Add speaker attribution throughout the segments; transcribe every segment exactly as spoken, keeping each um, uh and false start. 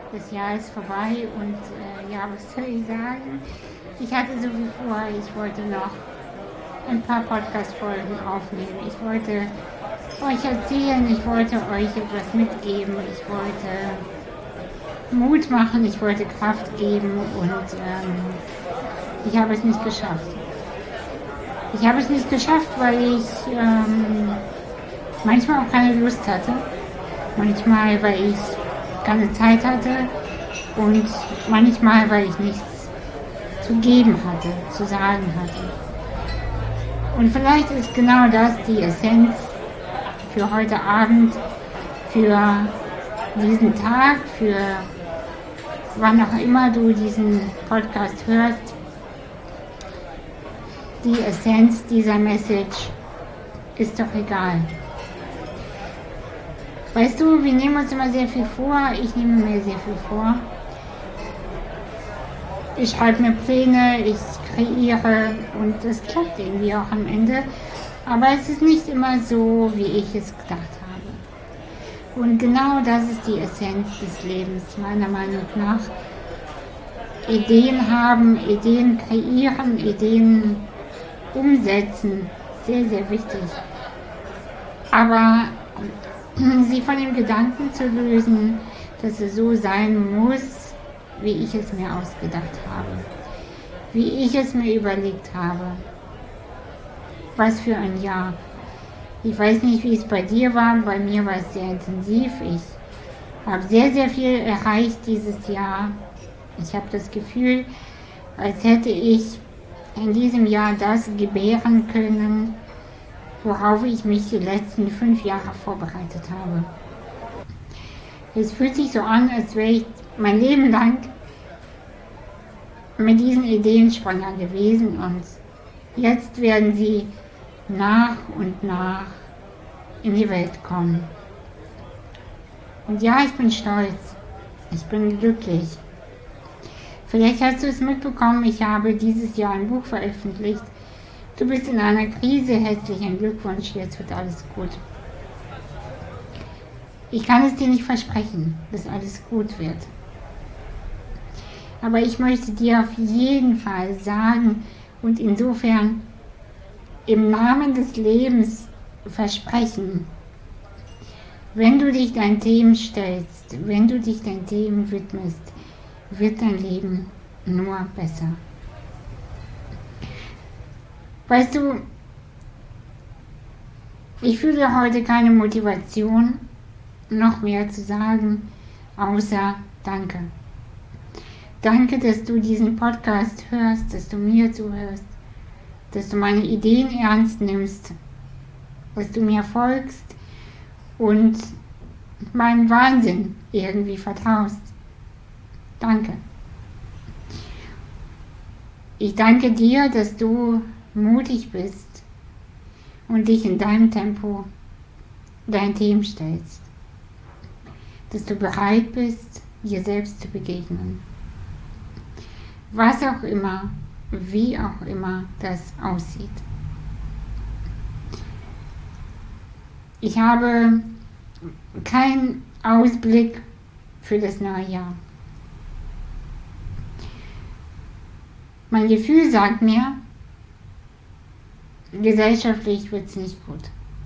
Speaker 1: Das Jahr ist vorbei und äh, ja, was soll ich sagen? Ich hatte so viel vor, ich wollte noch ein paar Podcast-Folgen aufnehmen. Ich wollte euch erzählen, ich wollte euch etwas mitgeben, ich wollte Mut machen, ich wollte Kraft geben und ähm, ich habe es nicht geschafft. Ich habe es nicht geschafft, weil ich ähm, manchmal auch keine Lust hatte, manchmal, weil ich keine Zeit hatte und manchmal, weil ich nichts zu geben hatte, zu sagen hatte. Und vielleicht ist genau das die Essenz für heute Abend, für diesen Tag, für wann auch immer du diesen Podcast hörst. Die Essenz dieser Message ist doch egal. Weißt du, wir nehmen uns immer sehr viel vor, ich nehme mir sehr viel vor. Ich schreibe mir Pläne, ich kreiere und es klappt irgendwie auch am Ende. Aber es ist nicht immer so, wie ich es gedacht habe. Und genau das ist die Essenz des Lebens, meiner Meinung nach. Ideen haben, Ideen kreieren, Ideen umsetzen, sehr, sehr wichtig. Aber sie von dem Gedanken zu lösen, dass es so sein muss, wie ich es mir ausgedacht habe, wie ich es mir überlegt habe. Was für ein Jahr. Ich weiß nicht, wie es bei dir war, bei mir war es sehr intensiv. Ich habe sehr, sehr viel erreicht dieses Jahr. Ich habe das Gefühl, als hätte ich in diesem Jahr das gebären können, worauf ich mich die letzten fünf Jahre vorbereitet habe. Es fühlt sich so an, als wäre ich mein Leben lang mit diesen Ideen schwanger gewesen und jetzt werden sie nach und nach in die Welt kommen. Und ja, ich bin stolz, ich bin glücklich. Vielleicht hast du es mitbekommen, ich habe dieses Jahr ein Buch veröffentlicht. Du bist in einer Krise, herzlichen Glückwunsch, jetzt wird alles gut. Ich kann es dir nicht versprechen, dass alles gut wird. Aber ich möchte dir auf jeden Fall sagen und insofern im Namen des Lebens versprechen, wenn du dich deinen Themen stellst, wenn du dich deinen Themen widmest, wird dein Leben nur besser. Weißt du, ich fühle heute keine Motivation, noch mehr zu sagen, außer Danke. Danke, dass du diesen Podcast hörst, dass du mir zuhörst, dass du meine Ideen ernst nimmst, dass du mir folgst und meinem Wahnsinn irgendwie vertraust. Danke. Ich danke dir, dass du mutig bist und dich in deinem Tempo deinen Themen stellst. Dass du bereit bist, dir selbst zu begegnen. Was auch immer, wie auch immer das aussieht. Ich habe keinen Ausblick für das neue Jahr. Mein Gefühl sagt mir, gesellschaftlich wird es nicht gut.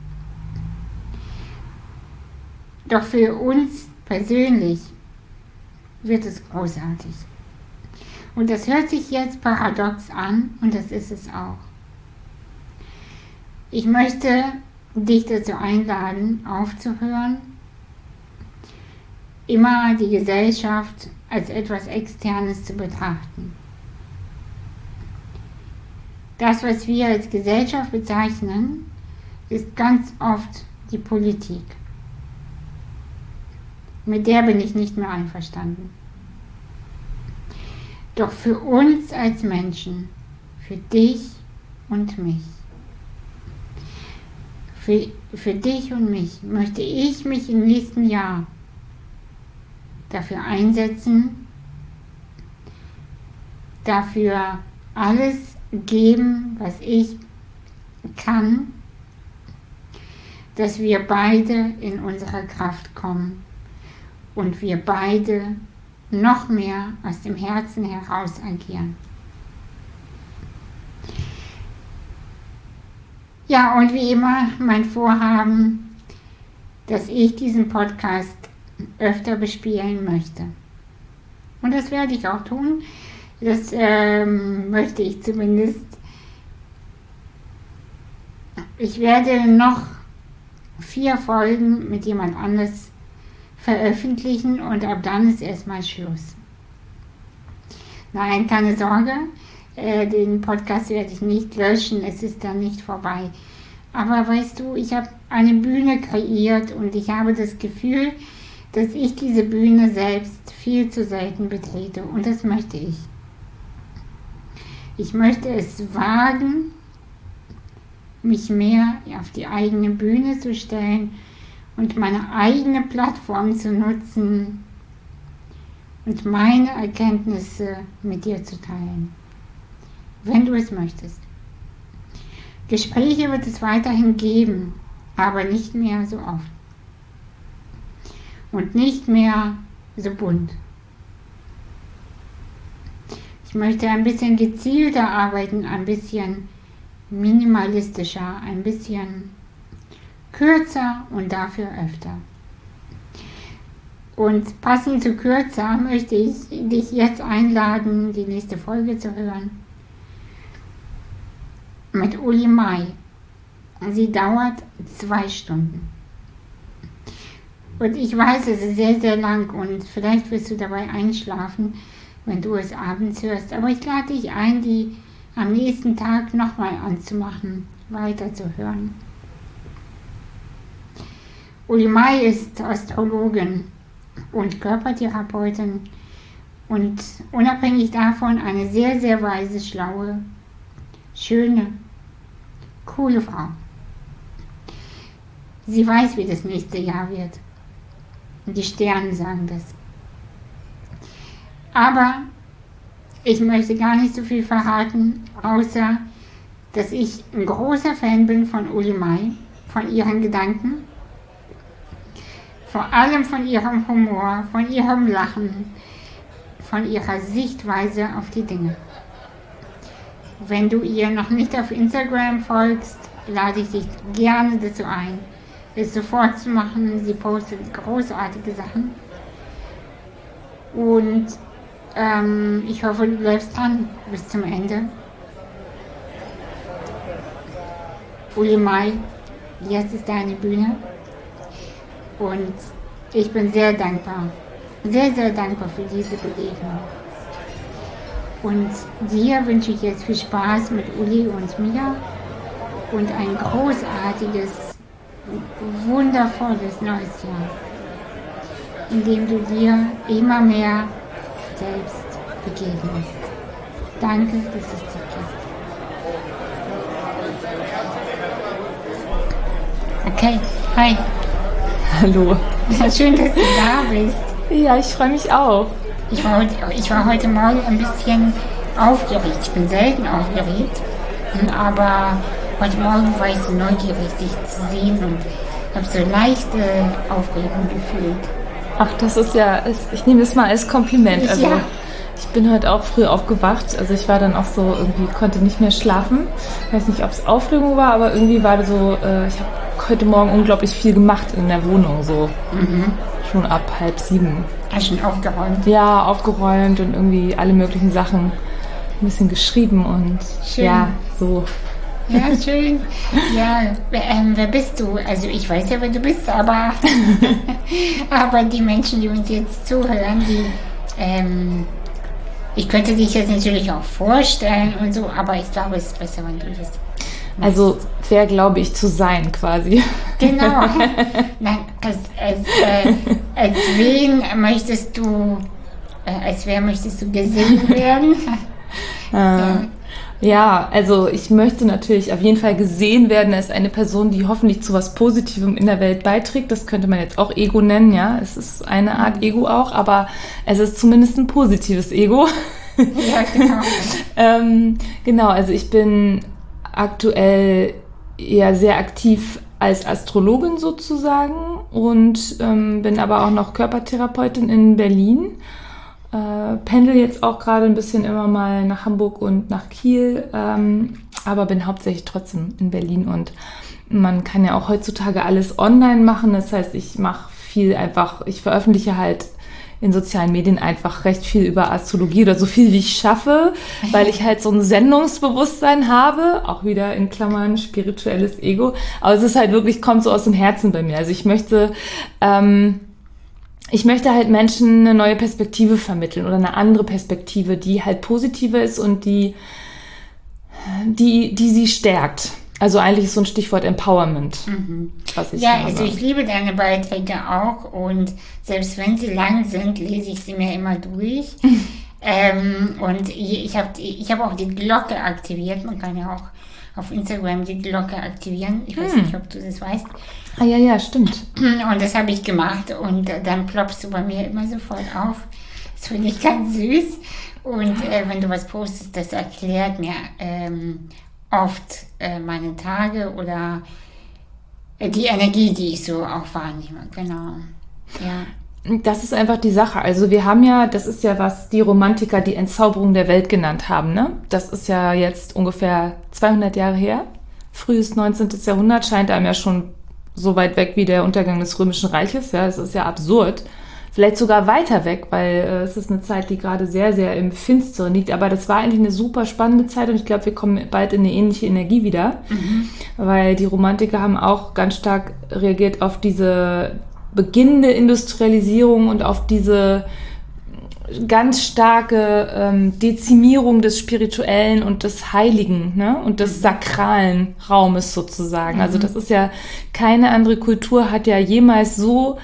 Speaker 1: Doch für uns persönlich wird es großartig. Und das hört sich jetzt paradox an und das ist es auch. Ich möchte dich dazu einladen, aufzuhören, immer die Gesellschaft als etwas Externes zu betrachten. Das, was wir als Gesellschaft bezeichnen, ist ganz oft die Politik. Mit der bin ich nicht mehr einverstanden. Doch für uns als Menschen, für dich und mich, für, für dich und mich möchte ich mich im nächsten Jahr dafür einsetzen, dafür alles geben, was ich kann, dass wir beide in unsere Kraft kommen und wir beide noch mehr aus dem Herzen heraus agieren. Ja, und wie immer mein Vorhaben, dass ich diesen Podcast öfter bespielen möchte. Und das werde ich auch tun. Das ähm, möchte ich zumindest. Ich werde noch vier Folgen mit jemand anderes veröffentlichen und ab dann ist erstmal Schluss. Nein, keine Sorge, äh, den Podcast werde ich nicht löschen, es ist dann nicht vorbei. Aber weißt du, ich habe eine Bühne kreiert und ich habe das Gefühl, dass ich diese Bühne selbst viel zu selten betrete und das möchte ich. Ich möchte es wagen, mich mehr auf die eigene Bühne zu stellen und meine eigene Plattform zu nutzen und meine Erkenntnisse mit dir zu teilen, wenn du es möchtest. Gespräche wird es weiterhin geben, aber nicht mehr so oft und nicht mehr so bunt. Ich möchte ein bisschen gezielter arbeiten, ein bisschen minimalistischer, ein bisschen kürzer und dafür öfter. Und passend zu kürzer möchte ich dich jetzt einladen, die nächste Folge zu hören mit Uli Mai. Sie dauert zwei Stunden. Und ich weiß, es ist sehr, sehr lang und vielleicht wirst du dabei einschlafen, wenn du es abends hörst. Aber ich lade dich ein, die am nächsten Tag nochmal anzumachen, weiterzuhören. Uli Mai ist Astrologin und Körpertherapeutin und unabhängig davon eine sehr, sehr weise, schlaue, schöne, coole Frau. Sie weiß, wie das nächste Jahr wird. Die Sterne sagen das. Aber ich möchte gar nicht so viel verraten, außer dass ich ein großer Fan bin von Uli Mai, von ihren Gedanken, vor allem von ihrem Humor, von ihrem Lachen, von ihrer Sichtweise auf die Dinge. Wenn du ihr noch nicht auf Instagram folgst, lade ich dich gerne dazu ein, es sofort zu machen. Sie postet großartige Sachen. Und ähm, ich hoffe, du bleibst dran bis zum Ende. Uli Mai, jetzt ist deine Bühne. Und ich bin sehr dankbar, sehr, sehr dankbar für diese Begegnung. Und dir wünsche ich jetzt viel Spaß mit Uli und mir und ein großartiges, wundervolles neues Jahr, in dem du dir immer mehr selbst begegnest. Danke, dass es dich gibt. Okay, hi.
Speaker 2: Hallo.
Speaker 1: Schön, dass du da bist.
Speaker 2: Ja, ich freue mich auch.
Speaker 1: Ich war, heute, ich war heute Morgen ein bisschen aufgeregt. Ich bin selten aufgeregt, aber heute Morgen war ich so neugierig, dich zu sehen und habe so leichte Aufregung gefühlt.
Speaker 2: Ach, das ist ja, ich nehme das mal als Kompliment. Also
Speaker 1: Ja.
Speaker 2: ich bin heute auch früh aufgewacht. Also ich war dann auch so irgendwie, konnte nicht mehr schlafen. Ich weiß nicht, ob es Aufregung war, aber irgendwie war das so, äh, ich habe heute Morgen unglaublich viel gemacht in der Wohnung, so
Speaker 1: Mhm.
Speaker 2: schon ab halb sieben.
Speaker 1: Hast du schon aufgeräumt?
Speaker 2: Ja, aufgeräumt und irgendwie alle möglichen Sachen ein bisschen geschrieben und
Speaker 1: Schön.
Speaker 2: ja, so.
Speaker 1: Ja, schön. Ja, ähm, wer bist du? Also ich weiß ja, wer du bist, aber, aber die Menschen, die uns jetzt zuhören, die, ähm, ich könnte dich jetzt natürlich auch vorstellen und so, aber ich glaube, es ist besser, wenn du das
Speaker 2: Also wer glaube ich zu sein quasi.
Speaker 1: Genau. Nein, als, als, äh, als wen möchtest du, äh, als wer möchtest du gesehen werden?
Speaker 2: Äh, ja, also ich möchte natürlich auf jeden Fall gesehen werden als eine Person, die hoffentlich zu was Positivem in der Welt beiträgt. Das könnte man jetzt auch Ego nennen, ja. Es ist eine Art Ego auch, aber es ist zumindest ein positives Ego.
Speaker 1: Ja, genau.
Speaker 2: ähm, genau, also ich bin aktuell ja sehr aktiv als Astrologin sozusagen und ähm, bin aber auch noch Körpertherapeutin in Berlin. Äh, pendel jetzt auch gerade ein bisschen immer mal nach Hamburg und nach Kiel, ähm, aber bin hauptsächlich trotzdem in Berlin und man kann ja auch heutzutage alles online machen. Das heißt, ich mache viel einfach, ich veröffentliche halt in sozialen Medien einfach recht viel über Astrologie oder so viel, wie ich schaffe, weil ich halt so ein Sendungsbewusstsein habe, auch wieder in Klammern spirituelles Ego. Aber es ist halt wirklich, kommt so aus dem Herzen bei mir. Also ich möchte, ähm, ich möchte halt Menschen eine neue Perspektive vermitteln oder eine andere Perspektive, die halt positiver ist und die, die, die sie stärkt. Also eigentlich ist so ein Stichwort Empowerment,
Speaker 1: Mhm.
Speaker 2: was ich
Speaker 1: Ja,
Speaker 2: habe.
Speaker 1: also ich liebe deine Beiträge auch und selbst wenn sie lang sind, lese ich sie mir immer durch. ähm, und ich ich habe ich hab auch die Glocke aktiviert. Man kann ja auch auf Instagram die Glocke aktivieren. Ich weiß
Speaker 2: Hm.
Speaker 1: nicht, ob du das weißt.
Speaker 2: Ah ja, ja, stimmt.
Speaker 1: Und das habe ich gemacht und dann ploppst du bei mir immer sofort auf. Das finde ich ganz süß. Und äh, wenn du was postest, das erklärt mir ähm, oft äh, meine Tage oder äh, die Energie, die ich so auch wahrnehme. Genau. Ja.
Speaker 2: Das ist einfach die Sache. Also wir haben ja, das ist ja, was die Romantiker die Entzauberung der Welt genannt haben, ne? Das ist ja jetzt ungefähr zweihundert Jahre her. Frühes neunzehnten. Jahrhundert scheint einem ja schon so weit weg wie der Untergang des Römischen Reiches. Ja, das ist ja absurd. Vielleicht sogar weiter weg, weil äh, es ist eine Zeit, die gerade sehr, sehr im Finsteren liegt. Aber das war eigentlich eine super spannende Zeit und ich glaube, wir kommen bald in eine ähnliche Energie wieder. Mhm. Weil die Romantiker haben auch ganz stark reagiert auf diese beginnende Industrialisierung und auf diese ganz starke ähm, Dezimierung des Spirituellen und des Heiligen, ne? Und des sakralen Raumes sozusagen. Mhm. Also das ist ja, keine andere Kultur hat ja jemals so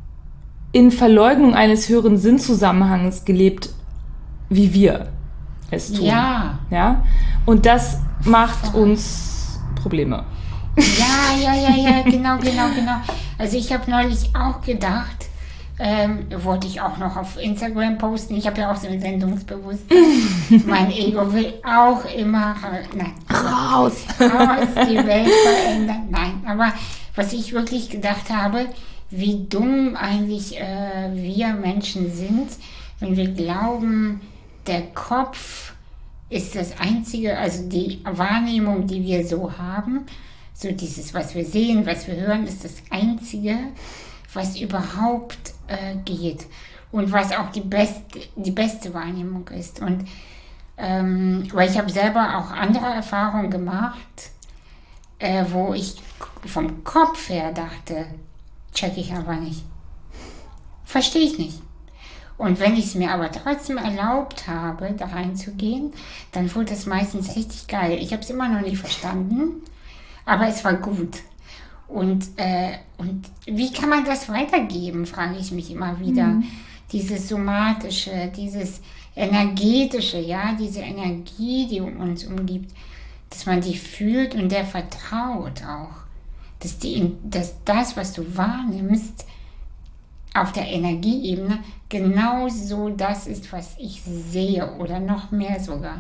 Speaker 2: in Verleugnung eines höheren Sinnzusammenhangs gelebt, wie wir es tun.
Speaker 1: Ja.
Speaker 2: Ja? Und das macht uns Probleme.
Speaker 1: Ja, ja, ja, ja, genau, genau, genau. Also ich habe neulich auch gedacht, ähm, wollte ich auch noch auf Instagram posten. Ich habe ja auch so ein Sendungsbewusstsein. Mein Ego will auch immer, nein,
Speaker 2: raus,
Speaker 1: raus, die Welt verändern. Nein, aber was ich wirklich gedacht habe, wie dumm eigentlich äh, wir Menschen sind, wenn wir glauben, der Kopf ist das Einzige, also die Wahrnehmung, die wir so haben, so dieses, was wir sehen, was wir hören, ist das Einzige, was überhaupt äh, geht und was auch die beste, die beste Wahrnehmung ist. Und ähm, weil ich habe selber auch andere Erfahrungen gemacht, äh, wo ich vom Kopf her dachte, check ich aber nicht. Verstehe ich nicht. Und wenn ich es mir aber trotzdem erlaubt habe, da reinzugehen, dann wurde es meistens richtig geil. Ich habe es immer noch nicht verstanden, aber es war gut. Und, äh, und wie kann man das weitergeben, frage ich mich immer wieder. Mhm. Dieses Somatische, dieses Energetische, ja, diese Energie, die uns umgibt, dass man die fühlt und der vertraut auch. Dass, die, dass das, was du wahrnimmst, auf der Energieebene genau so das ist, was ich sehe oder noch mehr sogar.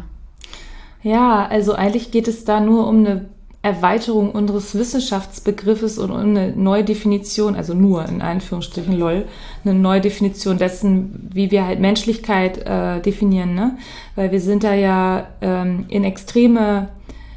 Speaker 2: Ja, also eigentlich geht es da nur um eine Erweiterung unseres Wissenschaftsbegriffes und um eine neue Definition, also nur in Anführungsstrichen lol, eine neue Definition dessen, wie wir halt Menschlichkeit äh, definieren, ne? Weil wir sind da ja ähm, in extreme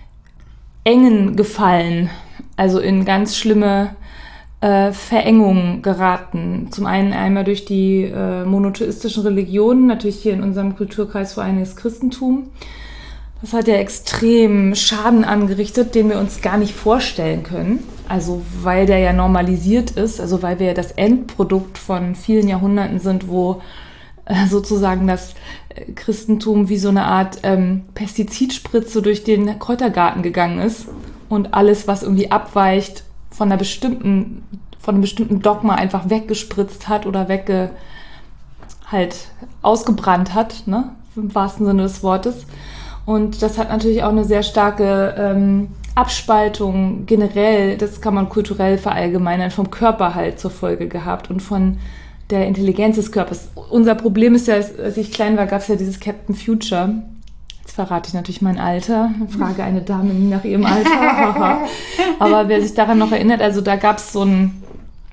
Speaker 2: Engen gefallen, also in ganz schlimme äh, Verengungen geraten. Zum einen einmal durch die äh, monotheistischen Religionen, natürlich hier in unserem Kulturkreis vor allem das Christentum. Das hat ja extrem Schaden angerichtet, den wir uns gar nicht vorstellen können. Also weil der ja normalisiert ist, also weil wir ja das Endprodukt von vielen Jahrhunderten sind, wo äh, sozusagen das Christentum wie so eine Art ähm, Pestizidspritze durch den Kräutergarten gegangen ist und alles, was irgendwie abweicht, von einer bestimmten, von einem bestimmten Dogma einfach weggespritzt hat oder wegge, halt ausgebrannt hat, ne, im wahrsten Sinne des Wortes. Und das hat natürlich auch eine sehr starke ähm, Abspaltung generell, das kann man kulturell verallgemeinern, vom Körper halt zur Folge gehabt und von der Intelligenz des Körpers. Unser Problem ist ja, als ich klein war, gab es ja dieses Captain Future. Jetzt verrate ich natürlich mein Alter. Frage eine Dame nie nach ihrem Alter. Aber wer sich daran noch erinnert, also da gab es so ein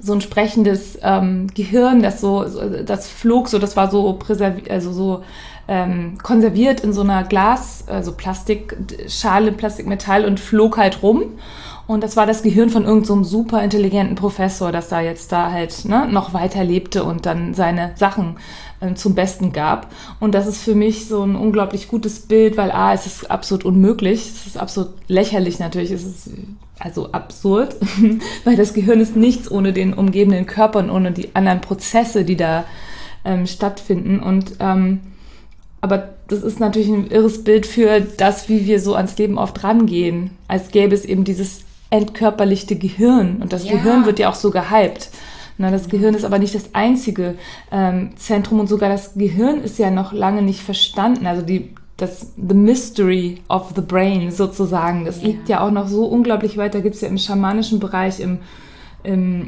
Speaker 2: so ein sprechendes ähm, Gehirn, das so, so, das flog so, das war so präserviert, also so ähm, konserviert in so einer Glas, also Plastikschale, Plastikmetall und flog halt rum. Und das war das Gehirn von irgendeinem so super intelligenten Professor, das da jetzt da halt ne, noch weiter lebte und dann seine Sachen ähm, zum Besten gab. Und das ist für mich so ein unglaublich gutes Bild, weil A, es ist absolut unmöglich, es ist absolut lächerlich natürlich, es ist also absurd, weil das Gehirn ist nichts ohne den umgebenden Körper und ohne die anderen Prozesse, die da ähm, stattfinden. Und ähm, aber das ist natürlich ein irres Bild für das, wie wir so ans Leben oft rangehen, als gäbe es eben dieses entkörperlichte Gehirn. Und das ja. Gehirn wird ja auch so gehypt. Na, das Gehirn ist aber nicht das einzige ähm, Zentrum und sogar das Gehirn ist ja noch lange nicht verstanden. Also die, das The Mystery of the Brain sozusagen, das ja. liegt ja auch noch so unglaublich weit. Da gibt es ja im schamanischen Bereich, im, im,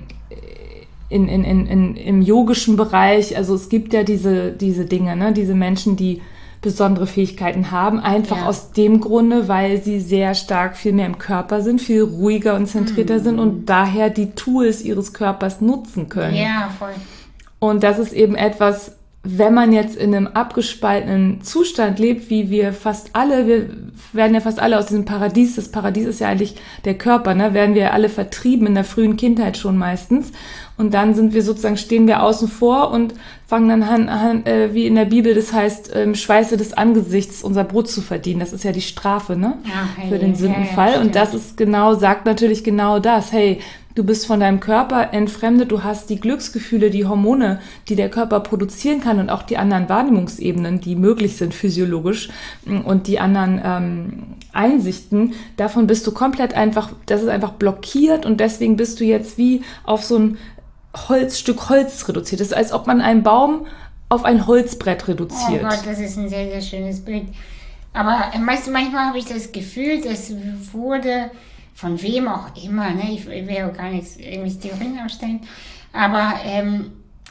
Speaker 2: in, in, in, in, im yogischen Bereich, also es gibt ja diese, diese Dinge, ne? Diese Menschen, die besondere Fähigkeiten haben, einfach ja. aus dem Grunde, weil sie sehr stark viel mehr im Körper sind, viel ruhiger und zentrierter mm. sind und daher die Tools ihres Körpers nutzen können.
Speaker 1: Ja, voll.
Speaker 2: Und das ist eben etwas, wenn man jetzt in einem abgespaltenen Zustand lebt, wie wir fast alle, wir werden ja fast alle aus diesem Paradies, das Paradies ist ja eigentlich der Körper, ne, werden wir alle vertrieben in der frühen Kindheit schon meistens. Und dann sind wir sozusagen, stehen wir außen vor und fangen dann an, an äh, wie in der Bibel, das heißt, ähm, Schweiße des Angesichts unser Brot zu verdienen. Das ist ja die Strafe, ne? Ach, hey, für den Sündenfall. Ja, ja, und das ist genau, sagt natürlich genau das. Hey, du bist von deinem Körper entfremdet, du hast die Glücksgefühle, die Hormone, die der Körper produzieren kann und auch die anderen Wahrnehmungsebenen, die möglich sind physiologisch und die anderen ähm, Einsichten, davon bist du komplett einfach, das ist einfach blockiert und deswegen bist du jetzt wie auf so ein Holz, Stück Holz reduziert. Das ist, als ob man einen Baum auf ein Holzbrett reduziert.
Speaker 1: Oh Gott, das ist ein sehr, sehr schönes Bild. Aber weißt du, manchmal habe ich das Gefühl, das wurde von wem auch immer, ne? Ich will auch gar nichts, irgendwelche Theorien aufstellen, aber ähm,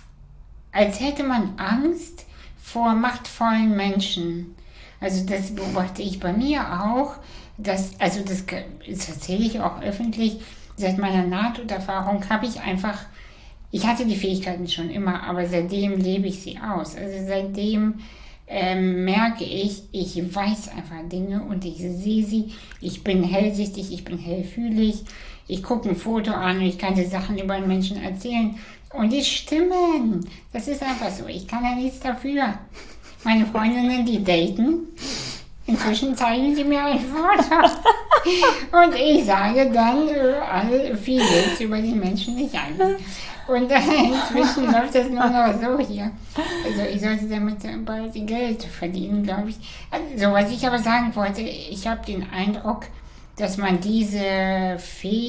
Speaker 1: als hätte man Angst vor machtvollen Menschen. Also das beobachte ich bei mir auch. Dass, also das, das erzähle ich auch öffentlich. Seit meiner Nahtoderfahrung habe ich einfach, ich hatte die Fähigkeiten schon immer, aber seitdem lebe ich sie aus. Also seitdem ähm, merke ich, ich weiß einfach Dinge und ich sehe sie. Ich bin hellsichtig, ich bin hellfühlig. Ich gucke ein Foto an und ich kann die Sachen über einen Menschen erzählen. Und die stimmen. Das ist einfach so. Ich kann ja nichts dafür. Meine Freundinnen, die daten, inzwischen zeigen sie mir ein Foto. Und ich sage dann äh, vieles über die Menschen nicht ein. Und äh, inzwischen läuft das nur noch so hier. Also ich sollte damit bald Geld verdienen, glaube ich. Also was ich aber sagen wollte, ich habe den Eindruck, dass man diese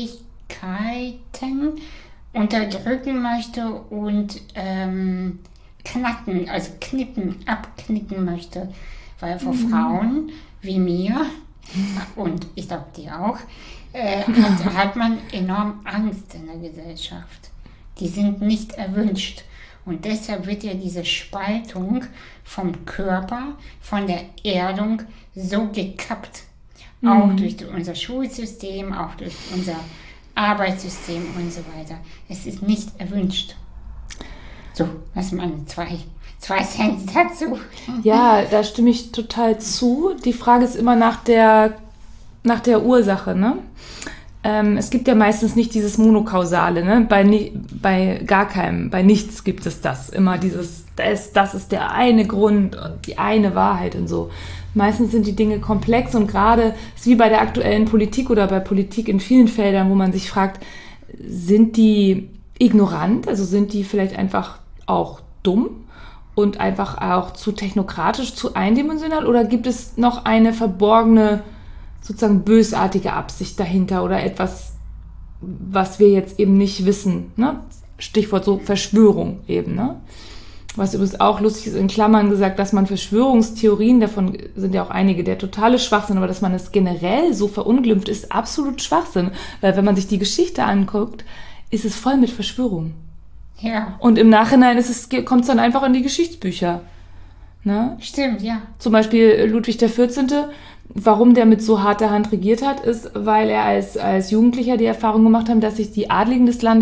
Speaker 1: Fähigkeiten unterdrücken möchte und ähm, knacken, also knicken, abknicken möchte. Weil vor mhm. Frauen wie mir, und ich glaube dir auch, äh, hat, hat man enorm Angst in der Gesellschaft. Die sind nicht erwünscht. Und deshalb wird ja diese Spaltung vom Körper, von der Erdung so gekappt. Mhm. Auch durch unser Schulsystem, auch durch unser Arbeitssystem und so weiter. Es ist nicht erwünscht. So, das sind meine zwei, zwei Cents dazu.
Speaker 2: Ja, da stimme ich total zu. Die Frage ist immer nach der, nach der Ursache, ne? Ähm, es gibt ja meistens nicht dieses Monokausale, ne? Bei, bei gar keinem, bei nichts gibt es das. Immer dieses, das, das ist der eine Grund und die eine Wahrheit und so. Meistens sind die Dinge komplex und gerade ist wie bei der aktuellen Politik oder bei Politik in vielen Feldern, wo man sich fragt, sind die ignorant, also sind die vielleicht einfach auch dumm und einfach auch zu technokratisch, zu eindimensional oder gibt es noch eine verborgene, sozusagen bösartige Absicht dahinter oder etwas, was wir jetzt eben nicht wissen, ne? Stichwort so Verschwörung eben, ne? Was übrigens auch lustig ist, in Klammern gesagt, dass man Verschwörungstheorien, davon sind ja auch einige, der totale Schwachsinn, aber dass man es generell so verunglimpft, ist absolut Schwachsinn. Weil wenn man sich die Geschichte anguckt, ist es voll mit Verschwörungen.
Speaker 1: Ja.
Speaker 2: Und im Nachhinein ist es, kommt es dann einfach in die Geschichtsbücher. Ne?
Speaker 1: Stimmt, ja.
Speaker 2: Zum Beispiel Ludwig der vierzehnte. Warum der mit so harter Hand regiert hat, ist, weil er als, als Jugendlicher die Erfahrung gemacht hat, dass sich die Adligen des Landes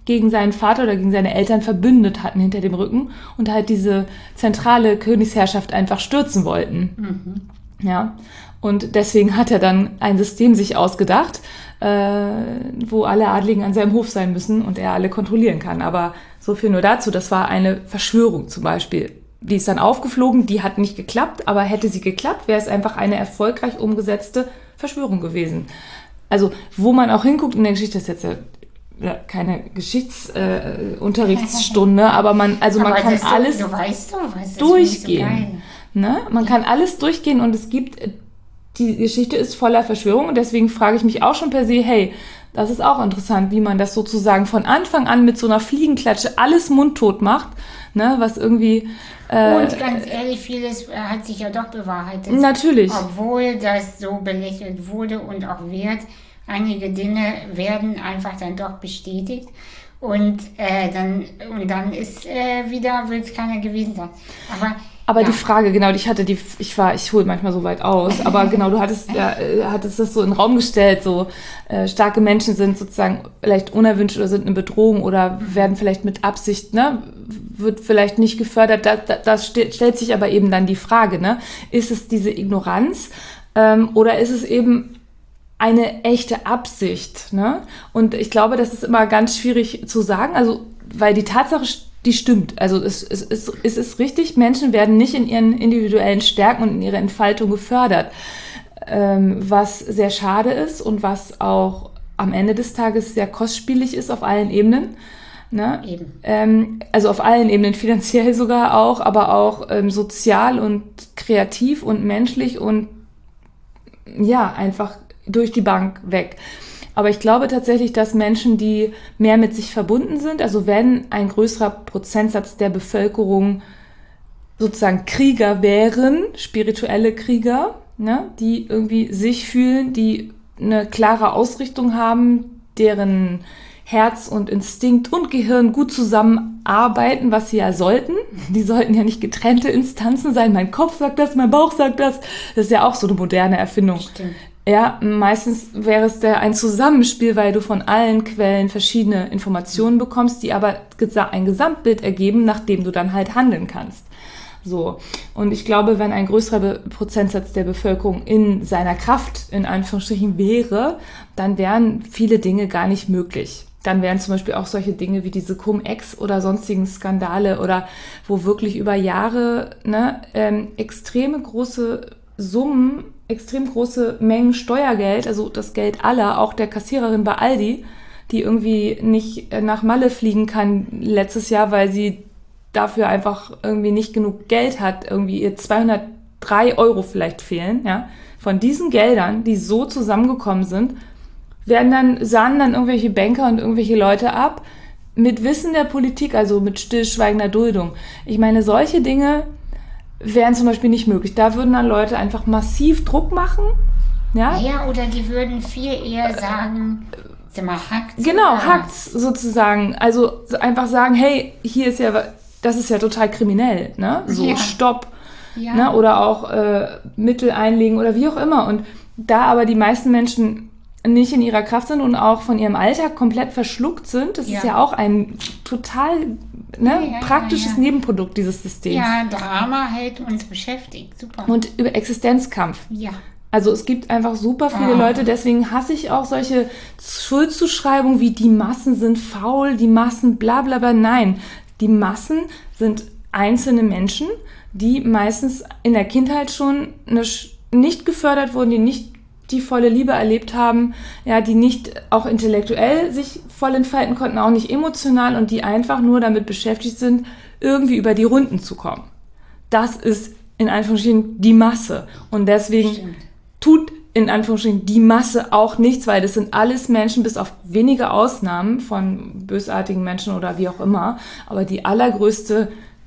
Speaker 2: gegen seinen Vater oder gegen seine Eltern verbündet hatten hinter dem Rücken und halt diese zentrale Königsherrschaft einfach stürzen wollten. Mhm. Ja, und deswegen hat er dann ein System sich ausgedacht, äh, wo alle Adligen an seinem Hof sein müssen und er alle kontrollieren kann. Aber so viel nur dazu, das war eine Verschwörung zum Beispiel. Die ist dann aufgeflogen, die hat nicht geklappt, aber hätte sie geklappt, wäre es einfach eine erfolgreich umgesetzte Verschwörung gewesen. Also, wo man auch hinguckt in der Geschichte, das ist jetzt ja keine Geschichtsunterrichtsstunde, äh, aber man, also aber man kann
Speaker 1: du,
Speaker 2: alles
Speaker 1: du weißt doch, was
Speaker 2: durchgehen. So ne? Man ja. kann alles durchgehen und es gibt, die Geschichte ist voller Verschwörung und deswegen frage ich mich auch schon per se, hey, das ist auch interessant, wie man das sozusagen von Anfang an mit so einer Fliegenklatsche alles mundtot macht, ne, was irgendwie...
Speaker 1: Äh, und ganz ehrlich, vieles hat sich ja doch bewahrheitet.
Speaker 2: Natürlich.
Speaker 1: Obwohl das so belächelt wurde und auch wird. Einige Dinge werden einfach dann doch bestätigt. Und, äh, dann, und dann ist äh, wieder, will es keiner gewesen sein. Aber...
Speaker 2: Aber
Speaker 1: ja.
Speaker 2: die Frage, genau, ich hatte die, ich war, ich hole manchmal so weit aus, aber genau, du hattest, ja, hattest das so in den Raum gestellt, so äh, starke Menschen sind sozusagen vielleicht unerwünscht oder sind eine Bedrohung oder werden vielleicht mit Absicht, ne, wird vielleicht nicht gefördert. Da, da, das st- stellt sich aber eben dann die Frage, ne, ist es diese Ignoranz ähm, oder ist es eben eine echte Absicht, ne? Und ich glaube, das ist immer ganz schwierig zu sagen, also weil die Tatsache die stimmt. Also es, es, es, es ist richtig, Menschen werden nicht in ihren individuellen Stärken und in ihrer Entfaltung gefördert, ähm, was sehr schade ist und was auch am Ende des Tages sehr kostspielig ist auf allen Ebenen. Ne?
Speaker 1: Eben.
Speaker 2: Ähm, also auf allen Ebenen, finanziell sogar auch, aber auch ähm, sozial und kreativ und menschlich und ja, einfach durch die Bank weg. Aber ich glaube tatsächlich, dass Menschen, die mehr mit sich verbunden sind, also wenn ein größerer Prozentsatz der Bevölkerung sozusagen Krieger wären, spirituelle Krieger, ne, die irgendwie sich fühlen, die eine klare Ausrichtung haben, deren Herz und Instinkt und Gehirn gut zusammenarbeiten, was sie ja sollten. Die sollten ja nicht getrennte Instanzen sein. Mein Kopf sagt das, mein Bauch sagt das. Das ist ja auch so eine moderne Erfindung.
Speaker 1: Stimmt.
Speaker 2: Ja, meistens wäre es der ein Zusammenspiel, weil du von allen Quellen verschiedene Informationen bekommst, die aber ein Gesamtbild ergeben, nach dem du dann halt handeln kannst. So. Und ich glaube, wenn ein größerer Be- Prozentsatz der Bevölkerung in seiner Kraft, in Anführungsstrichen, wäre, dann wären viele Dinge gar nicht möglich. Dann wären zum Beispiel auch solche Dinge wie diese Cum-Ex oder sonstigen Skandale oder wo wirklich über Jahre ne, ähm, extreme große Summen, extrem große Mengen Steuergeld, also das Geld aller, auch der Kassiererin bei Aldi, die irgendwie nicht nach Malle fliegen kann letztes Jahr, weil sie dafür einfach irgendwie nicht genug Geld hat, irgendwie ihr zweihundertdrei Euro vielleicht fehlen, ja. Von diesen Geldern, die so zusammengekommen sind, werden dann, sahnen dann irgendwelche Banker und irgendwelche Leute ab, mit Wissen der Politik, also mit stillschweigender Duldung. Ich meine, solche Dinge wären zum Beispiel nicht möglich. Da würden dann Leute einfach massiv Druck machen. Ja,
Speaker 1: ja oder die würden viel eher sagen, sag mal, hackt's.
Speaker 2: Genau, hackt's sozusagen. Also einfach sagen, hey, hier ist ja, das ist ja total kriminell, ne? So, ja. Stopp. Ja. Ne? Oder auch äh, Mittel einlegen oder wie auch immer. Und da aber die meisten Menschen nicht in ihrer Kraft sind und auch von ihrem Alltag komplett verschluckt sind, das ja. ist ja auch ein total ne, ja, ja, praktisches ja, ja. Nebenprodukt dieses Systems.
Speaker 1: Ja, Drama hält uns beschäftigt, super.
Speaker 2: Und über Existenzkampf.
Speaker 1: Ja.
Speaker 2: Also es gibt einfach super viele
Speaker 1: oh.
Speaker 2: Leute, deswegen hasse ich auch solche Schuldzuschreibungen wie die Massen sind faul, die Massen bla bla bla. Nein, die Massen sind einzelne Menschen, die meistens in der Kindheit schon eine, nicht gefördert wurden, die nicht die volle Liebe erlebt haben, ja, die nicht auch intellektuell sich voll entfalten konnten, auch nicht emotional und die einfach nur damit beschäftigt sind, irgendwie über die Runden zu kommen. Das ist in Anführungsstrichen die Masse. Und deswegen
Speaker 1: Stimmt.
Speaker 2: tut in Anführungsstrichen die Masse auch nichts, weil das sind alles Menschen, bis auf wenige Ausnahmen von bösartigen Menschen oder wie auch immer, aber die allergrößte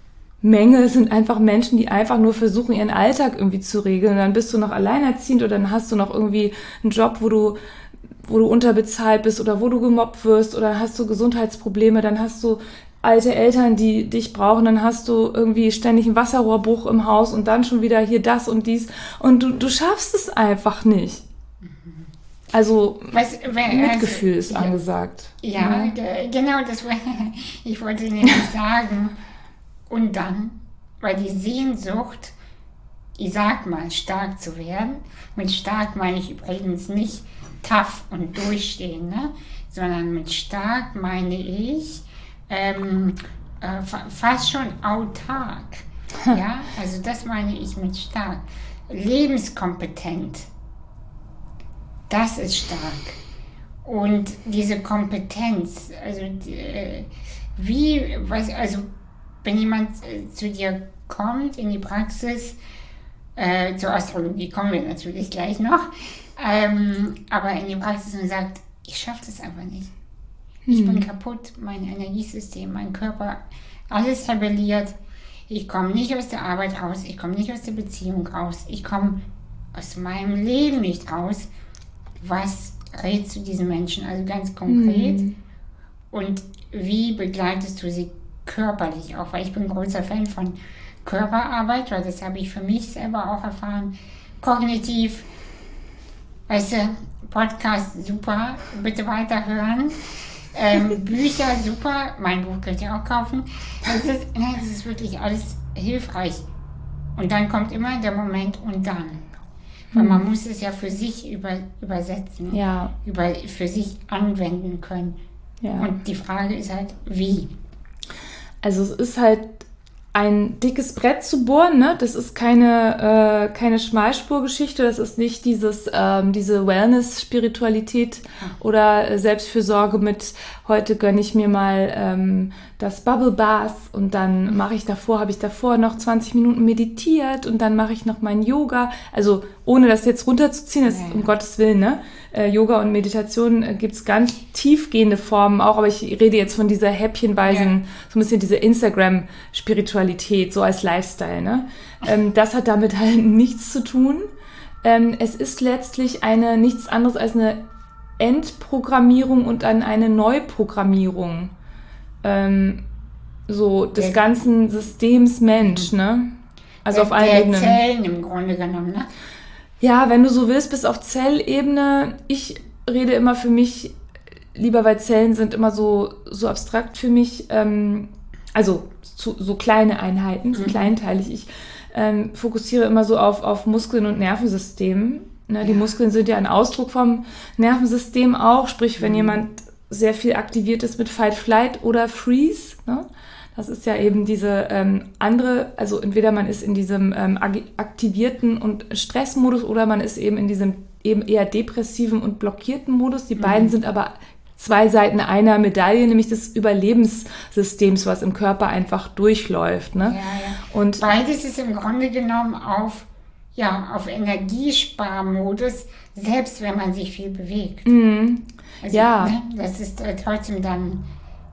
Speaker 2: Menge sind einfach Menschen, die einfach nur versuchen, ihren Alltag irgendwie zu regeln. Dann bist du noch alleinerziehend oder dann hast du noch irgendwie einen Job, wo du, wo du unterbezahlt bist oder wo du gemobbt wirst oder hast du Gesundheitsprobleme, dann hast du alte Eltern, die dich brauchen, dann hast du irgendwie ständig einen Wasserrohrbruch im Haus und dann schon wieder hier das und dies und du, du schaffst es einfach nicht. Also
Speaker 1: Was, wenn,
Speaker 2: Mitgefühl
Speaker 1: also,
Speaker 2: ist angesagt.
Speaker 1: Ja, ja. Genau, das war, ich wollte nämlich sagen. Und dann, weil die Sehnsucht, ich sag mal, stark zu werden, mit stark meine ich übrigens nicht tough und durchstehen, ne? Sondern mit stark meine ich ähm, äh, fa- fast schon autark. Ja, also das meine ich mit stark. Lebenskompetent. Das ist stark. Und diese Kompetenz, also äh, wie, was, also wenn jemand äh, zu dir kommt in die Praxis, äh, zur Astrologie kommen wir natürlich gleich noch, ähm, aber in die Praxis und sagt, ich schaffe das einfach nicht. Ich hm. bin kaputt, mein Energiesystem, mein Körper, alles rebelliert. Ich komme nicht aus der Arbeit raus, ich komme nicht aus der Beziehung raus, ich komme aus meinem Leben nicht raus. Was rätst du diesen Menschen, also ganz konkret? Hm. Und wie begleitest du sie körperlich auch? Weil ich bin großer Fan von Körperarbeit, weil das habe ich für mich selber auch erfahren. Kognitiv, weißt du, Podcast super, bitte weiterhören. Ähm, Bücher super, mein Buch könnt ihr auch kaufen. Das ist, nein, das ist wirklich alles hilfreich. Und dann kommt immer der Moment und dann. Weil man muss es ja für sich über, übersetzen,
Speaker 2: ja.
Speaker 1: über, für sich anwenden können. Ja. Und die Frage ist halt, wie?
Speaker 2: Also es ist halt ein dickes Brett zu bohren, ne? Das ist keine, äh, keine Schmalspurgeschichte, das ist nicht dieses, ähm, diese Wellness-Spiritualität oder äh, Selbstfürsorge mit, heute gönne ich mir mal ähm, das Bubble Bath und dann mache ich davor, habe ich davor noch zwanzig Minuten meditiert und dann mache ich noch mein Yoga. Also ohne das jetzt runterzuziehen, das ist um Gottes Willen, ne? Äh, Yoga und Meditation äh, gibt es ganz tiefgehende Formen auch, aber ich rede jetzt von dieser häppchenweisen, ja. so ein bisschen diese Instagram-Spiritualität, so als Lifestyle, ne? Ähm, das hat damit halt nichts zu tun. Ähm, es ist letztlich eine nichts anderes als eine Entprogrammierung und dann eine Neuprogrammierung ähm, so des der, ganzen Systems Mensch, ne? Also
Speaker 1: der,
Speaker 2: auf allen
Speaker 1: der
Speaker 2: Ebenen.
Speaker 1: Zellen im Grunde genommen, ne?
Speaker 2: Ja, wenn du so willst, bis auf Zellebene. Ich rede immer für mich, lieber, weil Zellen sind immer so, so abstrakt für mich, ähm, also zu, so kleine Einheiten, so mhm. kleinteilig. Ich ähm, fokussiere immer so auf, auf Muskeln und Nervensystem. Ne, ja. Die Muskeln sind ja ein Ausdruck vom Nervensystem auch, sprich, wenn mhm. jemand sehr viel aktiviert ist mit Fight, Flight oder Freeze, ne? Das ist ja eben diese ähm, andere, also entweder man ist in diesem ähm, aktivierten und Stressmodus oder man ist eben in diesem eben eher depressiven und blockierten Modus. Die mhm. beiden sind aber zwei Seiten einer Medaille, nämlich des Überlebenssystems, was im Körper einfach durchläuft. Ne?
Speaker 1: Ja, ja. Und beides ist im Grunde genommen auf, ja, auf Energiesparmodus, selbst wenn man sich viel bewegt.
Speaker 2: Mhm.
Speaker 1: Also,
Speaker 2: ja.
Speaker 1: Ne, das ist äh, trotzdem dann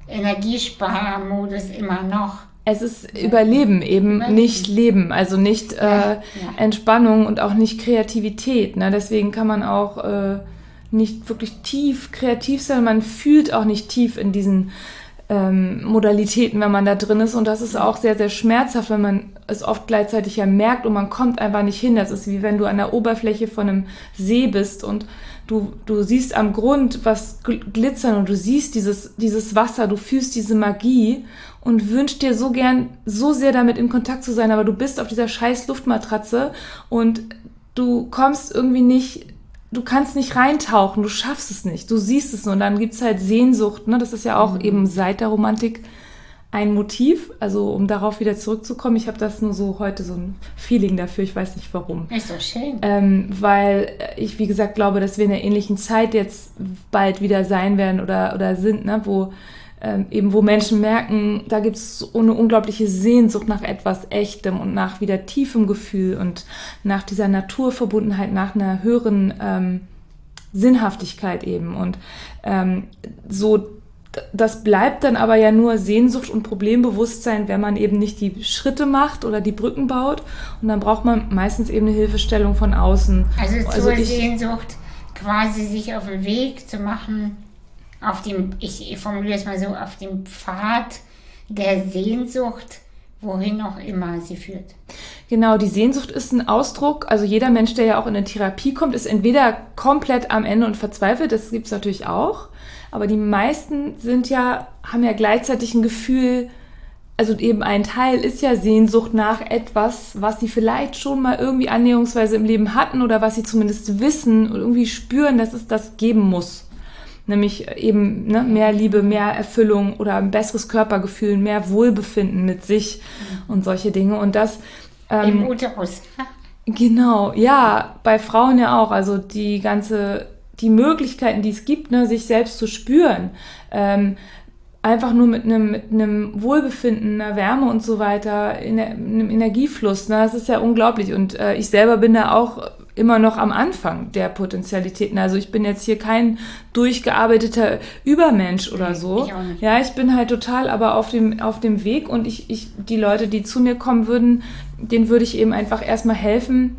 Speaker 1: Energiesparmodus immer noch.
Speaker 2: Es ist Überleben, eben Überleben. Nicht Leben, also nicht äh, ja, ja. Entspannung und auch nicht Kreativität. Ne? Deswegen kann man auch äh, nicht wirklich tief kreativ sein. Man fühlt auch nicht tief in diesen ähm, Modalitäten, wenn man da drin ist. Und das ist auch sehr, sehr schmerzhaft, wenn man es oft gleichzeitig ja merkt und man kommt einfach nicht hin. Das ist wie wenn du an der Oberfläche von einem See bist und Du, du siehst am Grund was glitzern und du siehst dieses, dieses Wasser, du fühlst diese Magie und wünschst dir so gern, so sehr damit in Kontakt zu sein, aber du bist auf dieser scheiß Luftmatratze und du kommst irgendwie nicht, du kannst nicht reintauchen, du schaffst es nicht, du siehst es nur und dann gibt's halt Sehnsucht, ne? Das ist ja auch mhm. eben seit der Romantik ein Motiv, also um darauf wieder zurückzukommen, ich habe das nur so heute so ein Feeling dafür, ich weiß nicht warum.
Speaker 1: Ist so schön.
Speaker 2: Ähm, weil ich, wie gesagt, glaube, dass wir in einer ähnlichen Zeit jetzt bald wieder sein werden oder, oder sind, ne, wo ähm, eben wo Menschen merken, da gibt es so eine unglaubliche Sehnsucht nach etwas Echtem und nach wieder tiefem Gefühl und nach dieser Naturverbundenheit, nach einer höheren ähm, Sinnhaftigkeit eben und ähm, so. Das bleibt dann aber ja nur Sehnsucht und Problembewusstsein, wenn man eben nicht die Schritte macht oder die Brücken baut. Und dann braucht man meistens eben eine Hilfestellung von außen.
Speaker 1: Also zur
Speaker 2: also ich,
Speaker 1: Sehnsucht quasi sich auf den Weg zu machen, auf dem, ich formuliere es mal so, auf dem Pfad der Sehnsucht, wohin auch immer sie führt.
Speaker 2: Genau, die Sehnsucht ist ein Ausdruck, also jeder Mensch, der ja auch in eine Therapie kommt, ist entweder komplett am Ende und verzweifelt, das gibt's natürlich auch, aber die meisten sind ja, haben ja gleichzeitig ein Gefühl, also eben ein Teil ist ja Sehnsucht nach etwas, was sie vielleicht schon mal irgendwie annäherungsweise im Leben hatten oder was sie zumindest wissen und irgendwie spüren, dass es das geben muss. Nämlich eben ne, mehr Liebe, mehr Erfüllung oder ein besseres Körpergefühl, mehr Wohlbefinden mit sich mhm. und solche Dinge. Und das
Speaker 1: ähm, im Uterus.
Speaker 2: Genau, ja, bei Frauen ja auch. Also die ganze, die Möglichkeiten, die es gibt, ne, sich selbst zu spüren, ähm, einfach nur mit einem, mit einem Wohlbefinden, einer Wärme und so weiter, in einem Energiefluss, ne, das ist ja unglaublich. Und äh, ich selber bin da auch immer noch am Anfang der Potentialitäten. Also ich bin jetzt hier kein durchgearbeiteter Übermensch oder so.
Speaker 1: Ich auch nicht.
Speaker 2: Ja, ich bin halt total aber auf dem, auf dem Weg und ich, ich, die Leute, die zu mir kommen würden, denen würde ich eben einfach erstmal helfen,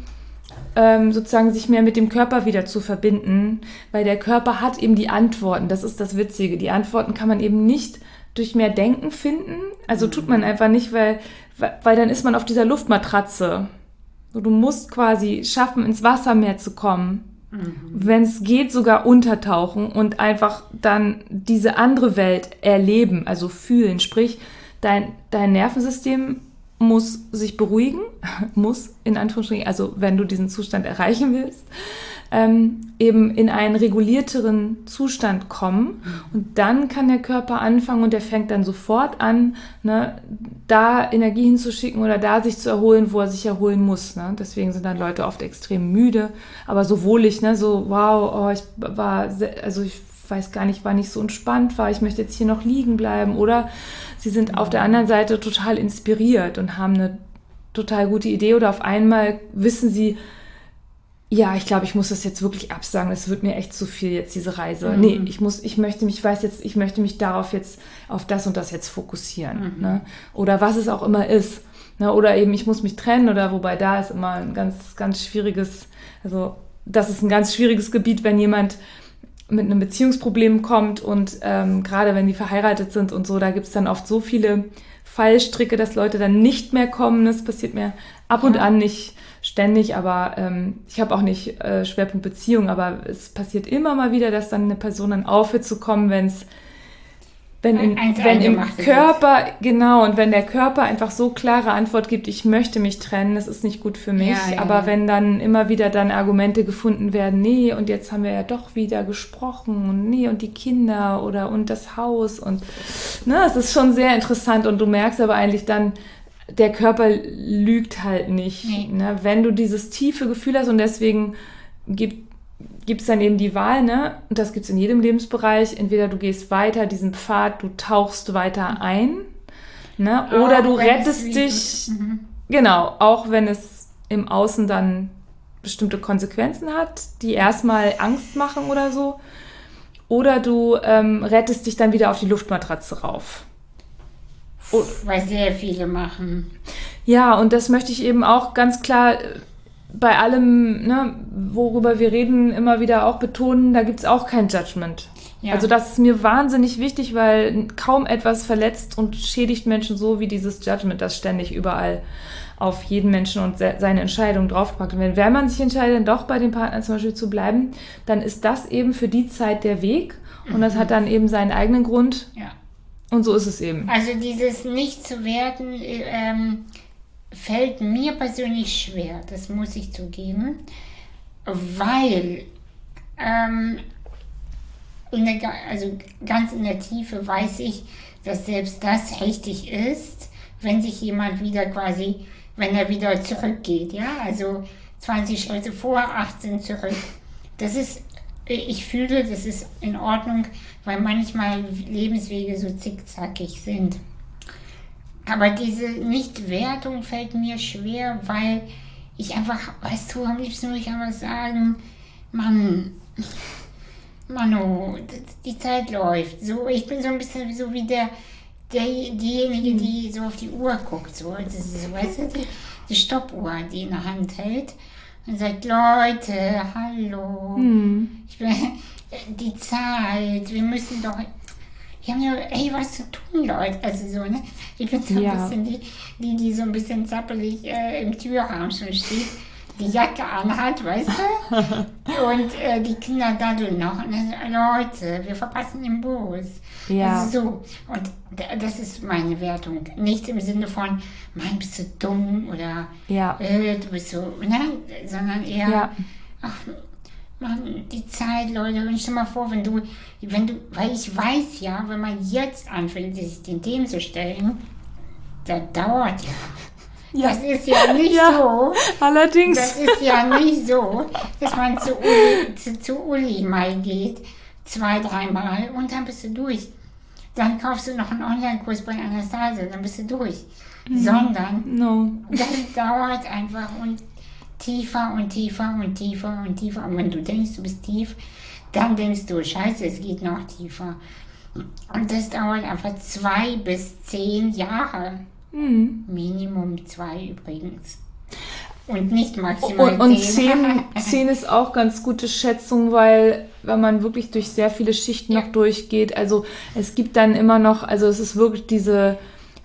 Speaker 2: ähm, sozusagen sich mehr mit dem Körper wieder zu verbinden, weil der Körper hat eben die Antworten. Das ist das Witzige. Die Antworten kann man eben nicht durch mehr Denken finden. Also tut man einfach nicht, weil, weil dann ist man auf dieser Luftmatratze. Du musst quasi schaffen, ins Wasser mehr zu kommen. Mhm. Wenn es geht, sogar untertauchen und einfach dann diese andere Welt erleben, also fühlen. Sprich, dein, dein Nervensystem muss sich beruhigen, muss in Anführungsstrichen, also wenn du diesen Zustand erreichen willst, ähm, eben in einen regulierteren Zustand kommen. Und dann kann der Körper anfangen und der fängt dann sofort an, ne, da Energie hinzuschicken oder da sich zu erholen, wo er sich erholen muss. Ne? Deswegen sind dann Leute oft extrem müde, aber so wohlig, ne, so wow, oh, ich war, sehr, also ich weiß gar nicht, wann ich so entspannt war, ich möchte jetzt hier noch liegen bleiben. Oder sie sind auf der anderen Seite total inspiriert und haben eine total gute Idee oder auf einmal wissen sie, ja, ich glaube, ich muss das jetzt wirklich absagen, das wird mir echt zu viel jetzt, diese Reise. Mhm. Nee, ich muss, ich möchte mich, ich weiß jetzt, ich möchte mich darauf jetzt, auf das und das jetzt fokussieren. Mhm. Ne? Oder was es auch immer ist. Ne? Oder eben, ich muss mich trennen oder wobei da ist immer ein ganz, ganz schwieriges, also das ist ein ganz schwieriges Gebiet, wenn jemand mit einem Beziehungsproblem kommt und ähm, gerade wenn die verheiratet sind und so, da gibt's dann oft so viele Fallstricke, dass Leute dann nicht mehr kommen. Das passiert mir ab und ja. an nicht ständig, aber ähm, ich habe auch nicht äh, Schwerpunkt Beziehung, aber es passiert immer mal wieder, dass dann eine Person dann aufhört zu kommen, wenn's wenn, in, wenn im Körper, wird. genau, und wenn der Körper einfach so klare Antwort gibt, ich möchte mich trennen, das ist nicht gut für mich, ja, ja, aber ja. wenn dann immer wieder dann Argumente gefunden werden, nee, und jetzt haben wir ja doch wieder gesprochen und nee, und die Kinder oder und das Haus und ne, es ist schon sehr interessant und du merkst aber eigentlich dann, der Körper lügt halt nicht, nee. ne, wenn du dieses tiefe Gefühl hast und deswegen gibt gibt es dann eben die Wahl, ne? Und das gibt es in jedem Lebensbereich. Entweder du gehst weiter diesen Pfad, du tauchst weiter ein, ne? Oder auch du rettest dich, mhm. genau, auch wenn es im Außen dann bestimmte Konsequenzen hat, die erstmal Angst machen oder so. Oder du ähm, rettest dich dann wieder auf die Luftmatratze rauf.
Speaker 1: Und, weil sehr viele machen.
Speaker 2: Ja, und das möchte ich eben auch ganz klar bei allem, ne, worüber wir reden, immer wieder auch betonen, da gibt's auch kein Judgment. Ja. Also das ist mir wahnsinnig wichtig, weil kaum etwas verletzt und schädigt Menschen so wie dieses Judgment, das ständig überall auf jeden Menschen und se- seine Entscheidung draufpackt. Und wenn, wenn man sich entscheidet, dann doch bei dem Partner zum Beispiel zu bleiben, dann ist das eben für die Zeit der Weg und mhm. das hat dann eben seinen eigenen Grund.
Speaker 1: Ja.
Speaker 2: Und so ist es eben.
Speaker 1: Also dieses nicht zu werten, ähm, fällt mir persönlich schwer, das muss ich zugeben, weil ähm, in der, also ganz in der Tiefe weiß ich, dass selbst das richtig ist, wenn sich jemand wieder quasi, wenn er wieder zurückgeht, ja, also zwanzig Schritte vor, achtzehn zurück. Das ist, ich fühle, das ist in Ordnung, weil manchmal Lebenswege so zickzackig sind. Aber diese Nichtwertung fällt mir schwer, weil ich einfach, weißt du, am liebsten würde ich einfach sagen, Mann, Mano, die Zeit läuft. So, ich bin so ein bisschen so wie der, der diejenige, die so auf die Uhr guckt. So, das ist so, weißt du, die, die Stoppuhr, die in der Hand hält und sagt, Leute, hallo, hm. ich bin, die Zeit, wir müssen doch... Wir haben ja ey, was zu tun, Leute. Also so, ne? Ich bin so ein
Speaker 2: Ja.
Speaker 1: bisschen die, die, die so ein bisschen zappelig äh, im Türrahmen schon steht, die Jacke anhat, weißt du? Und äh, die Kinder daddeln noch. Und dann so, Leute, wir verpassen den Bus.
Speaker 2: Ja.
Speaker 1: Also so. Und d- das ist meine Wertung. Nicht im Sinne von, Mann, bist du dumm oder
Speaker 2: Ja.
Speaker 1: äh, du bist so, ne? Sondern eher,
Speaker 2: Ja.
Speaker 1: ach, Mann, die Zeit, Leute. Und stell mal vor, wenn du, wenn du, weil ich weiß ja, wenn man jetzt anfängt, sich den Themen zu stellen, das dauert ja.
Speaker 2: Ja.
Speaker 1: Das ist ja nicht
Speaker 2: Ja.
Speaker 1: so.
Speaker 2: Allerdings.
Speaker 1: Das ist ja nicht so, dass man zu Uli, zu, zu Uli mal geht, zwei, dreimal und dann bist du durch. Dann kaufst du noch einen Online-Kurs bei Anastasia, dann bist du durch. Sondern
Speaker 2: No.
Speaker 1: das dauert einfach und tiefer und tiefer und tiefer und tiefer. Und wenn du denkst, du bist tief, dann denkst du, scheiße, es geht noch tiefer. Und das dauert einfach zwei bis zehn Jahre.
Speaker 2: Mhm.
Speaker 1: Minimum zwei übrigens. Und nicht maximal
Speaker 2: Und, und
Speaker 1: zehn.
Speaker 2: zehn, zehn ist auch ganz gute Schätzung, weil wenn man wirklich durch sehr viele Schichten noch durchgeht, also es gibt dann immer noch, also es ist wirklich diese,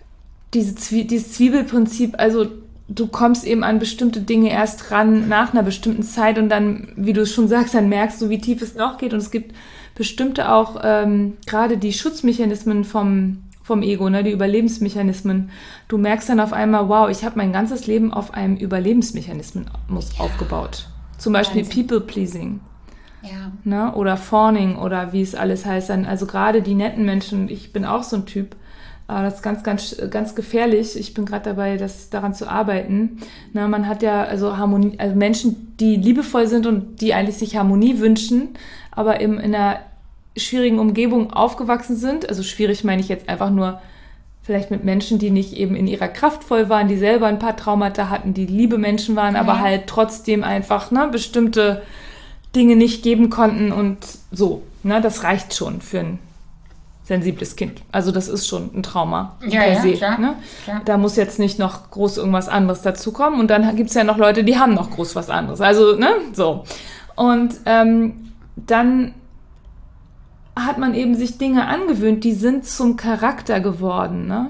Speaker 2: diese Zwie dieses Zwiebelprinzip, also du kommst eben an bestimmte Dinge erst ran nach einer bestimmten Zeit und dann, wie du es schon sagst, dann merkst du, wie tief es noch geht und es gibt bestimmte auch, ähm, gerade die Schutzmechanismen vom vom Ego, ne, die Überlebensmechanismen. Du merkst dann auf einmal, wow, ich habe mein ganzes Leben auf einem Überlebensmechanismus
Speaker 1: Ja.
Speaker 2: aufgebaut. Zum Beispiel
Speaker 1: Wahnsinn.
Speaker 2: People-Pleasing,
Speaker 1: Ja.
Speaker 2: ne, oder Fawning oder wie es alles heißt. Dann, also gerade die netten Menschen, ich bin auch so ein Typ, äh, das ist ganz, ganz, ganz gefährlich. Ich bin gerade dabei, das daran zu arbeiten. Na, man hat ja also Harmonie, also Menschen, die liebevoll sind und die eigentlich sich Harmonie wünschen, aber eben in einer schwierigen Umgebung aufgewachsen sind. Also schwierig meine ich jetzt einfach nur vielleicht mit Menschen, die nicht eben in ihrer Kraft voll waren, die selber ein paar Traumata hatten, die liebe Menschen waren,
Speaker 1: Ja.
Speaker 2: aber halt trotzdem einfach ne, bestimmte Dinge nicht geben konnten und so. Ne, das reicht schon für ein sensibles Kind. Also das ist schon ein Trauma
Speaker 1: Ja,
Speaker 2: per
Speaker 1: ja,
Speaker 2: se.
Speaker 1: klar,
Speaker 2: Ne?
Speaker 1: klar.
Speaker 2: Da muss jetzt nicht noch groß irgendwas anderes dazukommen. Und dann gibt es ja noch Leute, die haben noch groß was anderes. Also, ne, so. Und ähm, dann hat man eben sich Dinge angewöhnt, die sind zum Charakter geworden, ne?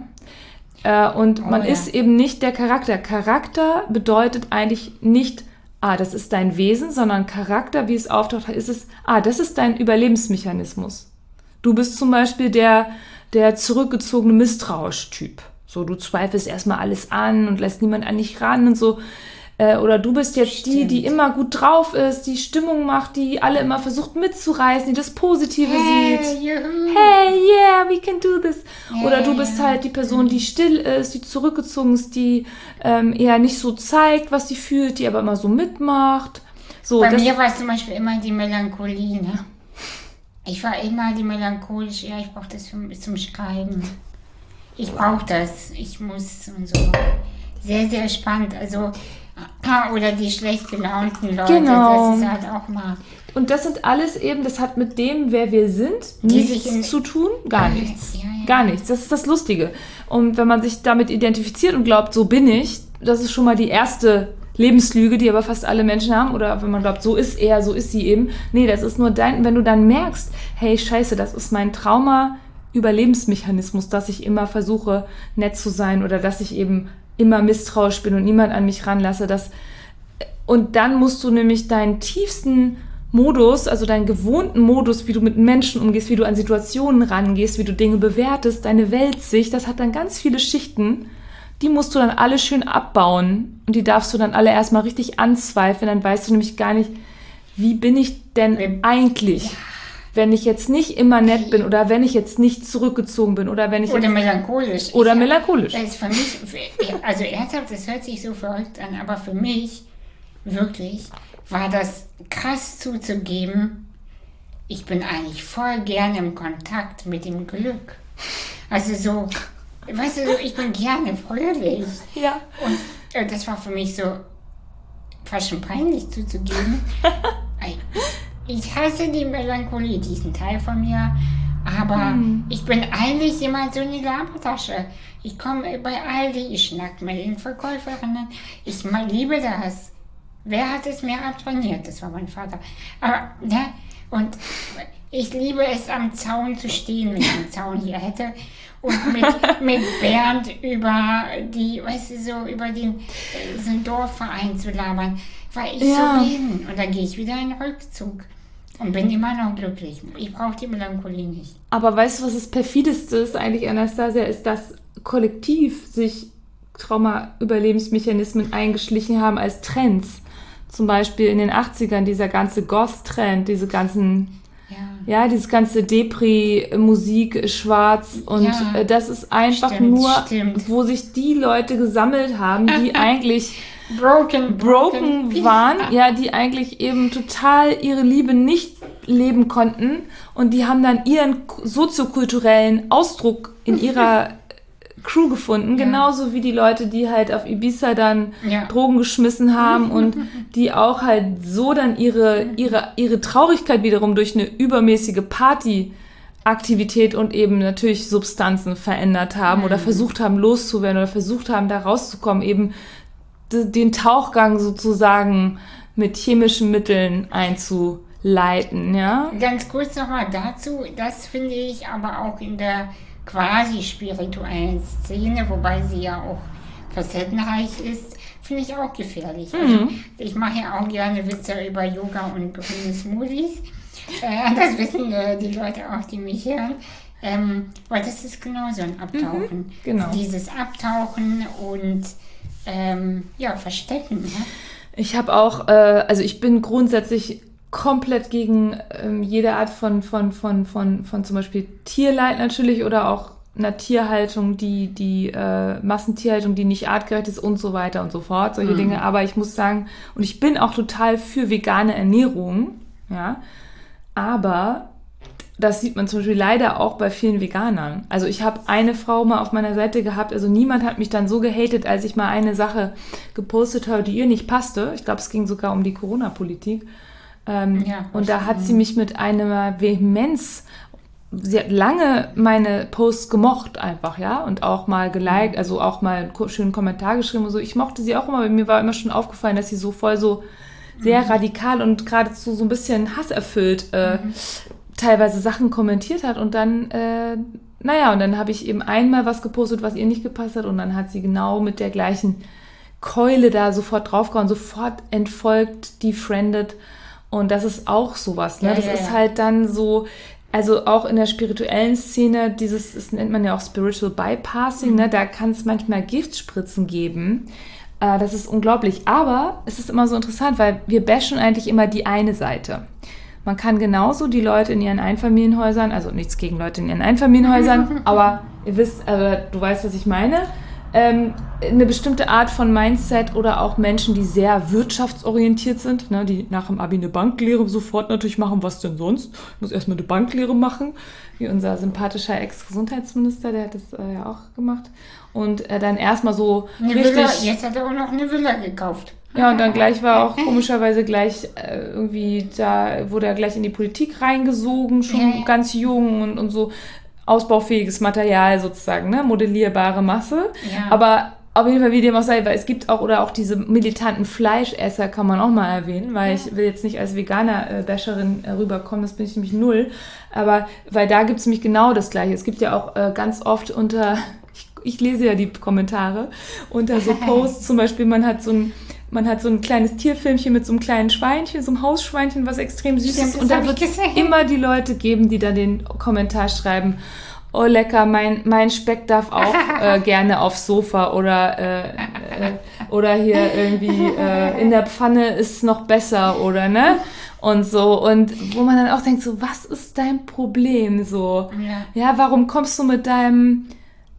Speaker 2: Äh, und
Speaker 1: Oh,
Speaker 2: man
Speaker 1: ja.
Speaker 2: ist eben nicht der Charakter. Charakter bedeutet eigentlich nicht, ah, das ist dein Wesen, sondern Charakter, wie es auftaucht, ist es, ah, das ist dein Überlebensmechanismus. Du bist zum Beispiel der, der zurückgezogene Misstrauisch-Typ. So, du zweifelst erstmal alles an und lässt niemand an dich ran und so. Äh, oder du bist jetzt die, die
Speaker 1: Stimmt.
Speaker 2: immer gut drauf ist, die Stimmung macht, die alle immer versucht mitzureißen, die das Positive
Speaker 1: Hey,
Speaker 2: sieht.
Speaker 1: juhu.
Speaker 2: Hey, yeah, we can do this.
Speaker 1: Ja,
Speaker 2: Oder du
Speaker 1: ja,
Speaker 2: bist
Speaker 1: ja.
Speaker 2: halt die Person, die still ist, die zurückgezogen ist, die ähm, eher nicht so zeigt, was sie fühlt, die aber immer so mitmacht. So,
Speaker 1: Bei
Speaker 2: das,
Speaker 1: mir war es zum Beispiel immer die Melancholie, ne? Ich war immer die melancholisch, ja, ich brauche das zum, zum Schreiben. Ich brauche das, ich muss und so. Sehr, sehr spannend. Also, ah, oder die schlecht gelaunten Leute,
Speaker 2: Genau.
Speaker 1: das ist halt auch mal.
Speaker 2: und das sind alles eben, das hat mit dem, wer wir sind,
Speaker 1: Die
Speaker 2: nichts
Speaker 1: sich in-
Speaker 2: zu tun. Gar nichts.
Speaker 1: Ja, ja.
Speaker 2: Gar nichts. Das ist das Lustige. Und wenn man sich damit identifiziert und glaubt, so bin ich, das ist schon mal die erste Lebenslüge, die aber fast alle Menschen haben. Oder wenn man glaubt, so ist er, so ist sie eben. Nee, das ist nur dein, wenn du dann merkst, hey, scheiße, das ist mein Trauma-Überlebensmechanismus, dass ich immer versuche, nett zu sein oder dass ich eben immer misstrauisch bin und niemand an mich ranlasse. Das, und dann musst du nämlich deinen tiefsten Modus, also deinen gewohnten Modus, wie du mit Menschen umgehst, wie du an Situationen rangehst, wie du Dinge bewertest, deine Weltsicht, das hat dann ganz viele Schichten. Die musst du dann alle schön abbauen und die darfst du dann alle erstmal richtig anzweifeln. Dann weißt du nämlich gar nicht, wie bin ich denn
Speaker 1: Wie-
Speaker 2: eigentlich, wenn ich jetzt nicht immer nett bin oder wenn ich jetzt nicht zurückgezogen bin oder wenn ich
Speaker 1: Oder
Speaker 2: jetzt,
Speaker 1: melancholisch.
Speaker 2: oder
Speaker 1: Ich-
Speaker 2: melancholisch.
Speaker 1: Das ist für mich, also ernsthaft, das hört sich so verrückt an, aber für mich wirklich war das krass zuzugeben, ich bin eigentlich voll gerne im Kontakt mit dem Glück. Also so, weißt du, so, ich bin gerne fröhlich.
Speaker 2: Ja.
Speaker 1: Und äh, das war für mich so fast schon peinlich zuzugeben. Ich- Ich hasse die Melancholie, diesen Teil von mir, aber ich bin eigentlich jemand so eine Labertasche. Ich komme bei Aldi, ich schnack mit den Verkäuferinnen. Ich ma- liebe das. Wer hat es mir abtrainiert? Das war mein Vater. Aber, ne? Und Ich liebe es, am Zaun zu stehen, wenn ich einen Zaun hier hätte. Und mit, mit Bernd über die, weißt du, so über den so einen Dorfverein zu labern, weil ich
Speaker 2: Ja.
Speaker 1: so bin. Und dann gehe ich wieder in den Rückzug und bin immer noch glücklich. Ich brauche die Melancholie nicht.
Speaker 2: Aber weißt du, was das perfideste ist eigentlich, Anastasia, ist, dass kollektiv sich Trauma-Überlebensmechanismen eingeschlichen haben als Trends. Zum Beispiel in den achtzigern dieser ganze Goth-Trend, diese ganzen,
Speaker 1: Ja,
Speaker 2: ja, dieses ganze Depri-Musik, Schwarz und
Speaker 1: Ja.
Speaker 2: äh, das ist einfach
Speaker 1: Stimmt,
Speaker 2: nur,
Speaker 1: stimmt.
Speaker 2: wo sich die Leute gesammelt haben, die eigentlich
Speaker 1: broken,
Speaker 2: broken waren, ja, die eigentlich eben total ihre Liebe nicht leben konnten und die haben dann ihren soziokulturellen Ausdruck in ihrer Crew gefunden,
Speaker 1: Ja.
Speaker 2: genauso wie die Leute, die halt auf Ibiza dann
Speaker 1: Ja.
Speaker 2: Drogen geschmissen haben und die auch halt so dann ihre, ihre, ihre Traurigkeit wiederum durch eine übermäßige Partyaktivität und eben natürlich Substanzen verändert haben oder versucht haben loszuwerden oder versucht haben da rauszukommen, eben d- den Tauchgang sozusagen mit chemischen Mitteln einzuleiten, ja.
Speaker 1: Ganz kurz nochmal dazu, das finde ich aber auch in der quasi spirituellen Szene, wobei sie ja auch facettenreich ist, finde ich auch gefährlich. Also ich mache ja auch gerne Witze über Yoga und grüne Smoothies. Äh, das wissen äh, die Leute auch, die mich hören. Ähm, weil das ist genau so ein Abtauchen.
Speaker 2: genau.
Speaker 1: Dieses Abtauchen und ähm, ja, Verstecken. Ja?
Speaker 2: Ich habe auch, äh, also ich bin grundsätzlich komplett gegen ähm, jede Art von, von, von, von, von zum Beispiel Tierleid natürlich oder auch einer Tierhaltung, die, die äh, Massentierhaltung, die nicht artgerecht ist und so weiter und so fort, solche
Speaker 1: Mhm.
Speaker 2: Dinge. Aber ich muss sagen, und ich bin auch total für vegane Ernährung, ja, aber das sieht man zum Beispiel leider auch bei vielen Veganern. Also ich habe eine Frau mal auf meiner Seite gehabt, also niemand hat mich dann so gehatet, als ich mal eine Sache gepostet habe, die ihr nicht passte. Ich glaube, es ging sogar um die Corona-Politik. Ähm,
Speaker 1: Ja,
Speaker 2: und da hat sie mich mit einer Vehemenz, sie hat lange meine Posts gemocht einfach, ja, und auch mal geliked, also auch mal einen ko- schönen Kommentar geschrieben und so. Ich mochte sie auch immer, aber mir war immer schon aufgefallen, dass sie so voll so sehr radikal und geradezu so ein bisschen hasserfüllt äh, teilweise Sachen kommentiert hat und dann, äh, naja, und dann habe ich eben einmal was gepostet, was ihr nicht gepasst hat und dann hat sie genau mit der gleichen Keule da sofort draufgehauen, sofort entfolgt, defriended. Und das ist auch sowas, ne?
Speaker 1: Ja,
Speaker 2: das
Speaker 1: ja,
Speaker 2: ist
Speaker 1: ja.
Speaker 2: halt dann so, also auch in der spirituellen Szene, dieses, das nennt man ja auch Spiritual Bypassing, ne? Da kann es manchmal Giftspritzen geben. Äh, das ist unglaublich. Aber es ist immer so interessant, weil wir bashen eigentlich immer die eine Seite. Man kann genauso die Leute in ihren Einfamilienhäusern, also nichts gegen Leute in ihren Einfamilienhäusern, aber ihr wisst, aber du weißt, was ich meine, ähm, eine bestimmte Art von Mindset oder auch Menschen, die sehr wirtschaftsorientiert sind, ne, die nach dem Abi eine Banklehre sofort natürlich machen, was denn sonst? Ich muss erstmal eine Banklehre machen, wie unser sympathischer Ex-Gesundheitsminister, der hat das äh, ja auch gemacht. Und äh, dann erstmal so
Speaker 1: Eine
Speaker 2: richtig...
Speaker 1: Villa, jetzt hat er auch noch eine Villa gekauft.
Speaker 2: Ja, und dann gleich war auch komischerweise gleich äh, irgendwie, da wurde er gleich in die Politik reingesogen, schon
Speaker 1: Ja, ja.
Speaker 2: ganz jung und, und so ausbaufähiges Material sozusagen, ne, modellierbare Masse.
Speaker 1: Ja.
Speaker 2: Aber auf jeden Fall, wie dem auch sei, weil es gibt auch, oder auch diese militanten Fleischesser kann man auch mal erwähnen, weil ich will jetzt nicht als Veganer-Basherin äh, rüberkommen, das bin ich nämlich null, aber weil da gibt es nämlich genau das Gleiche. Es gibt ja auch äh, ganz oft unter, ich, ich lese ja die Kommentare, unter so Posts zum Beispiel, man hat so ein Man hat so ein kleines Tierfilmchen mit so einem kleinen Schweinchen, so einem Hausschweinchen, was extrem süß
Speaker 1: Stimmt,
Speaker 2: ist.
Speaker 1: das
Speaker 2: Und da
Speaker 1: hab ich
Speaker 2: wird es
Speaker 1: gesehen.
Speaker 2: immer die Leute geben, die dann den Kommentar schreiben, oh lecker, mein, mein Speck darf auch äh, gerne aufs Sofa oder, äh, äh, oder hier irgendwie äh, in der Pfanne ist noch besser oder ne? Und so. Und wo man dann auch denkt, so, was ist dein Problem? So,
Speaker 1: Ja.
Speaker 2: ja, warum kommst du mit deinem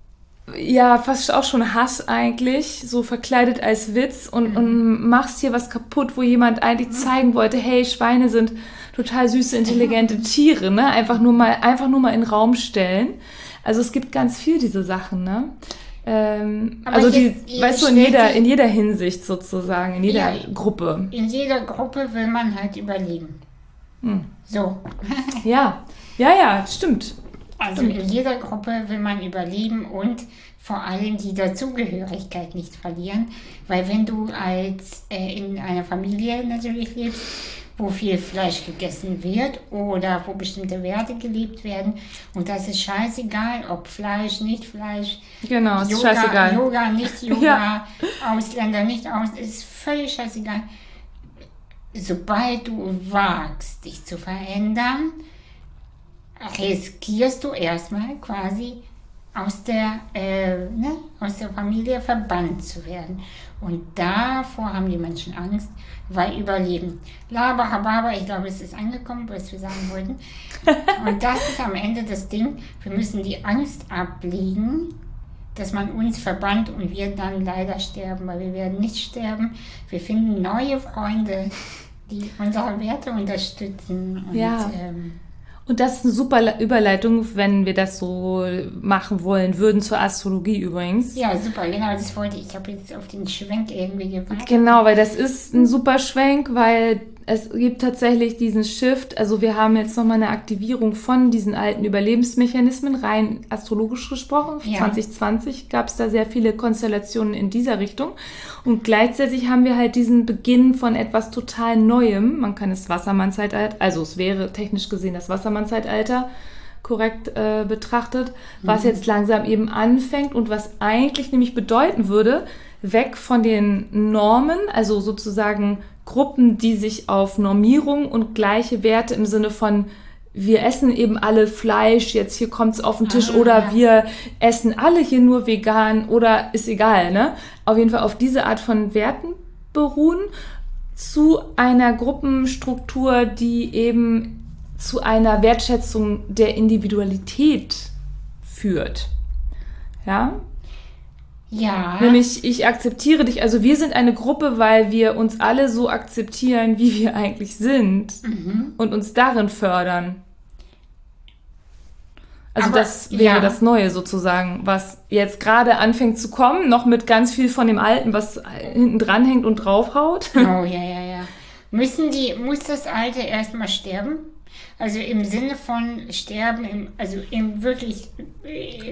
Speaker 2: ja, fast auch schon Hass eigentlich, so verkleidet als Witz und, und machst hier was kaputt, wo jemand eigentlich zeigen wollte, hey, Schweine sind total süße, intelligente Tiere, ne? Einfach nur mal, einfach nur mal in den Raum stellen. Also es gibt ganz viel diese Sachen, ne? Ähm,
Speaker 1: Aber
Speaker 2: also die,
Speaker 1: jetzt- ihr
Speaker 2: weißt du, in
Speaker 1: stellt
Speaker 2: jeder,
Speaker 1: sich-
Speaker 2: in jeder Hinsicht sozusagen, in jeder
Speaker 1: Ja.
Speaker 2: Gruppe.
Speaker 1: In jeder Gruppe will man halt überleben.
Speaker 2: Hm.
Speaker 1: So.
Speaker 2: Ja, ja, ja, stimmt.
Speaker 1: Also in jeder Gruppe will man überleben und vor allem die Dazugehörigkeit nicht verlieren. Weil wenn du als äh, in einer Familie natürlich lebst, wo viel Fleisch gegessen wird oder wo bestimmte Werte gelebt werden. Und das ist scheißegal, ob Fleisch, nicht Fleisch,
Speaker 2: genau, ist
Speaker 1: Yoga,
Speaker 2: scheißegal.
Speaker 1: Yoga, nicht Yoga,
Speaker 2: Ja.
Speaker 1: Ausländer, nicht Ausländer, ist völlig scheißegal. Sobald du wagst, dich zu verändern, riskierst du erstmal quasi aus der, äh, ne, aus der Familie verbannt zu werden. Und davor haben die Menschen Angst, weil Überleben. Laber, hababa, ich glaube, es ist angekommen, was wir sagen wollten. Und das ist am Ende das Ding, wir müssen die Angst ablegen, dass man uns verbannt und wir dann leider sterben, weil wir werden nicht sterben. Wir finden neue Freunde, die unsere Werte unterstützen. Und,
Speaker 2: Ja.
Speaker 1: ähm,
Speaker 2: Und das ist eine super Überleitung, wenn wir das so machen wollen würden, zur Astrologie übrigens.
Speaker 1: ja, super, genau, das wollte ich. Ich habe jetzt auf den Schwenk irgendwie gewartet.
Speaker 2: Genau, weil das ist ein super Schwenk, weil es gibt tatsächlich diesen Shift. Also wir haben jetzt nochmal eine Aktivierung von diesen alten Überlebensmechanismen, rein astrologisch gesprochen.
Speaker 1: Ja.
Speaker 2: zwanzig zwanzig gab es da sehr viele Konstellationen in dieser Richtung. Und gleichzeitig haben wir halt diesen Beginn von etwas total Neuem. Man kann es Wassermann-Zeitalter, also es wäre technisch gesehen das Wassermann-Zeitalter, korrekt äh, betrachtet, was jetzt langsam eben anfängt und was eigentlich nämlich bedeuten würde, weg von den Normen, also sozusagen Gruppen, die sich auf Normierung und gleiche Werte im Sinne von wir essen eben alle Fleisch, jetzt hier kommt's auf den Tisch,
Speaker 1: Ah,
Speaker 2: oder
Speaker 1: ja.
Speaker 2: wir essen alle hier nur vegan oder ist egal, ne? Auf jeden Fall auf diese Art von Werten beruhen, zu einer Gruppenstruktur, die eben zu einer Wertschätzung der Individualität führt. Ja?
Speaker 1: Ja,
Speaker 2: Nämlich, ich akzeptiere dich, also wir sind eine Gruppe, weil wir uns alle so akzeptieren, wie wir eigentlich sind und uns darin fördern. Also
Speaker 1: Aber,
Speaker 2: das wäre
Speaker 1: ja.
Speaker 2: das Neue sozusagen, was jetzt gerade anfängt zu kommen, noch mit ganz viel von dem Alten, was hinten dran hängt und draufhaut.
Speaker 1: oh ja, ja, ja. Müssen die, muss das Alte erstmal sterben? Also im Sinne von sterben, im, also im wirklich, äh,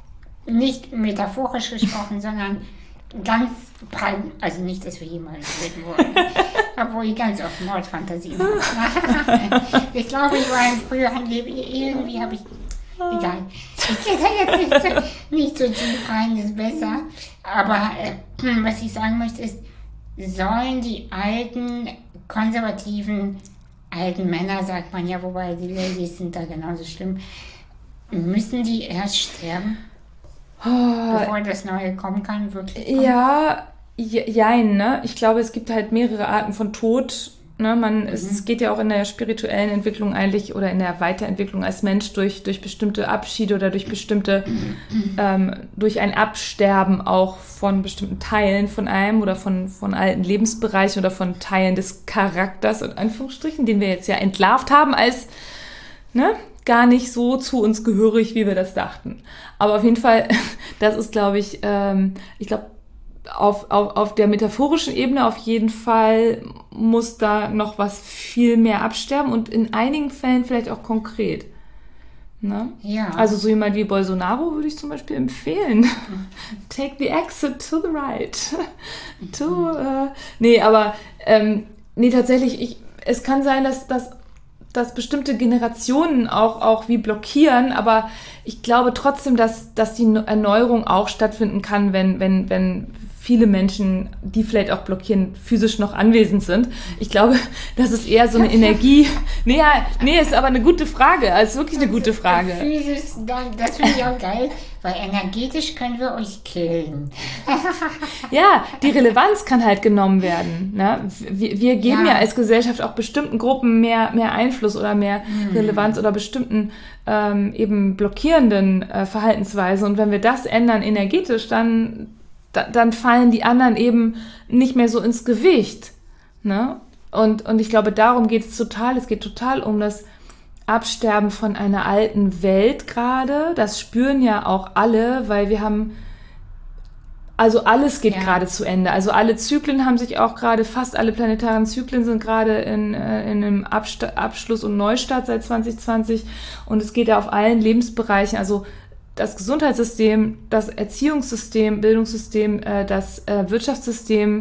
Speaker 1: nicht metaphorisch gesprochen, sondern ganz, prag- also nicht, dass wir jemals reden wollen, obwohl ich ganz oft Mordfantasien habe. Ich glaube, ich war im früheren Leben, irgendwie habe ich, egal. Ich gehe da jetzt nicht so, nicht so tief rein, ist besser. Aber äh, was ich sagen möchte ist, sollen die alten, konservativen, alten Männer, sagt man ja, wobei die Ladies sind da genauso schlimm, müssen die erst sterben? Bevor das Neue kommen kann, wirklich kommen?
Speaker 2: Ja, je- jein, ne? Ich glaube, es gibt halt mehrere Arten von Tod. Ne? Man, es geht ja auch in der spirituellen Entwicklung eigentlich oder in der Weiterentwicklung als Mensch durch, durch bestimmte Abschiede oder durch bestimmte, ähm, durch ein Absterben auch von bestimmten Teilen von einem oder von, von alten Lebensbereichen oder von Teilen des Charakters, in Anführungsstrichen, den wir jetzt ja entlarvt haben als, ne? Gar nicht so zu uns gehörig, wie wir das dachten. Aber auf jeden Fall, das ist, glaube ich, ähm, ich glaube, auf, auf, auf der metaphorischen Ebene auf jeden Fall muss da noch was viel mehr absterben und in einigen Fällen vielleicht auch konkret. Ne?
Speaker 1: Ja.
Speaker 2: Also so jemand wie Bolsonaro würde ich zum Beispiel empfehlen. Take the exit to the right. to, äh, nee, aber ähm, nee, tatsächlich, ich, es kann sein, dass das dass bestimmte Generationen auch, auch wie blockieren, aber ich glaube trotzdem, dass, dass die Erneuerung auch stattfinden kann, wenn, wenn, wenn viele Menschen, die vielleicht auch blockieren, physisch noch anwesend sind. Ich glaube, das ist eher so eine Energie. Nee, ja, nee, ist aber eine gute Frage. Es ist wirklich eine gute Frage.
Speaker 1: Physisch, das finde ich auch geil, weil energetisch können wir euch killen.
Speaker 2: Ja, die Relevanz kann halt genommen werden. Ne? Wir, wir geben ja.
Speaker 1: Ja.
Speaker 2: als Gesellschaft auch bestimmten Gruppen mehr, mehr Einfluss oder mehr
Speaker 1: Mhm.
Speaker 2: Relevanz oder bestimmten ähm, eben blockierenden äh, Verhaltensweisen. Und wenn wir das ändern energetisch, dann, da, dann fallen die anderen eben nicht mehr so ins Gewicht. Ne? Und, und ich glaube, darum geht es total. Es geht total um das Absterben von einer alten Welt gerade. Das spüren ja auch alle, weil wir haben, also alles geht
Speaker 1: Ja.
Speaker 2: gerade zu Ende. Also alle Zyklen haben sich auch gerade, fast alle planetaren Zyklen sind gerade in, äh, in einem Absta- Abschluss und Neustart seit zwanzig zwanzig. Und es geht ja auf allen Lebensbereichen, also das Gesundheitssystem, das Erziehungssystem, Bildungssystem, äh, das äh, Wirtschaftssystem,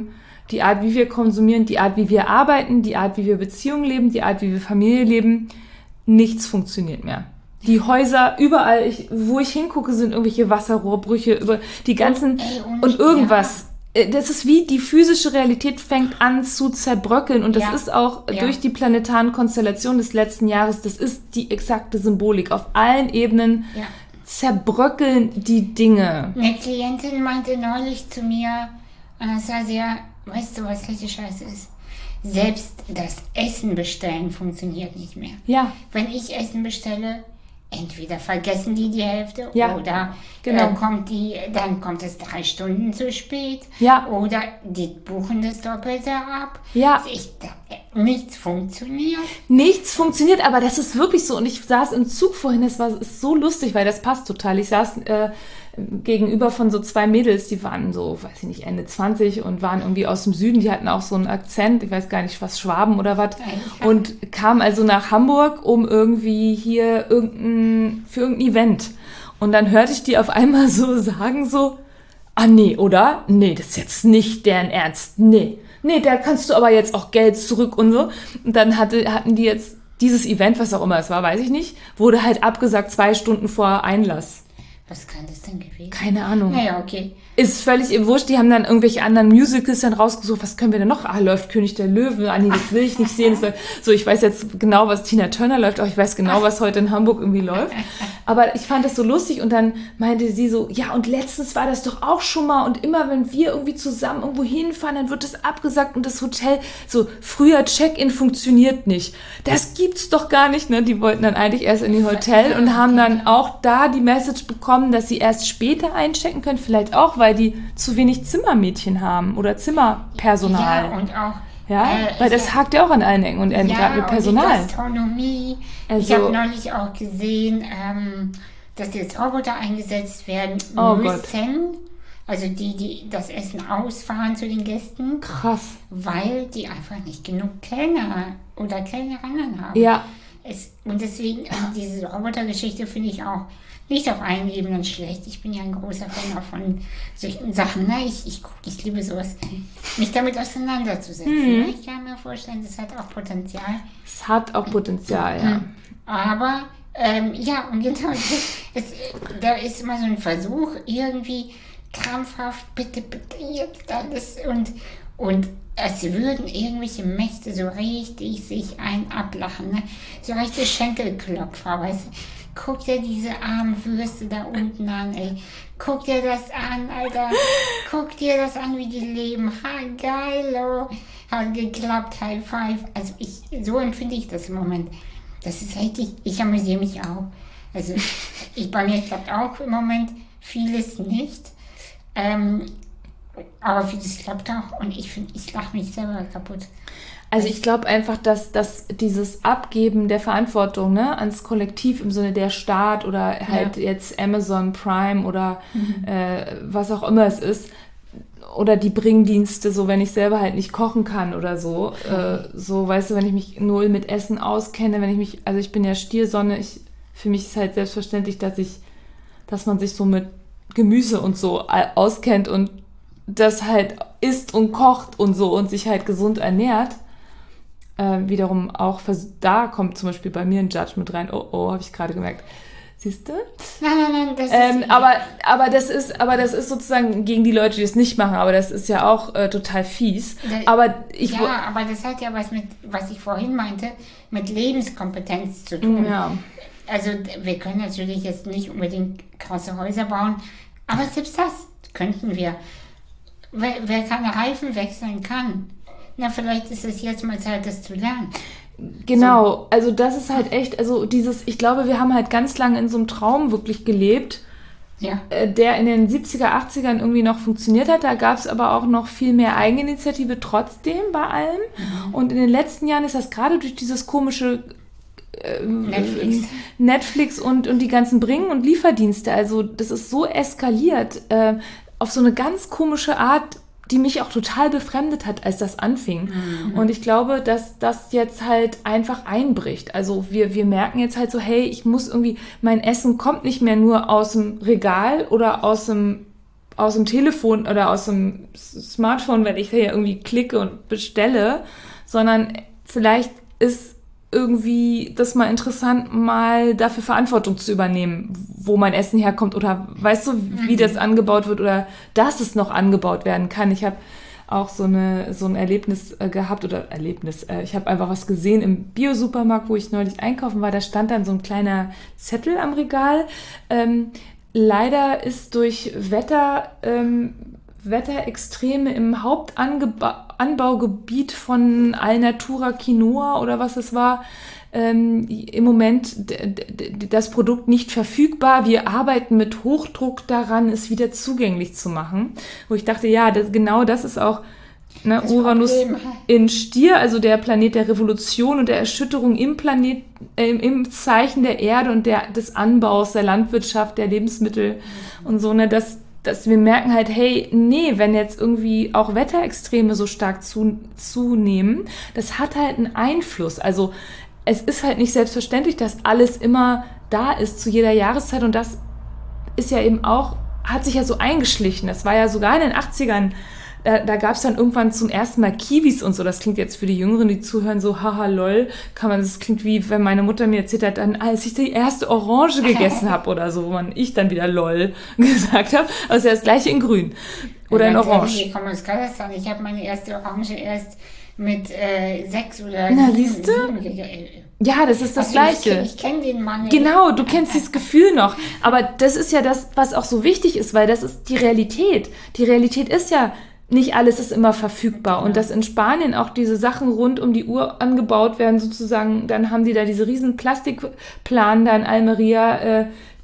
Speaker 2: die Art, wie wir konsumieren, die Art, wie wir arbeiten, die Art, wie wir Beziehungen leben, die Art, wie wir Familie leben, nichts funktioniert mehr. Die Häuser, überall, ich, wo ich hingucke, sind irgendwelche Wasserrohrbrüche, über die ganzen,
Speaker 1: und, ey, und,
Speaker 2: und irgendwas. Ja. Das ist wie, die physische Realität fängt an zu zerbröckeln und das ja. ist auch ja. durch die planetaren Konstellationen des letzten Jahres, das ist die exakte Symbolik. Auf allen Ebenen ja. zerbröckeln die Dinge.
Speaker 1: Eine Klientin meinte neulich zu mir, und das war sehr, weißt du, was richtig scheiße ist? Selbst das Essen bestellen funktioniert nicht mehr.
Speaker 2: Ja.
Speaker 1: Wenn ich Essen bestelle, entweder vergessen die die Hälfte
Speaker 2: ja,
Speaker 1: oder
Speaker 2: genau.
Speaker 1: äh, kommt die, dann kommt es drei Stunden zu spät.
Speaker 2: Ja.
Speaker 1: Oder die buchen das Doppelte ab.
Speaker 2: Ja.
Speaker 1: Ich, nichts funktioniert.
Speaker 2: Nichts funktioniert, aber das ist wirklich so. Und ich saß im Zug vorhin, das war ist so lustig, weil das passt total. Ich saß äh, gegenüber von so zwei Mädels, die waren so, weiß ich nicht, Ende zwanzig und waren irgendwie aus dem Süden. Die hatten auch so einen Akzent, ich weiß gar nicht, was, Schwaben oder was. Und kamen also nach Hamburg, um irgendwie hier irgendein, für irgendein Event. Und dann hörte ich die auf einmal so sagen so, ah nee, oder? Nee, das ist jetzt nicht deren Ernst. Nee, nee, da kannst du aber jetzt auch Geld zurück und so. Und dann hatte, hatten die jetzt dieses Event, was auch immer es war, weiß ich nicht, wurde halt abgesagt zwei Stunden vor Einlass.
Speaker 1: Was kann das denn gewesen?
Speaker 2: Keine Ahnung.
Speaker 1: Naja, okay.
Speaker 2: Ist völlig im Wurscht. Die haben dann irgendwelche anderen Musicals dann rausgesucht. Was können wir denn noch? Ah, läuft König der Löwen. Ah, nee, das will ich nicht sehen. Das läuft, so, ich weiß jetzt genau, was Tina Turner läuft. Auch ich weiß genau, was heute in Hamburg irgendwie läuft. Aber ich fand das so lustig. Und dann meinte sie so, ja, und letztens war das doch auch schon mal. Und immer, wenn wir irgendwie zusammen irgendwo hinfahren, dann wird das abgesagt. Und das Hotel, so, früher Check-in funktioniert nicht. Das gibt's doch gar nicht, ne? Die wollten dann eigentlich erst in die Hotel und haben dann auch da die Message bekommen, dass sie erst später einchecken können. Vielleicht auch, weil die zu wenig Zimmermädchen haben oder Zimmerpersonal.
Speaker 1: Ja, und auch...
Speaker 2: Ja,
Speaker 1: äh,
Speaker 2: weil das
Speaker 1: ja,
Speaker 2: hakt ja auch an allen Ecken und Enden,
Speaker 1: ja,
Speaker 2: gerade mit Personal.
Speaker 1: Und die Gastronomie.
Speaker 2: Also,
Speaker 1: ich habe neulich auch gesehen, ähm, dass jetzt Roboter eingesetzt werden
Speaker 2: oh
Speaker 1: müssen.
Speaker 2: Gott.
Speaker 1: Also die, die das Essen ausfahren zu den Gästen.
Speaker 2: Krass.
Speaker 1: Weil die einfach nicht genug Kellner oder Kellnerinnen haben.
Speaker 2: Ja.
Speaker 1: Es, und deswegen, also diese Robotergeschichte finde ich auch nicht auf allen Ebenen schlecht. Ich bin ja ein großer Fan auch von solchen Sachen. Ne? Ich, ich, ich liebe sowas, mich damit auseinanderzusetzen.
Speaker 2: Mhm.
Speaker 1: Ne? Ich kann mir vorstellen, das hat auch Potenzial.
Speaker 2: Es hat auch Potenzial, ja.
Speaker 1: Aber, ähm, ja, und genau, es, da ist immer so ein Versuch, irgendwie krampfhaft, bitte, bitte, jetzt alles. Und, und es würden irgendwelche Mächte so richtig sich einen ablachen. Ne? So richtige Schenkelklopfer, weißt du. Guck dir diese armen Würste da unten an, ey. Guck dir das an, Alter. Guck dir das an, wie die leben. Ha, geil, oh. Hat geklappt, High Five. Also ich, so empfinde ich das im Moment. Das ist richtig, ich amüsiere mich auch. Also ich, bei mir klappt auch im Moment vieles nicht. Ähm, aber vieles klappt auch und ich finde, ich lache mich selber kaputt.
Speaker 2: Also ich glaube einfach, dass, dass dieses Abgeben der Verantwortung, ne, ans Kollektiv im Sinne der Staat oder halt ja. jetzt Amazon Prime oder mhm. äh, was auch immer es ist, oder die Bringdienste, so wenn ich selber halt nicht kochen kann oder so, mhm. äh, so weißt du, wenn ich mich null mit Essen auskenne, wenn ich mich, also ich bin ja Stiersonne, ich, für mich ist halt selbstverständlich, dass ich, dass man sich so mit Gemüse und so auskennt und das halt isst und kocht und so und sich halt gesund ernährt. Äh, wiederum auch, da kommt zum Beispiel bei mir ein Judgment rein. Oh, oh, habe ich gerade gemerkt. Siehst du?
Speaker 1: Nein, nein, nein, das
Speaker 2: ähm,
Speaker 1: ist...
Speaker 2: Aber, aber, das ist, aber das ist sozusagen gegen die Leute, die es nicht machen. Aber das ist ja auch äh, total fies.
Speaker 1: Da,
Speaker 2: aber ich,
Speaker 1: ja, aber das hat ja was mit, was ich vorhin meinte, mit Lebenskompetenz zu tun.
Speaker 2: Ja.
Speaker 1: Also wir können natürlich jetzt nicht unbedingt krasse Häuser bauen, aber selbst das könnten wir. Wer, wer keine Reifen wechseln kann, na, vielleicht ist es jetzt mal Zeit, das zu lernen.
Speaker 2: Genau,
Speaker 1: so.
Speaker 2: Also das ist halt echt, also dieses, ich glaube, wir haben halt ganz lange in so einem Traum wirklich gelebt,
Speaker 1: ja.
Speaker 2: äh, der in den siebziger, achtzigern irgendwie noch funktioniert hat. Da gab es aber auch noch viel mehr Eigeninitiative trotzdem bei allem. Mhm. Und in den letzten Jahren ist das gerade durch dieses komische äh,
Speaker 1: Netflix,
Speaker 2: Netflix und, und die ganzen Bringen- und Lieferdienste, also das ist so eskaliert, äh, auf so eine ganz komische Art, die mich auch total befremdet hat, als das anfing. Mhm. Und ich glaube, dass das jetzt halt einfach einbricht. Also wir, wir merken jetzt halt so, hey, ich muss irgendwie, mein Essen kommt nicht mehr nur aus dem Regal oder aus dem, aus dem Telefon oder aus dem Smartphone, wenn ich da ja irgendwie klicke und bestelle, sondern vielleicht ist irgendwie das mal interessant, mal dafür Verantwortung zu übernehmen, wo mein Essen herkommt oder weißt du, wie das angebaut wird oder dass es noch angebaut werden kann. Ich habe auch so eine so ein Erlebnis äh, gehabt oder Erlebnis. Äh, ich habe einfach was gesehen im Bio-Supermarkt, wo ich neulich einkaufen war. Da stand dann so ein kleiner Zettel am Regal. Ähm, leider ist durch Wetter ähm, Wetterextreme im Hauptanbaugebiet von Alnatura Quinoa oder was es war, ähm, im Moment d- d- das Produkt nicht verfügbar. Wir arbeiten mit Hochdruck daran, es wieder zugänglich zu machen. Wo ich dachte, ja, das, genau das ist auch ne, Uranus in Stier, also der Planet der Revolution und der Erschütterung im Planet, äh, im Zeichen der Erde und der, des Anbaus, der Landwirtschaft, der Lebensmittel mhm. und so, ne, das dass wir merken halt, hey, nee, wenn jetzt irgendwie auch Wetterextreme so stark zu, zunehmen, das hat halt einen Einfluss. Also es ist halt nicht selbstverständlich, dass alles immer da ist zu jeder Jahreszeit und das ist ja eben auch, hat sich ja so eingeschlichen. Das war ja sogar in den achtzigern, da, da gab es dann irgendwann zum ersten Mal Kiwis und so. Das klingt jetzt für die Jüngeren, die zuhören, so haha lol, kann man, das klingt wie, wenn meine Mutter mir erzählt hat, dann, als ich die erste Orange gegessen habe oder so, wo man ich dann wieder lol gesagt habe. Also ja das gleiche in grün oder ja, in Orange.
Speaker 1: Ich komme aus Kasachstan, ich habe meine erste Orange erst mit äh, sechs oder
Speaker 2: Na,
Speaker 1: sieben,
Speaker 2: siehst du?
Speaker 1: sieben
Speaker 2: Ja, das ist das
Speaker 1: also
Speaker 2: Gleiche.
Speaker 1: Ich, ich kenne den Mann.
Speaker 2: Genau, du kennst dieses Gefühl noch. Aber das ist ja das, was auch so wichtig ist, weil das ist die Realität. Die Realität ist ja, nicht alles ist immer verfügbar. Und dass in Spanien auch diese Sachen rund um die Uhr angebaut werden, sozusagen, dann haben die da diese riesen Plastikplan da in Almeria, äh,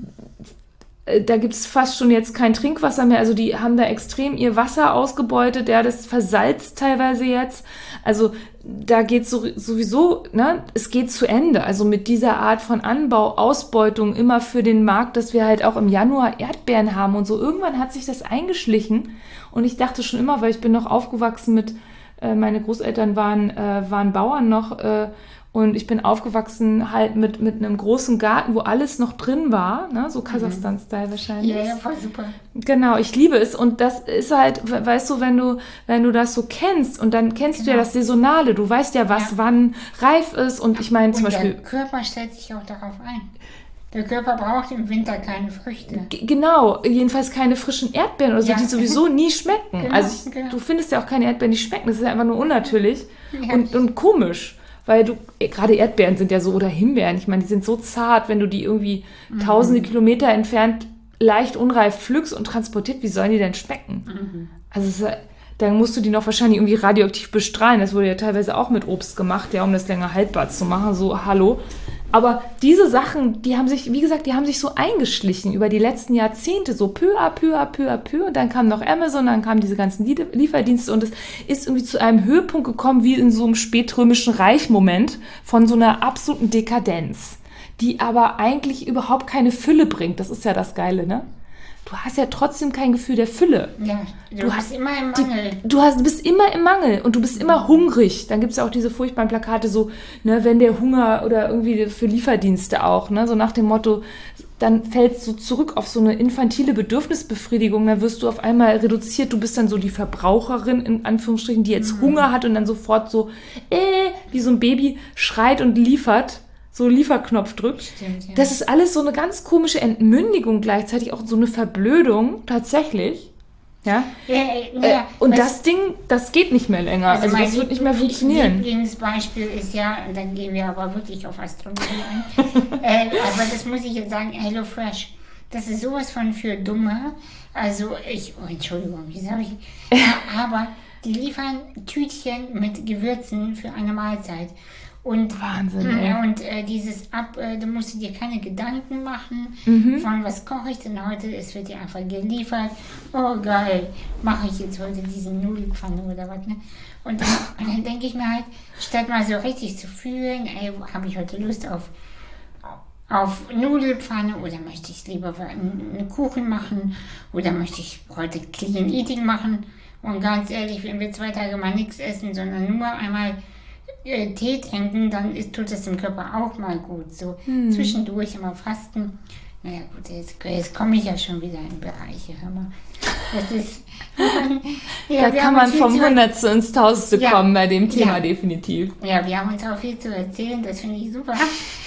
Speaker 2: da gibt es fast schon jetzt kein Trinkwasser mehr. Also die haben da extrem ihr Wasser ausgebeutet, ja, das versalzt teilweise jetzt. Also da geht so, sowieso, ne, es geht zu Ende. Also mit dieser Art von Anbau, Ausbeutung immer für den Markt, dass wir halt auch im Januar Erdbeeren haben und so. Irgendwann hat sich das eingeschlichen und ich dachte schon immer, weil ich bin noch aufgewachsen mit, äh, meine Großeltern waren, äh, waren Bauern noch, äh, und ich bin aufgewachsen halt mit, mit einem großen Garten, wo alles noch drin war, ne? So Kasachstan-Style wahrscheinlich.
Speaker 1: Ja, ja, voll super.
Speaker 2: Genau, ich liebe es. Und das ist halt, weißt du, wenn du, wenn du das so kennst und dann kennst genau. du ja das Saisonale, du weißt ja, was ja. wann reif ist. Und ich meine zum
Speaker 1: und
Speaker 2: Beispiel.
Speaker 1: Der Körper stellt sich auch darauf ein. Der Körper braucht im Winter keine Früchte.
Speaker 2: G- genau, jedenfalls keine frischen Erdbeeren oder so, ja. die sowieso nie schmecken. Genau, also ich, genau. du findest ja auch keine Erdbeeren, die schmecken. Das ist ja einfach nur unnatürlich ja. und, und komisch. Weil du, gerade Erdbeeren sind ja so, oder Himbeeren, ich meine, die sind so zart, wenn du die irgendwie mhm. tausende Kilometer entfernt leicht unreif pflückst und transportiert, wie sollen die denn schmecken? Mhm. Also es ist, dann musst du die noch wahrscheinlich irgendwie radioaktiv bestrahlen. Das wurde ja teilweise auch mit Obst gemacht, ja, um das länger haltbar zu machen. So, hallo. Aber diese Sachen, die haben sich, wie gesagt, die haben sich so eingeschlichen über die letzten Jahrzehnte, so peu à peu à peu à peu. Und dann kam noch Amazon, dann kamen diese ganzen Lieferdienste und es ist irgendwie zu einem Höhepunkt gekommen, wie in so einem spätrömischen Reich-Moment von so einer absoluten Dekadenz, die aber eigentlich überhaupt keine Fülle bringt. Das ist ja das Geile, ne? Du hast ja trotzdem kein Gefühl der Fülle.
Speaker 1: Ja, du, du bist immer im Mangel.
Speaker 2: Die, du, hast, du bist immer im Mangel und du bist immer hungrig. Dann gibt es ja auch diese furchtbaren Plakate so, ne, wenn der Hunger oder irgendwie für Lieferdienste auch, ne, so nach dem Motto, dann fällst du zurück auf so eine infantile Bedürfnisbefriedigung, dann wirst du auf einmal reduziert, du bist dann so die Verbraucherin, in Anführungsstrichen, die jetzt mhm. Hunger hat und dann sofort so, äh, wie so ein Baby schreit und liefert. So Lieferknopf drückt.
Speaker 1: Stimmt, ja.
Speaker 2: Das ist alles so eine ganz komische Entmündigung, gleichzeitig auch so eine Verblödung, tatsächlich. Ja.
Speaker 1: ja, ja, ja.
Speaker 2: Äh, und das Ding, das geht nicht mehr länger. Also, also das wird nicht mehr funktionieren.
Speaker 1: Mein Lieblingsbeispiel ist ja, und dann gehen wir aber wirklich auf Astronomie ein, äh, aber das muss ich jetzt sagen, HelloFresh. Das ist sowas von für Dumme. Also ich, oh, Entschuldigung, wie sage ich? Ja, aber die liefern Tütchen mit Gewürzen für eine Mahlzeit. Und,
Speaker 2: Wahnsinn, ey.
Speaker 1: Und äh, dieses Ab, äh, du musst dir keine Gedanken machen,
Speaker 2: mhm.
Speaker 1: von was koche ich denn heute, es wird dir einfach geliefert. Oh geil, mache ich jetzt heute diesen Nudelpfanne oder was, ne? Und dann, und dann denke ich mir halt, statt mal so richtig zu fühlen, ey, habe ich heute Lust auf, auf Nudelpfanne oder möchte ich lieber einen Kuchen machen oder möchte ich heute Clean Eating machen? Und ganz ehrlich, wenn wir zwei Tage mal nichts essen, sondern nur einmal Tee trinken, dann ist, tut es dem Körper auch mal gut. So hm. zwischendurch immer fasten. Naja gut, jetzt, jetzt komme ich ja schon wieder in Bereiche. Hör mal. Das ist,
Speaker 2: ja, da kann man vom Hundertste ins Tausendste ja, kommen bei dem Thema,
Speaker 1: ja.
Speaker 2: definitiv.
Speaker 1: Ja, wir haben uns auch viel zu erzählen, das finde ich super.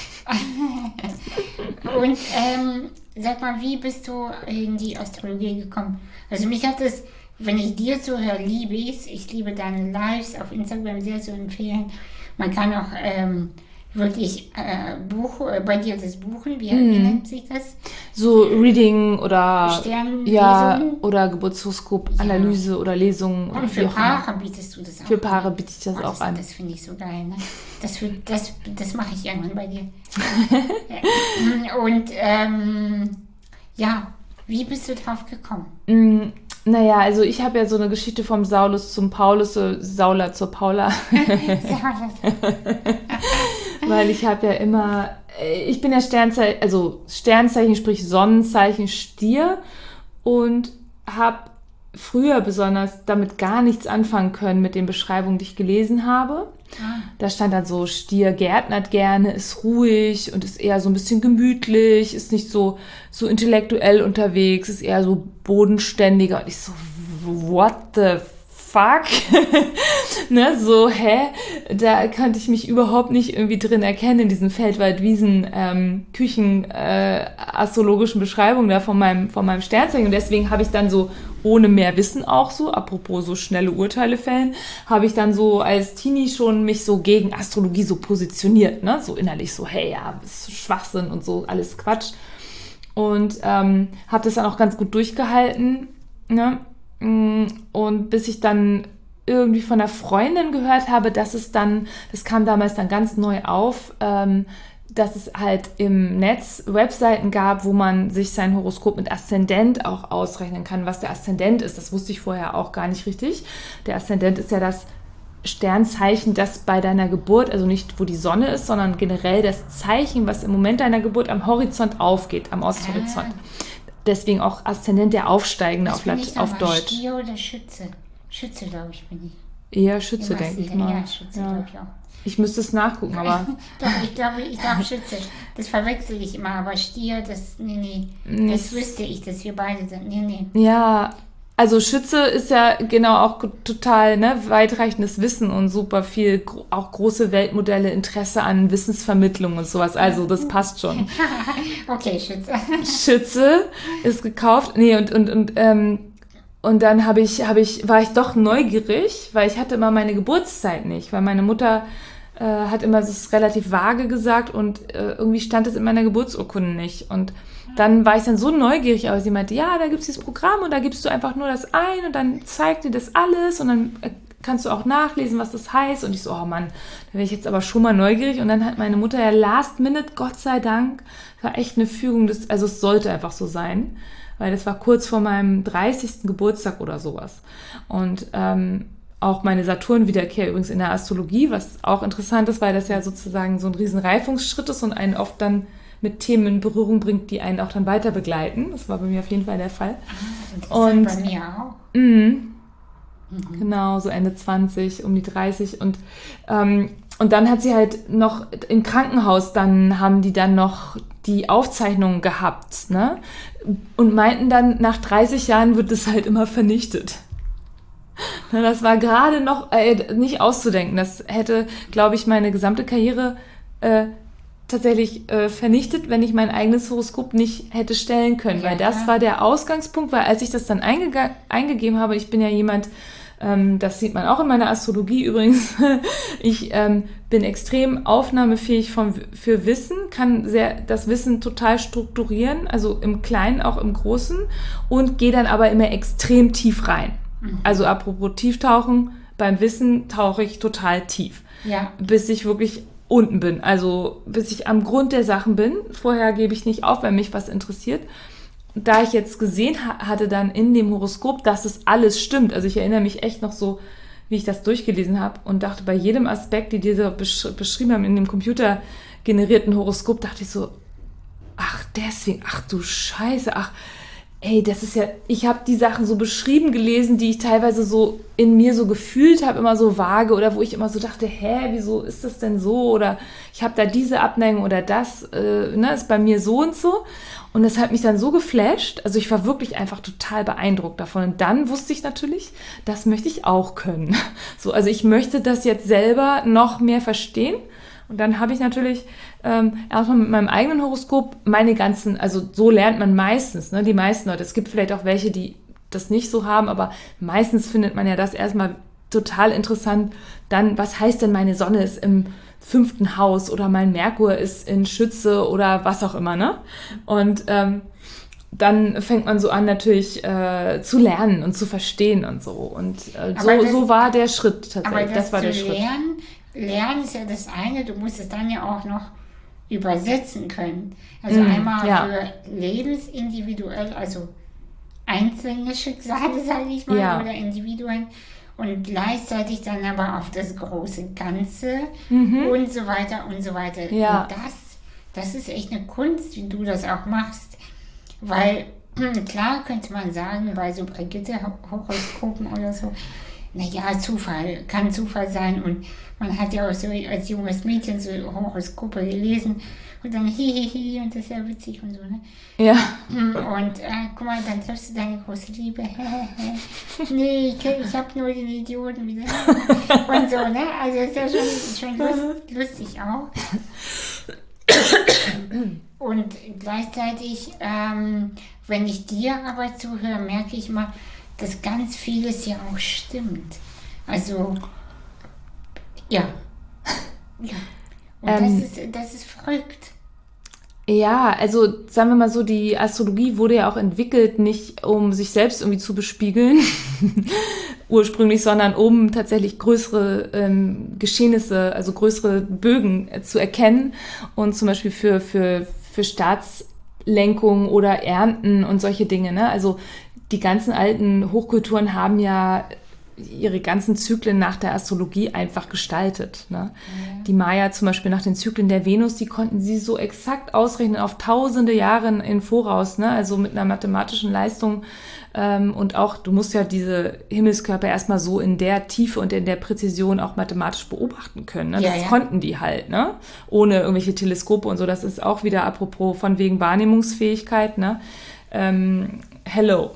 Speaker 1: Und ähm, sag mal, wie bist du in die Astrologie gekommen? Also mich hat es, wenn ich dir zuhöre, liebe ich es. Ich liebe deine Lives auf Instagram sehr zu empfehlen. Man kann auch ähm, wirklich äh, Buch, äh, bei dir das buchen. Wie, mm. wie nennt sich das?
Speaker 2: So Reading oder ja, oder
Speaker 1: Geburtshoroskop-Analyse
Speaker 2: ja. oder Lesungen.
Speaker 1: Und für Paare bietest du das auch
Speaker 2: Für Paare biete ich das
Speaker 1: oh,
Speaker 2: auch
Speaker 1: das,
Speaker 2: an.
Speaker 1: Das finde ich so geil. Ne? Das, für, das, das mache ich irgendwann bei dir. Und ähm, ja, wie bist du drauf gekommen?
Speaker 2: Mm. Naja, also ich habe ja so eine Geschichte vom Saulus zum Paulus, so Saula zur Paula. Weil ich habe ja immer, ich bin ja Sternzeichen, also Sternzeichen, sprich Sonnenzeichen Stier und habe früher besonders damit gar nichts anfangen können mit den Beschreibungen, die ich gelesen habe. Ah. Da stand dann so, Stier gärtnert gerne, ist ruhig und ist eher so ein bisschen gemütlich, ist nicht so, so intellektuell unterwegs, ist eher so bodenständiger. Und ich so, what the fuck? Ne, so, hä? Da konnte ich mich überhaupt nicht irgendwie drin erkennen in diesen Feldwald-Wiesen ähm, Küchen äh, astrologischen Beschreibungen da von meinem, von meinem Sternzeichen. Und deswegen habe ich dann so ohne mehr Wissen auch so, apropos so schnelle Urteile fällen, habe ich dann so als Teenie schon mich so gegen Astrologie so positioniert, ne? So innerlich so, hey, ja, das ist Schwachsinn und so, alles Quatsch. Und ähm, habe das dann auch ganz gut durchgehalten, ne? Und bis ich dann irgendwie von einer Freundin gehört habe, dass es dann, das kam damals dann ganz neu auf, ähm, dass es halt im Netz Webseiten gab, wo man sich sein Horoskop mit Aszendent auch ausrechnen kann. Was der Aszendent ist, das wusste ich vorher auch gar nicht richtig. Der Aszendent ist ja das Sternzeichen, das bei deiner Geburt, also nicht wo die Sonne ist, sondern generell das Zeichen, was im Moment deiner Geburt am Horizont aufgeht, am Osthorizont. Ah. Deswegen auch Aszendent, der Aufsteigende auf, Lat- auf Deutsch.
Speaker 1: Stier oder Schütze? Schütze, glaube ich, bin ich.
Speaker 2: Eher Schütze, denke ich mal.
Speaker 1: Ja, Schütze, ja. glaube ich auch.
Speaker 2: Ich müsste es nachgucken, aber...
Speaker 1: Doch, ich glaube, ich glaube Schütze. Das verwechsel ich immer, aber Stier, das, nee, nee, das wüsste ich, dass wir beide sind. Nee, nee.
Speaker 2: Ja, also Schütze ist ja genau auch total, ne, weitreichendes Wissen und super viel, auch große Weltmodelle, Interesse an Wissensvermittlung und sowas. Also das passt schon.
Speaker 1: Okay, Schütze.
Speaker 2: Schütze ist gekauft. Nee, und, und, und, ähm, Und dann habe ich, habe ich, war ich doch neugierig, weil ich hatte immer meine Geburtszeit nicht, weil meine Mutter äh, hat immer das relativ vage gesagt und äh, irgendwie stand es in meiner Geburtsurkunde nicht. Und dann war ich dann so neugierig, aber sie meinte, ja, da gibt es dieses Programm und da gibst du einfach nur das ein und dann zeigt dir das alles und dann äh, kannst du auch nachlesen, was das heißt. Und ich so, oh Mann, da wäre ich jetzt aber schon mal neugierig. Und dann hat meine Mutter ja last minute, Gott sei Dank, war echt eine Fügung, des, also es sollte einfach so sein. Weil das war kurz vor meinem dreißigsten Geburtstag oder sowas. Und ähm, auch meine Saturn-Wiederkehr übrigens in der Astrologie, was auch interessant ist, weil das ja sozusagen so ein riesen Reifungsschritt ist und einen oft dann mit Themen in Berührung bringt, die einen auch dann weiter begleiten. Das war bei mir auf jeden Fall der Fall.
Speaker 1: Ah, und bei mir auch.
Speaker 2: Mh, mhm. Genau, so Ende zwanzig, um die dreißig. Und ähm, Und dann hat sie halt noch im Krankenhaus, dann haben die dann noch die Aufzeichnungen gehabt, ne? Und meinten dann, nach dreißig Jahren wird es halt immer vernichtet. Na, das war gerade noch äh, nicht auszudenken. Das hätte, glaube ich, meine gesamte Karriere äh, tatsächlich äh, vernichtet, wenn ich mein eigenes Horoskop nicht hätte stellen können. Ja, weil das ja. war der Ausgangspunkt, weil als ich das dann eingega- eingegeben habe, ich bin ja jemand, das sieht man auch in meiner Astrologie übrigens. Ich ähm, bin extrem aufnahmefähig vom, für Wissen, kann sehr, das Wissen total strukturieren, also im Kleinen, auch im Großen, und gehe dann aber immer extrem tief rein. Mhm. Also apropos Tieftauchen, beim Wissen tauche ich total tief,
Speaker 1: ja.
Speaker 2: bis ich wirklich unten bin, also bis ich am Grund der Sachen bin. Vorher gebe ich nicht auf, wenn mich was interessiert. Da ich jetzt gesehen ha- hatte dann in dem Horoskop, dass es alles stimmt, also ich erinnere mich echt noch so, wie ich das durchgelesen habe und dachte, bei jedem Aspekt, die diese besch- beschrieben haben in dem computergenerierten Horoskop, dachte ich so, ach deswegen, ach du Scheiße, ach, ey, das ist ja, ich habe die Sachen so beschrieben gelesen, die ich teilweise so in mir so gefühlt habe, immer so vage oder wo ich immer so dachte, hä, wieso ist das denn so? Oder ich habe da diese Abneigung oder das, äh, ne, ist bei mir so und so. Und das hat mich dann so geflasht, also ich war wirklich einfach total beeindruckt davon. Und dann wusste ich natürlich, das möchte ich auch können. So, also ich möchte das jetzt selber noch mehr verstehen. Und dann habe ich natürlich ähm, erstmal mit meinem eigenen Horoskop meine ganzen, also so lernt man meistens, ne, die meisten Leute. Es gibt vielleicht auch welche, die das nicht so haben, aber meistens findet man ja das erstmal total interessant. Dann, was heißt denn, meine Sonne ist im fünften Haus oder mein Merkur ist in Schütze oder was auch immer, ne? Und ähm, dann fängt man so an, natürlich äh, zu lernen und zu verstehen und so. Und äh, so,
Speaker 1: das,
Speaker 2: so war der Schritt tatsächlich.
Speaker 1: Aber das,
Speaker 2: das war der
Speaker 1: zu
Speaker 2: Schritt.
Speaker 1: Lernen, lernen ist ja das eine, du musst es dann ja auch noch übersetzen können. Also mm, einmal ja. für lebensindividuell, also einzelne Schicksale, sage ich mal, ja. oder Individuen und gleichzeitig dann aber auf das große Ganze mhm. und so weiter und so weiter.
Speaker 2: Ja.
Speaker 1: Und das, das ist echt eine Kunst, wie du das auch machst, weil klar könnte man sagen, bei so Brigitte-Horoskopen oder so, naja, Zufall, kann Zufall sein und man hat ja auch so als junges Mädchen so Horoskope gelesen und dann hihihi und das ist ja witzig und so, ne?
Speaker 2: Ja.
Speaker 1: Und äh, guck mal, dann triffst du deine große Liebe. Nee, ich, ich hab nur den Idioten wieder. Und so, ne? Also ist ja schon, schon lust, lustig auch. Und gleichzeitig, ähm, wenn ich dir aber zuhöre, merke ich mal, dass ganz vieles ja auch stimmt. Also, ja. ja. Und ähm, das, ist, das ist verrückt.
Speaker 2: Ja, also sagen wir mal so, die Astrologie wurde ja auch entwickelt, nicht um sich selbst irgendwie zu bespiegeln, ursprünglich, sondern um tatsächlich größere ähm, Geschehnisse, also größere Bögen äh, zu erkennen und zum Beispiel für, für, für Staatslenkung oder Ernten und solche Dinge, ne? Also die ganzen alten Hochkulturen haben ja ihre ganzen Zyklen nach der Astrologie einfach gestaltet. Ne? Ja. Die Maya zum Beispiel nach den Zyklen der Venus, die konnten sie so exakt ausrechnen auf tausende Jahre in Voraus, ne? Also mit einer mathematischen Leistung. Ähm, und auch, du musst ja diese Himmelskörper erstmal so in der Tiefe und in der Präzision auch mathematisch beobachten können. Ne? Das ja, ja. konnten die halt, ne? Ohne irgendwelche Teleskope und so. Das ist auch wieder apropos von wegen Wahrnehmungsfähigkeit. Ne? Ähm, hello.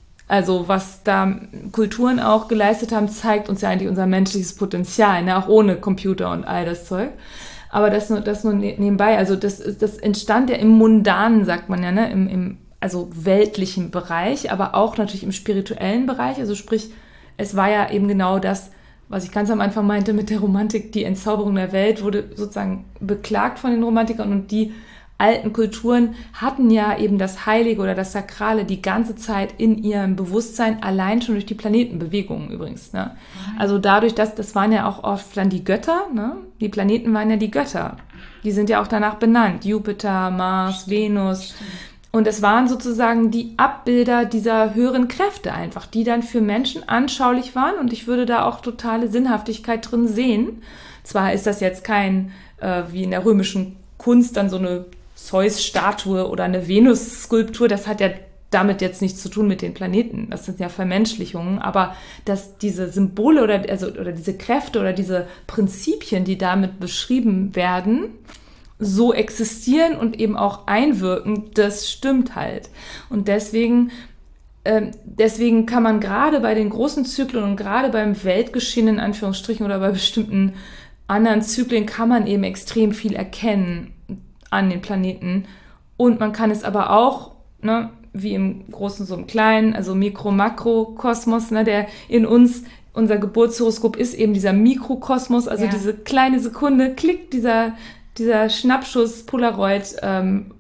Speaker 2: Also was da Kulturen auch geleistet haben, zeigt uns ja eigentlich unser menschliches Potenzial, ne? Auch ohne Computer und all das Zeug. Aber das nur, das nur nebenbei, also das, das entstand ja im Mundanen, sagt man ja, ne? Im, im also weltlichen Bereich, aber auch natürlich im spirituellen Bereich. Also sprich, es war ja eben genau das, was ich ganz am Anfang meinte mit der Romantik, die Entzauberung der Welt wurde sozusagen beklagt von den Romantikern und die alten Kulturen hatten ja eben das Heilige oder das Sakrale die ganze Zeit in ihrem Bewusstsein, allein schon durch die Planetenbewegungen übrigens. Ne? Also dadurch, dass das waren ja auch oft dann die Götter, ne? Die Planeten waren ja die Götter. Die sind ja auch danach benannt. Jupiter, Mars, Venus. Und es waren sozusagen die Abbilder dieser höheren Kräfte einfach, die dann für Menschen anschaulich waren. Und ich würde da auch totale Sinnhaftigkeit drin sehen. Zwar ist das jetzt kein, äh, wie in der römischen Kunst, dann so eine Zeus-Statue oder eine Venus-Skulptur, das hat ja damit jetzt nichts zu tun mit den Planeten. Das sind ja Vermenschlichungen, aber dass diese Symbole oder, also, oder diese Kräfte oder diese Prinzipien, die damit beschrieben werden, so existieren und eben auch einwirken, das stimmt halt. Und deswegen, äh, deswegen kann man gerade bei den großen Zyklen und gerade beim Weltgeschehen in Anführungsstrichen oder bei bestimmten anderen Zyklen kann man eben extrem viel erkennen an den Planeten. Und man kann es aber auch, ne, wie im Großen so im Kleinen, also Mikro-Makro-Kosmos, ne, der in uns, unser Geburtshoroskop ist eben dieser Mikrokosmos, also ja. diese kleine Sekunde, klick, dieser, dieser Schnappschuss Polaroid ähm,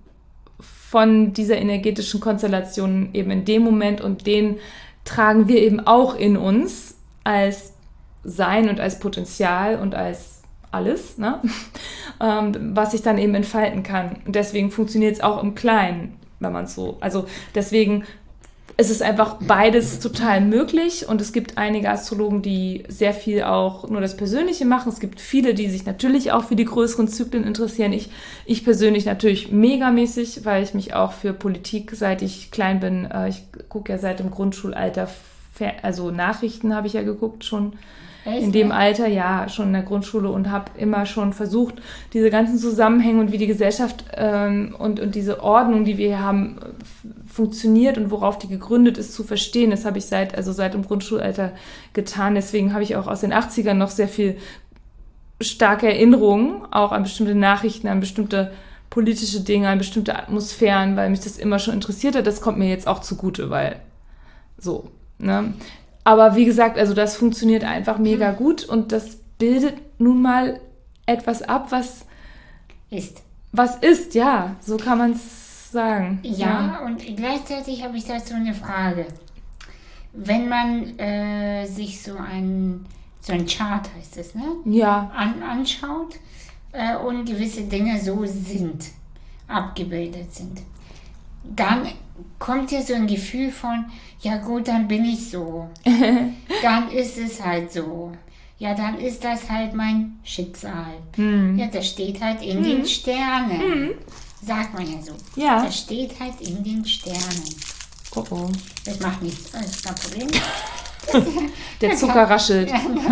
Speaker 2: von dieser energetischen Konstellation eben in dem Moment und den tragen wir eben auch in uns als Sein und als Potenzial und als alles, ne? ähm, was sich dann eben entfalten kann. Und deswegen funktioniert es auch im Kleinen, wenn man es so, also deswegen es ist einfach beides total möglich und es gibt einige Astrologen, die sehr viel auch nur das Persönliche machen. Es gibt viele, die sich natürlich auch für die größeren Zyklen interessieren. Ich, ich persönlich natürlich megamäßig, weil ich mich auch für Politik, seit ich klein bin, äh, ich gucke ja seit dem Grundschulalter, also Nachrichten habe ich ja geguckt schon. Echt? In dem Alter, ja, schon in der Grundschule und habe immer schon versucht, diese ganzen Zusammenhänge und wie die Gesellschaft ähm, und, und diese Ordnung, die wir hier haben, f- funktioniert und worauf die gegründet ist, zu verstehen. Das habe ich seit, also seit dem Grundschulalter getan. Deswegen habe ich auch aus den achtzigern noch sehr viel starke Erinnerungen, auch an bestimmte Nachrichten, an bestimmte politische Dinge, an bestimmte Atmosphären, weil mich das immer schon interessiert hat. Das kommt mir jetzt auch zugute, weil so, ne? Aber wie gesagt, also das funktioniert einfach mega gut und das bildet nun mal etwas ab, was
Speaker 1: ist.
Speaker 2: Was ist, ja, so kann man es sagen.
Speaker 1: Ja, ja, und gleichzeitig habe ich dazu eine Frage. Wenn man äh, sich so ein, so ein Chart, heißt es, ne?
Speaker 2: Ja.
Speaker 1: An, anschaut äh, und gewisse Dinge so sind, abgebildet sind, dann kommt ja so ein Gefühl von, ja gut, dann bin ich so. Dann ist es halt so. Ja, dann ist das halt mein Schicksal. Hm. Ja, das steht halt in hm. den Sternen. Hm. Sagt man ja so.
Speaker 2: Ja.
Speaker 1: Das steht halt in den Sternen.
Speaker 2: Oh oh.
Speaker 1: Das macht nichts, das ist kein Problem.
Speaker 2: Der Zucker raschelt.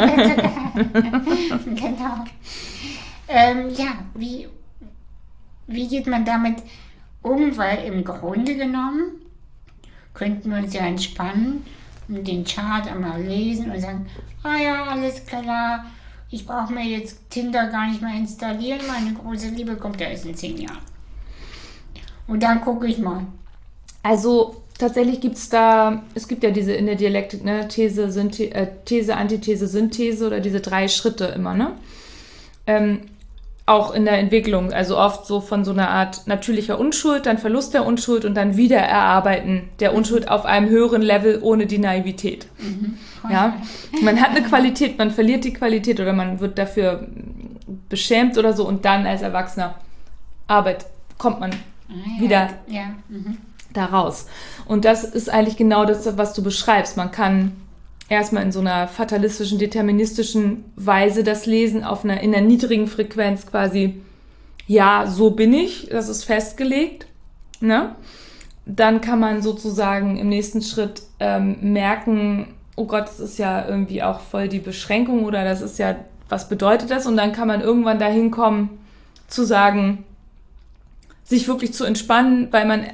Speaker 1: Genau. Ähm, ja, wie, wie geht man damit um? Weil im Grunde genommen könnten wir uns ja entspannen und den Chart einmal lesen und sagen, ah ja, alles klar, ich brauche mir jetzt Tinder gar nicht mehr installieren, meine große Liebe kommt ja erst in zehn Jahren. Und dann gucke ich mal.
Speaker 2: Also tatsächlich gibt es da, es gibt ja diese in der Dialektik, ne, These, Synthe, äh, These, Antithese, Synthese oder diese drei Schritte immer, ne? Ähm, auch in der Entwicklung, also oft so von so einer Art natürlicher Unschuld, dann Verlust der Unschuld und dann Wiedererarbeiten der Unschuld auf einem höheren Level ohne die Naivität. Mhm. Ja? Man hat eine Qualität, man verliert die Qualität oder man wird dafür beschämt oder so und dann als Erwachsener Arbeit kommt man
Speaker 1: ah,
Speaker 2: wieder
Speaker 1: ja. Ja. Mhm.
Speaker 2: da raus. Und das ist eigentlich genau das, was du beschreibst. Man kann erstmal in so einer fatalistischen, deterministischen Weise das lesen, auf einer, in einer niedrigen Frequenz quasi, ja, so bin ich, das ist festgelegt, ne? Dann kann man sozusagen im nächsten Schritt ähm, merken, oh Gott, das ist ja irgendwie auch voll die Beschränkung oder das ist ja, was bedeutet das? Und dann kann man irgendwann dahin kommen, zu sagen, sich wirklich zu entspannen, weil man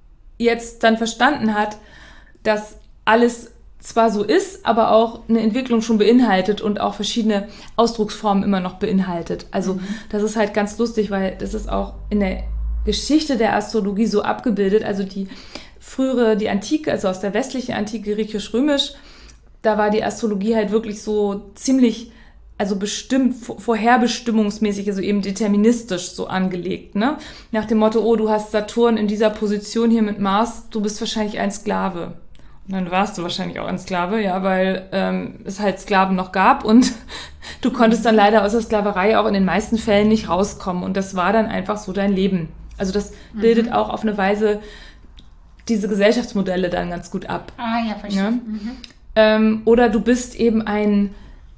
Speaker 2: jetzt dann verstanden hat, dass alles zwar so ist, aber auch eine Entwicklung schon beinhaltet und auch verschiedene Ausdrucksformen immer noch beinhaltet. Also mhm. das ist halt ganz lustig, weil das ist auch in der Geschichte der Astrologie so abgebildet. Also die frühere, die Antike, also aus der westlichen Antike, griechisch-römisch, da war die Astrologie halt wirklich so ziemlich, also bestimmt, vorherbestimmungsmäßig, also eben deterministisch so angelegt, ne? Nach dem Motto, oh, du hast Saturn in dieser Position hier mit Mars, du bist wahrscheinlich ein Sklave. Und dann warst du wahrscheinlich auch ein Sklave, ja, weil ähm, es halt Sklaven noch gab und du konntest dann leider aus der Sklaverei auch in den meisten Fällen nicht rauskommen und das war dann einfach so dein Leben. Also das mhm. bildet auch auf eine Weise diese Gesellschaftsmodelle dann ganz gut ab.
Speaker 1: Ah ja, verstehe.
Speaker 2: Ja?
Speaker 1: Mhm.
Speaker 2: Ähm, oder du bist eben ein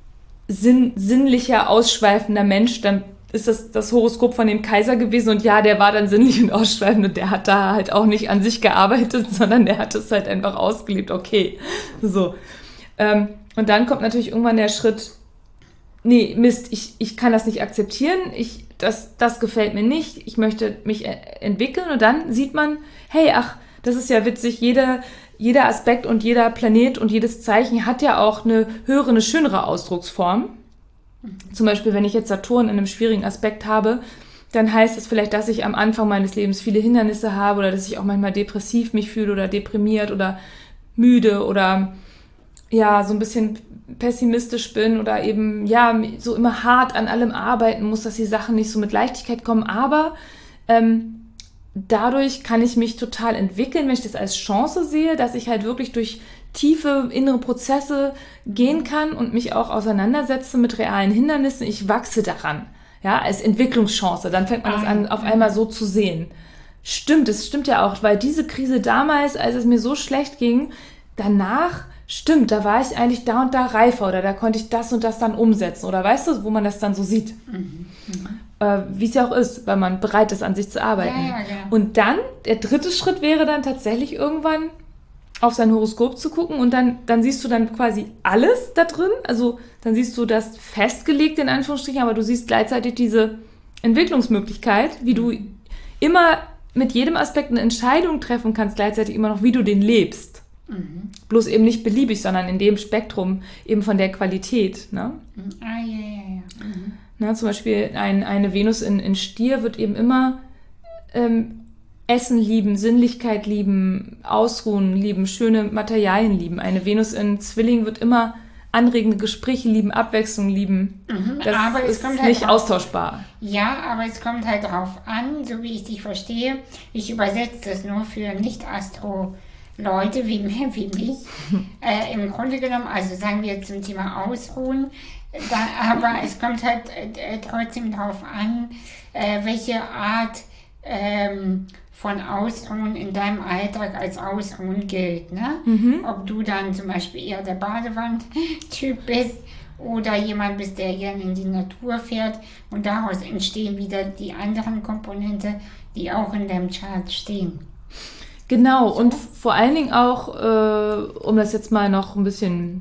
Speaker 2: sinn, sinnlicher, ausschweifender Mensch, dann ist das das Horoskop von dem Kaiser gewesen und ja, der war dann sinnlich und ausschweifend und der hat da halt auch nicht an sich gearbeitet, sondern der hat es halt einfach ausgelebt, okay, so. Ähm, und dann kommt natürlich irgendwann der Schritt, nee, Mist, ich, ich kann das nicht akzeptieren, ich, das, das gefällt mir nicht, ich möchte mich entwickeln und dann sieht man, hey, ach, das ist ja witzig, jeder, jeder Aspekt und jeder Planet und jedes Zeichen hat ja auch eine höhere, eine schönere Ausdrucksform. Zum Beispiel, wenn ich jetzt Saturn in einem schwierigen Aspekt habe, dann heißt es vielleicht, dass ich am Anfang meines Lebens viele Hindernisse habe oder dass ich auch manchmal depressiv mich fühle oder deprimiert oder müde oder ja, so ein bisschen pessimistisch bin oder eben ja, so immer hart an allem arbeiten muss, dass die Sachen nicht so mit Leichtigkeit kommen. Aber ähm, dadurch kann ich mich total entwickeln, wenn ich das als Chance sehe, dass ich halt wirklich durch tiefe innere Prozesse gehen kann und mich auch auseinandersetze mit realen Hindernissen. Ich wachse daran, ja, als Entwicklungschance. Dann fängt man das an, auf einmal so zu sehen. stimmt, es stimmt ja auch, weil diese Krise damals, als es mir so schlecht ging, danach, stimmt, da war ich eigentlich da und da reifer oder da konnte ich das und das dann umsetzen oder weißt du, wo man das dann so sieht. Mhm. Mhm. Äh, wie es ja auch ist, weil man bereit ist, an sich zu arbeiten.
Speaker 1: Ja, ja, ja.
Speaker 2: Und dann, der dritte Schritt wäre dann tatsächlich irgendwann auf sein Horoskop zu gucken und dann, dann siehst du dann quasi alles da drin, also dann siehst du das festgelegt in Anführungsstrichen, aber du siehst gleichzeitig diese Entwicklungsmöglichkeit, wie du immer mit jedem Aspekt eine Entscheidung treffen kannst, gleichzeitig immer noch, wie du den lebst. Mhm. Bloß eben nicht beliebig, sondern in dem Spektrum eben von der Qualität. Ne?
Speaker 1: Ah, ja, ja, ja. Mhm.
Speaker 2: Na, zum Beispiel ein, eine Venus in, in Stier wird eben immer ähm, Essen lieben, Sinnlichkeit lieben, Ausruhen lieben, schöne Materialien lieben. Eine Venus in Zwilling wird immer anregende Gespräche lieben, Abwechslung lieben.
Speaker 1: Mhm,
Speaker 2: das
Speaker 1: aber es
Speaker 2: ist
Speaker 1: kommt halt
Speaker 2: nicht
Speaker 1: drauf,
Speaker 2: austauschbar.
Speaker 1: Ja, aber es kommt halt darauf an, so wie ich dich verstehe. Ich übersetze das nur für Nicht-Astro-Leute wie, wie mich. äh, Im Grunde genommen, also sagen wir zum Thema Ausruhen, da, aber es kommt halt äh, trotzdem darauf an, äh, welche Art ähm, von Ausruhen in deinem Alltag als Ausruhen gilt. Ne? Mhm. Ob du dann zum Beispiel eher der Badewand-Typ bist oder jemand bist, der gerne in die Natur fährt und daraus entstehen wieder die anderen Komponente, die auch in deinem Chart stehen.
Speaker 2: Genau, so. Und vor allen Dingen auch, äh, um das jetzt mal noch ein bisschen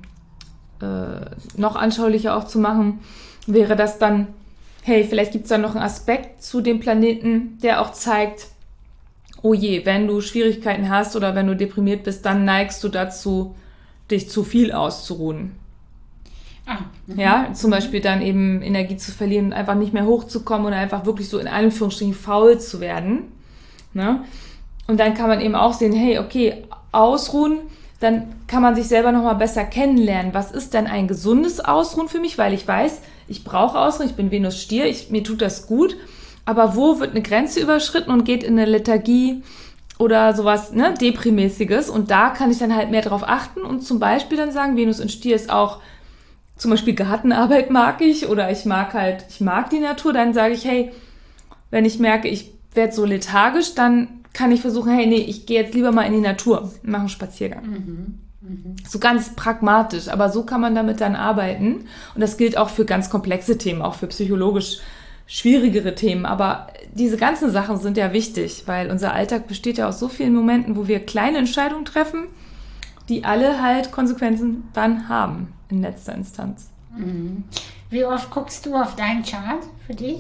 Speaker 2: äh, noch anschaulicher auch zu machen, wäre das dann, hey, vielleicht gibt es da noch einen Aspekt zu dem Planeten, der auch zeigt, oh je, wenn du Schwierigkeiten hast oder wenn du deprimiert bist, dann neigst du dazu, dich zu viel auszuruhen.
Speaker 1: Ah,
Speaker 2: ja, zum Beispiel dann eben Energie zu verlieren und einfach nicht mehr hochzukommen oder einfach wirklich so in Anführungsstrichen faul zu werden. Ne? Und dann kann man eben auch sehen, hey, okay, ausruhen, dann kann man sich selber nochmal besser kennenlernen. Was ist denn ein gesundes Ausruhen für mich? Weil ich weiß, ich brauche Ausruhen, ich bin Venus Stier, ich, mir tut das gut. Aber wo wird eine Grenze überschritten und geht in eine Lethargie oder sowas, ne, Deprimäßiges? Und da kann ich dann halt mehr drauf achten und zum Beispiel dann sagen, Venus in Stier ist auch, zum Beispiel Gartenarbeit mag ich oder ich mag halt, ich mag die Natur, dann sage ich, hey, wenn ich merke, ich werde so lethargisch, dann kann ich versuchen, hey, nee, ich gehe jetzt lieber mal in die Natur, mache einen Spaziergang. Mhm. Mhm. So ganz pragmatisch, aber so kann man damit dann arbeiten. Und das gilt auch für ganz komplexe Themen, auch für psychologisch schwierigere Themen. Aber diese ganzen Sachen sind ja wichtig, weil unser Alltag besteht ja aus so vielen Momenten, wo wir kleine Entscheidungen treffen, die alle halt Konsequenzen dann haben, in letzter Instanz.
Speaker 1: Mhm. Wie oft guckst du auf deinen Chart für dich?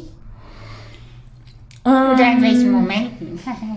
Speaker 1: Ähm, Oder in welchen Momenten?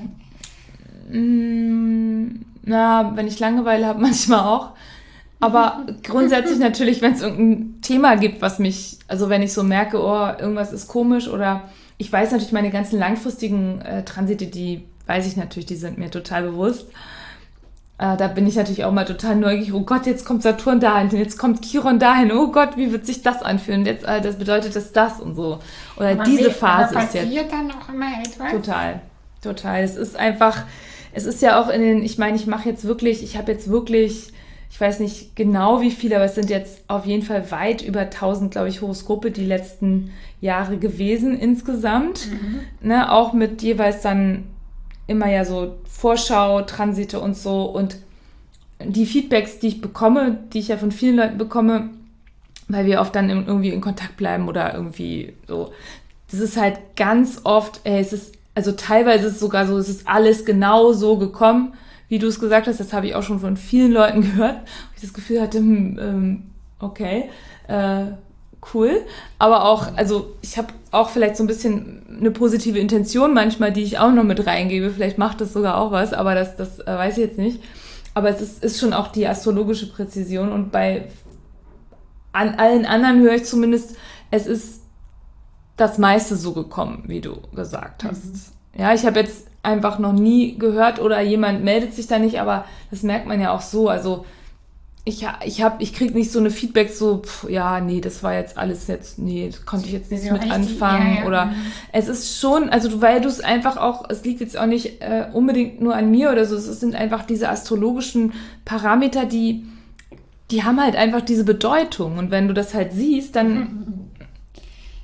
Speaker 2: Na, wenn ich Langeweile habe, manchmal auch. Aber grundsätzlich natürlich, wenn es irgendein Thema gibt, was mich, also wenn ich so merke, oh, irgendwas ist komisch oder ich weiß natürlich, meine ganzen langfristigen äh, Transite, die weiß ich natürlich, die sind mir total bewusst. Äh, da bin ich natürlich auch mal total neugierig. Oh Gott, jetzt kommt Saturn dahin, jetzt kommt Chiron dahin. Oh Gott, wie wird sich das anfühlen? Jetzt, äh, das bedeutet das das und so. Oder aber diese wie, Phase
Speaker 1: aber
Speaker 2: ist jetzt.
Speaker 1: Passiert dann auch immer etwas?
Speaker 2: Total, total. Es ist einfach, es ist ja auch in den, ich meine, ich mache jetzt wirklich, ich habe jetzt wirklich, ich weiß nicht genau wie viele, aber es sind jetzt auf jeden Fall weit über tausend, glaube ich, Horoskope die letzten Jahre gewesen insgesamt. Mhm. Ne, auch mit jeweils dann immer ja so Vorschau, Transite und so. Und die Feedbacks, die ich bekomme, die ich ja von vielen Leuten bekomme, weil wir oft dann irgendwie in Kontakt bleiben oder irgendwie so, das ist halt ganz oft, ey, es ist, also teilweise ist es sogar so, es ist alles genau so gekommen, wie du es gesagt hast. Das habe ich auch schon von vielen Leuten gehört, wo ich das Gefühl hatte, hm, ähm, okay, äh, cool. Aber auch, also ich habe auch vielleicht so ein bisschen eine positive Intention manchmal, die ich auch noch mit reingebe. Vielleicht macht das sogar auch was, aber das, das äh, weiß ich jetzt nicht. Aber es ist, ist schon auch die astrologische Präzision und bei an allen anderen höre ich zumindest, es ist das meiste so gekommen, wie du gesagt hast. Mhm. Ja, ich habe jetzt einfach noch nie gehört oder jemand meldet sich da nicht, aber das merkt man ja auch so. Also ich, ich, hab, ich kriege nicht so eine Feedback so, pff, ja, nee, das war jetzt alles jetzt, nee, das konnte ich jetzt nicht mit anfangen. Ja, ja. Oder es ist schon, also du, weil du es einfach auch, es liegt jetzt auch nicht äh, unbedingt nur an mir oder so, es sind einfach diese astrologischen Parameter, die, die haben halt einfach diese Bedeutung. Und wenn du das halt siehst, dann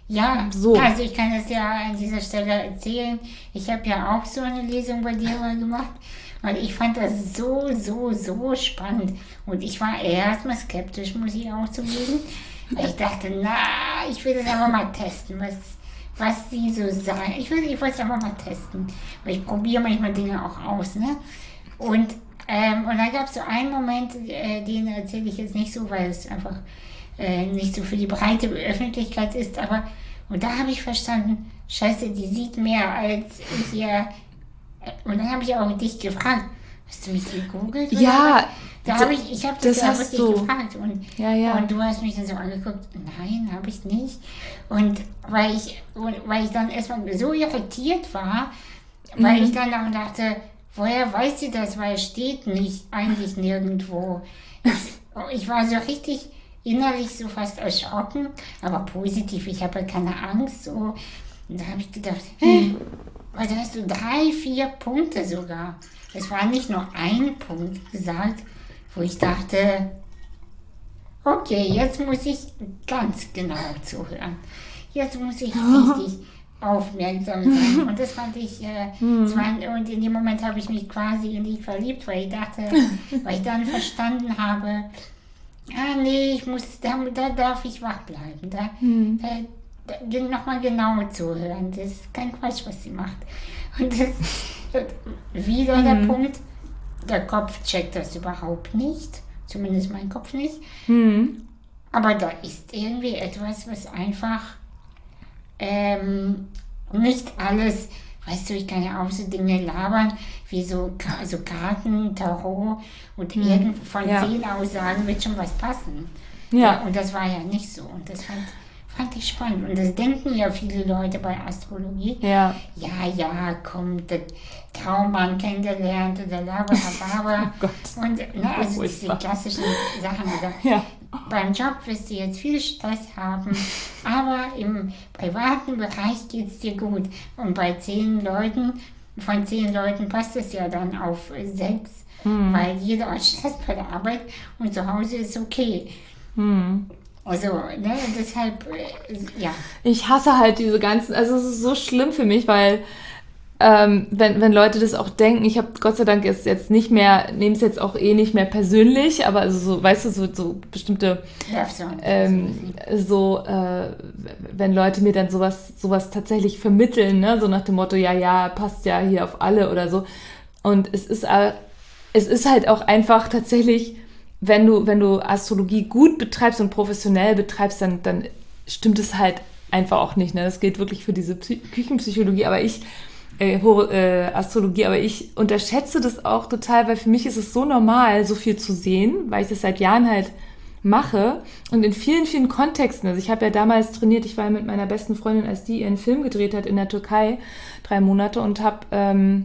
Speaker 1: Ja,
Speaker 2: so.
Speaker 1: Also ich kann das ja an dieser Stelle erzählen. Ich habe ja auch so eine Lesung bei dir mal gemacht. Weil ich fand das so, so, so spannend. Und ich war erstmal skeptisch, muss ich auch zugeben. Weil ich dachte, na, ich will das einfach mal testen, was, was sie so sagen. Ich will, ich will es einfach mal testen. Weil ich probiere manchmal Dinge auch aus, ne? Und, ähm, und da gab es so einen Moment, äh, den erzähle ich jetzt nicht so, weil es einfach äh, nicht so für die breite Öffentlichkeit ist. Aber, und da habe ich verstanden, scheiße, die sieht mehr als ich ihr. Und dann habe ich auch dich gefragt, hast du mich gegoogelt?
Speaker 2: Ja,
Speaker 1: da habe ich, ich habe das, das ja wirklich du. gefragt und,
Speaker 2: ja, ja.
Speaker 1: und du hast mich dann so angeguckt, nein, habe ich nicht. Und weil ich, weil ich dann erstmal so irritiert war, weil mhm. ich dann auch dachte, woher weiß sie das, weil es steht nicht, eigentlich nirgendwo. Ich, ich war so richtig innerlich so fast erschrocken, aber positiv, ich habe keine Angst. So. Und da habe ich gedacht, hey, weil da hast du drei, vier Punkte sogar. Es war nicht nur ein Punkt gesagt, wo ich dachte, okay, jetzt muss ich ganz genau zuhören. Jetzt muss ich richtig aufmerksam sein. Und das fand ich, äh, das war, und in dem Moment habe ich mich quasi in dich verliebt, weil ich dachte, weil ich dann verstanden habe, ah nee, ich muss, da, da darf ich wach bleiben. Da, hm. da, nochmal genau zuhören. Das ist kein Quatsch, was sie macht. Und das wieder mhm. der Punkt, der Kopf checkt das überhaupt nicht. Zumindest mein Kopf nicht. Mhm. Aber da ist irgendwie etwas, was einfach ähm, nicht alles, weißt du, ich kann ja auch so Dinge labern, wie so, so Karten, Tarot und mhm. irgend von ja. zehn Aussagen wird schon was passen. Ja. Ja, und das war ja nicht so. Und das fand Fand ich spannend. Und das denken ja viele Leute bei Astrologie. Ja, ja, ja komm, der Traummann kennengelernt oder Laberababa. Oh Gott. Und ne, also diese klassischen Sachen. Also, ja. Beim Job wirst du jetzt viel Stress haben, aber im privaten Bereich geht es dir gut. Und bei zehn Leuten, von zehn Leuten passt es ja dann auf sechs, hm. weil jeder hat Stress bei der Arbeit und zu Hause ist okay. Hm. Also, ne, deshalb, ja.
Speaker 2: Ich hasse halt diese ganzen, also es ist so schlimm für mich, weil ähm, wenn, wenn Leute das auch denken, ich habe Gott sei Dank jetzt, jetzt nicht mehr, nehme es jetzt auch eh nicht mehr persönlich, aber also so, weißt du, so, so bestimmte, ja, so, ähm, so, äh, wenn Leute mir dann sowas, sowas tatsächlich vermitteln, ne, so nach dem Motto, ja, ja, passt ja hier auf alle oder so. Und es ist, äh, es ist halt auch einfach tatsächlich, wenn du, wenn du Astrologie gut betreibst und professionell betreibst, dann, dann stimmt es halt einfach auch nicht. Ne? Das gilt wirklich für diese Psy- Küchenpsychologie, aber ich, äh, äh, Astrologie, aber ich unterschätze das auch total, weil für mich ist es so normal, so viel zu sehen, weil ich das seit Jahren halt mache und in vielen, vielen Kontexten. Also ich habe ja damals trainiert, ich war mit meiner besten Freundin, als die ihren Film gedreht hat in der Türkei, drei Monate und habe ähm,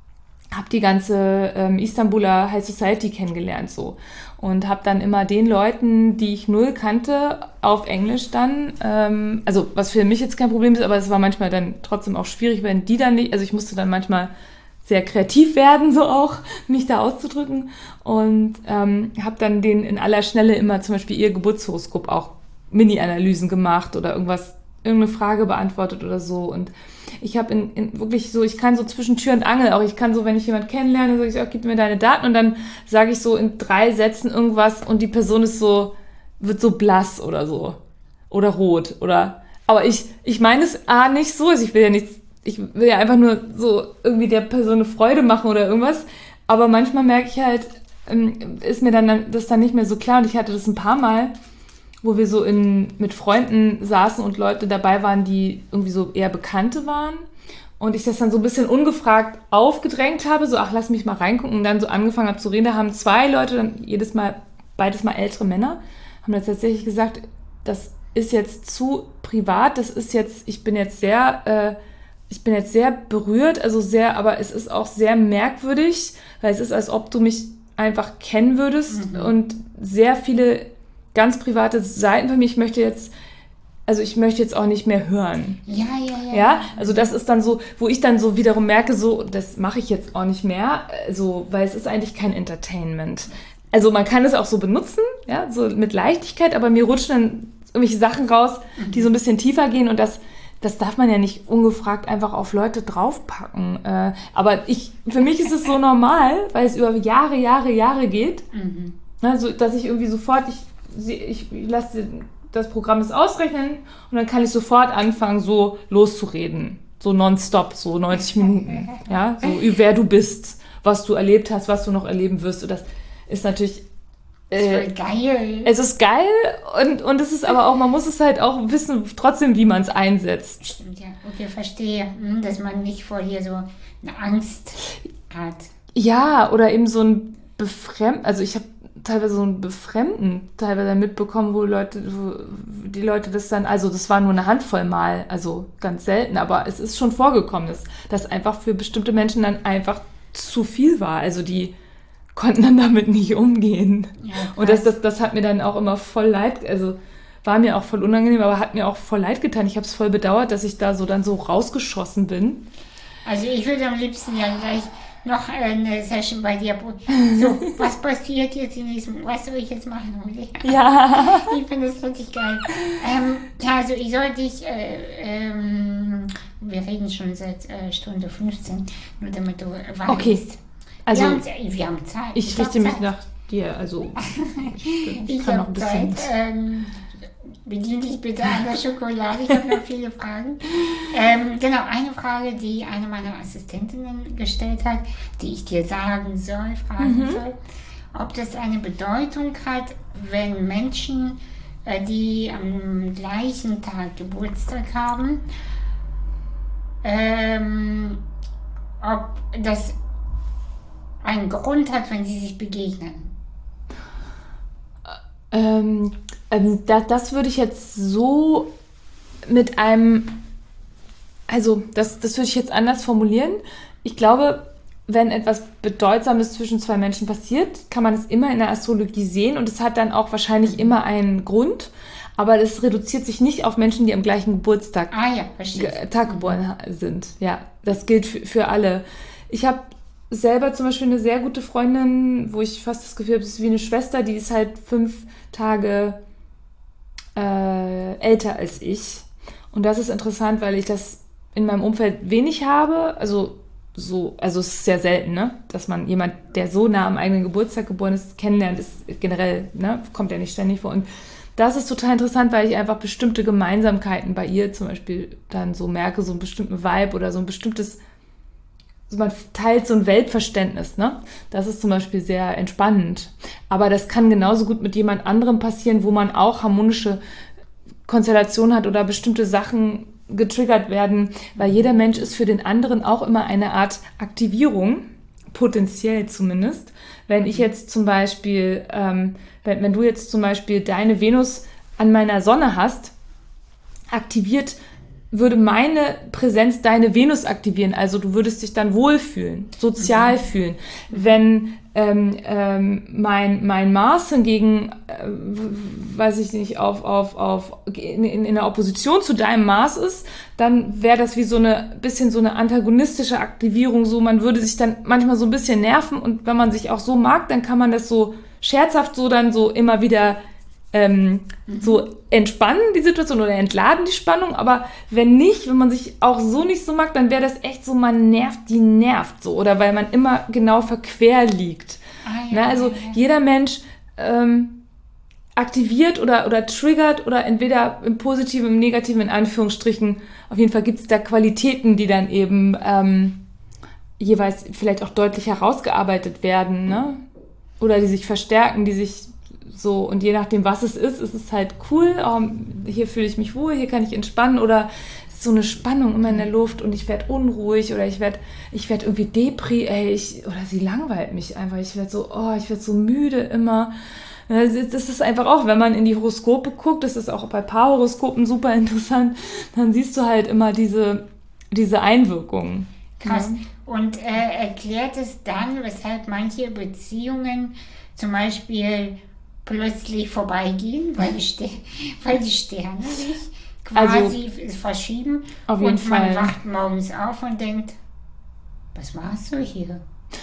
Speaker 2: hab die ganze ähm, Istanbuler High Society kennengelernt so und habe dann immer den Leuten, die ich null kannte, auf Englisch dann, ähm, also was für mich jetzt kein Problem ist, aber es war manchmal dann trotzdem auch schwierig, wenn die dann nicht, also ich musste dann manchmal sehr kreativ werden, so auch, mich da auszudrücken und ähm, habe dann denen in aller Schnelle immer zum Beispiel ihr Geburtshoroskop auch Mini-Analysen gemacht oder irgendwas, irgendeine Frage beantwortet oder so und ich habe in, in wirklich so, ich kann so zwischen Tür und Angel auch, ich kann so, wenn ich jemanden kennenlerne, sage ich, oh, gib mir deine Daten und dann sage ich so in drei Sätzen irgendwas und die Person ist so, wird so blass oder so oder rot oder, aber ich, ich meine es A nicht so, also ich will ja nichts, ich will ja einfach nur so irgendwie der Person eine Freude machen oder irgendwas, aber manchmal merke ich halt, ähm, ist mir dann das dann nicht mehr so klar und ich hatte das ein paar Mal, wo wir so in, mit Freunden saßen und Leute dabei waren, die irgendwie so eher Bekannte waren. Und ich das dann so ein bisschen ungefragt aufgedrängt habe, so, ach, lass mich mal reingucken. Und dann so angefangen habe zu reden. Da haben zwei Leute, dann jedes Mal, beides Mal ältere Männer, haben dann tatsächlich gesagt, das ist jetzt zu privat, das ist jetzt, ich bin jetzt sehr, äh, ich bin jetzt sehr berührt, also sehr, aber es ist auch sehr merkwürdig, weil es ist, als ob du mich einfach kennen würdest mhm. und sehr viele ganz private Seiten von mir, ich möchte jetzt, also ich möchte jetzt auch nicht mehr hören.
Speaker 1: Ja, ja, ja.
Speaker 2: Ja, also das ist dann so, wo ich dann so wiederum merke, so, das mache ich jetzt auch nicht mehr, so, weil es ist eigentlich kein Entertainment. Also man kann es auch so benutzen, ja, so mit Leichtigkeit, aber mir rutschen dann irgendwelche Sachen raus, die so ein bisschen tiefer gehen und das, das darf man ja nicht ungefragt einfach auf Leute draufpacken. Äh, aber ich, für mich ist es so normal, weil es über Jahre, Jahre, Jahre geht, mhm. also, dass ich irgendwie sofort, ich, ich lasse das Programm es ausrechnen und dann kann ich sofort anfangen, so loszureden. So nonstop, so neunzig Minuten. Ja, so wer du bist, was du erlebt hast, was du noch erleben wirst. Und das ist natürlich
Speaker 1: Äh, voll geil.
Speaker 2: Es ist geil und, und es ist aber auch, man muss es halt auch wissen, trotzdem, wie man es einsetzt.
Speaker 1: Stimmt, ja. Okay, verstehe. Hm, dass man nicht vor hier so eine Angst hat.
Speaker 2: Ja, oder eben so ein Befremden, also ich habe teilweise so ein Befremden teilweise mitbekommen, wo Leute, wo die Leute das dann, also das war nur eine Handvoll Mal, also ganz selten, aber es ist schon vorgekommen, dass das einfach für bestimmte Menschen dann einfach zu viel war. Also die konnten dann damit nicht umgehen. Ja, und das, das, das hat mir dann auch immer voll leid, also war mir auch voll unangenehm, aber hat mir auch voll leid getan. Ich habe es voll bedauert, dass ich da so dann so rausgeschossen bin.
Speaker 1: Also ich würde am liebsten ja gleich noch eine Session bei dir. So, was passiert jetzt in diesem, was soll ich jetzt machen?
Speaker 2: Ja.
Speaker 1: Ich finde das richtig geil. Ähm, ja, also ich soll dich, äh, ähm, wir reden schon seit äh, Stunde fünfzehn, nur damit du weißt.
Speaker 2: Okay. Also,
Speaker 1: wir haben, wir haben Zeit.
Speaker 2: Ich, ich richte mich nach dir, also ich, ich kann noch ein bisschen.
Speaker 1: Zeit, ähm, bedien dich bitte an der Schokolade, ich habe noch viele Fragen. Ähm, genau, eine Frage, die eine meiner Assistentinnen gestellt hat, die ich dir sagen soll, fragen mhm. soll, ob das eine Bedeutung hat, wenn Menschen, äh, die am gleichen Tag Geburtstag haben, ähm, ob das einen Grund hat, wenn sie sich begegnen.
Speaker 2: Ähm, ähm, das, das würde ich jetzt so mit einem, also das, das würde ich jetzt anders formulieren. Ich glaube, wenn etwas Bedeutsames zwischen zwei Menschen passiert, kann man es immer in der Astrologie sehen und es hat dann auch wahrscheinlich immer einen Grund, aber das reduziert sich nicht auf Menschen, die am gleichen Geburtstag
Speaker 1: ah, ja, verstehe.
Speaker 2: Tag geboren sind. Ja, das gilt für, für alle. Ich habe selber zum Beispiel eine sehr gute Freundin, wo ich fast das Gefühl habe, es ist wie eine Schwester, die ist halt fünf Tage äh, älter als ich. Und das ist interessant, weil ich das in meinem Umfeld wenig habe. Also so, also es ist sehr selten, ne, dass man jemand, der so nah am eigenen Geburtstag geboren ist, kennenlernt, ist generell, ne, kommt ja nicht ständig vor. Und das ist total interessant, weil ich einfach bestimmte Gemeinsamkeiten bei ihr zum Beispiel dann so merke, so einen bestimmten Vibe oder so ein bestimmtes, also man teilt so ein Weltverständnis, ne? Das ist zum Beispiel sehr entspannend. Aber das kann genauso gut mit jemand anderem passieren, wo man auch harmonische Konstellationen hat oder bestimmte Sachen getriggert werden, weil jeder Mensch ist für den anderen auch immer eine Art Aktivierung, potenziell zumindest. Wenn ich jetzt zum Beispiel, ähm, wenn, wenn du jetzt zum Beispiel deine Venus an meiner Sonne hast, aktiviert würde meine Präsenz deine Venus aktivieren. Also du würdest dich dann wohlfühlen, sozial mhm. fühlen. Wenn ähm, ähm, mein, mein Mars hingegen, äh, weiß ich nicht, auf, auf, auf, in, in, in der Opposition zu deinem Mars ist, dann wäre das wie so eine bisschen so eine antagonistische Aktivierung. So, man würde sich dann manchmal so ein bisschen nerven und wenn man sich auch so mag, dann kann man das so scherzhaft so dann so immer wieder Ähm, mhm. so entspannen die Situation oder entladen die Spannung, aber wenn nicht, wenn man sich auch so nicht so mag, dann wäre das echt so, man nervt, die nervt so oder weil man immer genau verquer liegt. Ah, ja, Na, also ja, ja. jeder Mensch ähm, aktiviert oder, oder triggert oder entweder im Positiven, im Negativen, in Anführungsstrichen, auf jeden Fall gibt es da Qualitäten, die dann eben ähm, jeweils vielleicht auch deutlich herausgearbeitet werden, ne? Oder die sich verstärken, die sich so, und je nachdem, was es ist, ist es halt cool, oh, hier fühle ich mich wohl, hier kann ich entspannen oder es ist so eine Spannung immer in der Luft und ich werde unruhig oder ich werde ich werd irgendwie Depri, ey, ich, oder sie langweilt mich einfach, ich werde so, oh, ich werde so müde immer. Das ist einfach auch, wenn man in die Horoskope guckt, das ist auch bei Paarhoroskopen super interessant, dann siehst du halt immer diese, diese Einwirkungen.
Speaker 1: Krass. Ja. Und äh, erklärt es dann, weshalb manche Beziehungen zum Beispiel plötzlich vorbeigehen, weil die, Ster- weil die Sterne sich quasi also, verschieben
Speaker 2: auf jeden
Speaker 1: und man
Speaker 2: Fall.
Speaker 1: wacht morgens auf und denkt, was machst du hier?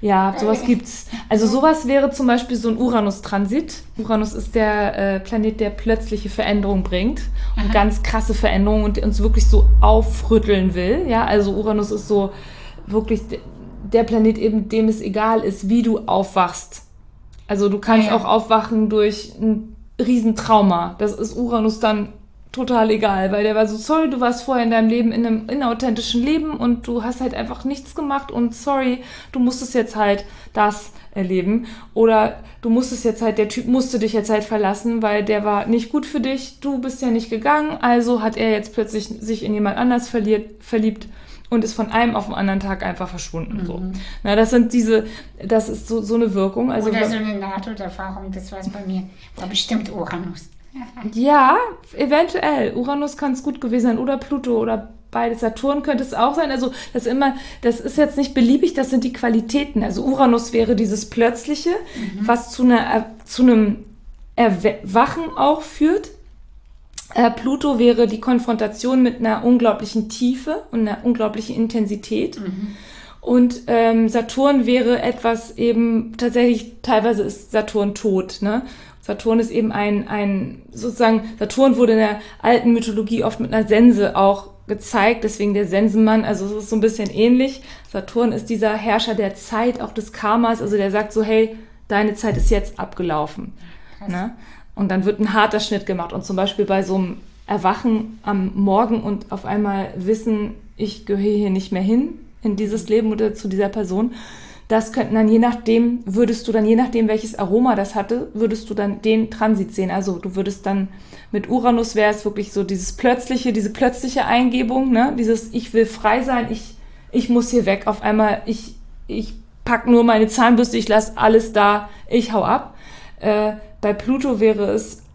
Speaker 2: Ja, sowas gibt's. Also sowas wäre zum Beispiel so ein Uranus-Transit. Uranus ist der äh, Planet, der plötzliche Veränderung bringt. Und
Speaker 1: Aha.
Speaker 2: ganz krasse Veränderungen und uns wirklich so aufrütteln will. Ja, also Uranus ist so wirklich der Planet eben, dem es egal ist, wie du aufwachst. Also du kannst
Speaker 1: Ja, ja.
Speaker 2: auch aufwachen durch ein Riesentrauma. Das ist Uranus dann total egal, weil der war so, sorry, du warst vorher in deinem Leben in einem inauthentischen Leben und du hast halt einfach nichts gemacht und sorry, du musstest jetzt halt das erleben. Oder du musstest jetzt halt, der Typ musste dich jetzt halt verlassen, weil der war nicht gut für dich, du bist ja nicht gegangen, also hat er jetzt plötzlich sich in jemand anders verliert, verliebt und ist von einem auf den anderen Tag einfach verschwunden.
Speaker 1: Mhm.
Speaker 2: So. Na, das sind diese, das ist so, so eine Wirkung. Also,
Speaker 1: Oder so eine Nahtoderfahrung, das war es bei mir. War bestimmt Uranus.
Speaker 2: ja, eventuell. Uranus kann es gut gewesen sein oder Pluto oder beides. Saturn könnte es auch sein. Also das immer, das ist jetzt nicht beliebig, das sind die Qualitäten. Also Uranus wäre dieses Plötzliche, mhm. was zu, einer, zu einem Erwachen auch führt. Äh, Pluto wäre die Konfrontation mit einer unglaublichen Tiefe und einer unglaublichen Intensität. Mhm. Und ähm, Saturn wäre etwas eben, tatsächlich, teilweise ist Saturn tot, ne? Saturn ist eben ein, ein, sozusagen, Saturn wurde in der alten Mythologie oft mit einer Sense auch gezeigt, deswegen der Sensenmann, also es ist so ein bisschen ähnlich. Saturn ist dieser Herrscher der Zeit, auch des Karmas, also der sagt so, hey, deine Zeit ist jetzt abgelaufen. Ne? Und dann wird ein harter Schnitt gemacht und zum Beispiel bei so einem Erwachen am Morgen und auf einmal wissen, ich gehöre hier nicht mehr hin, in dieses Leben oder zu dieser Person. Das könnten dann je nachdem, würdest du dann, je nachdem welches Aroma das hatte, würdest du dann den Transit sehen. Also du würdest dann, mit Uranus wäre es wirklich so dieses plötzliche, diese plötzliche Eingebung, ne? Dieses ich will frei sein, ich, ich muss hier weg. Auf einmal, ich, ich pack nur meine Zahnbürste, ich lasse alles da, ich hau ab. Äh, bei Pluto wäre es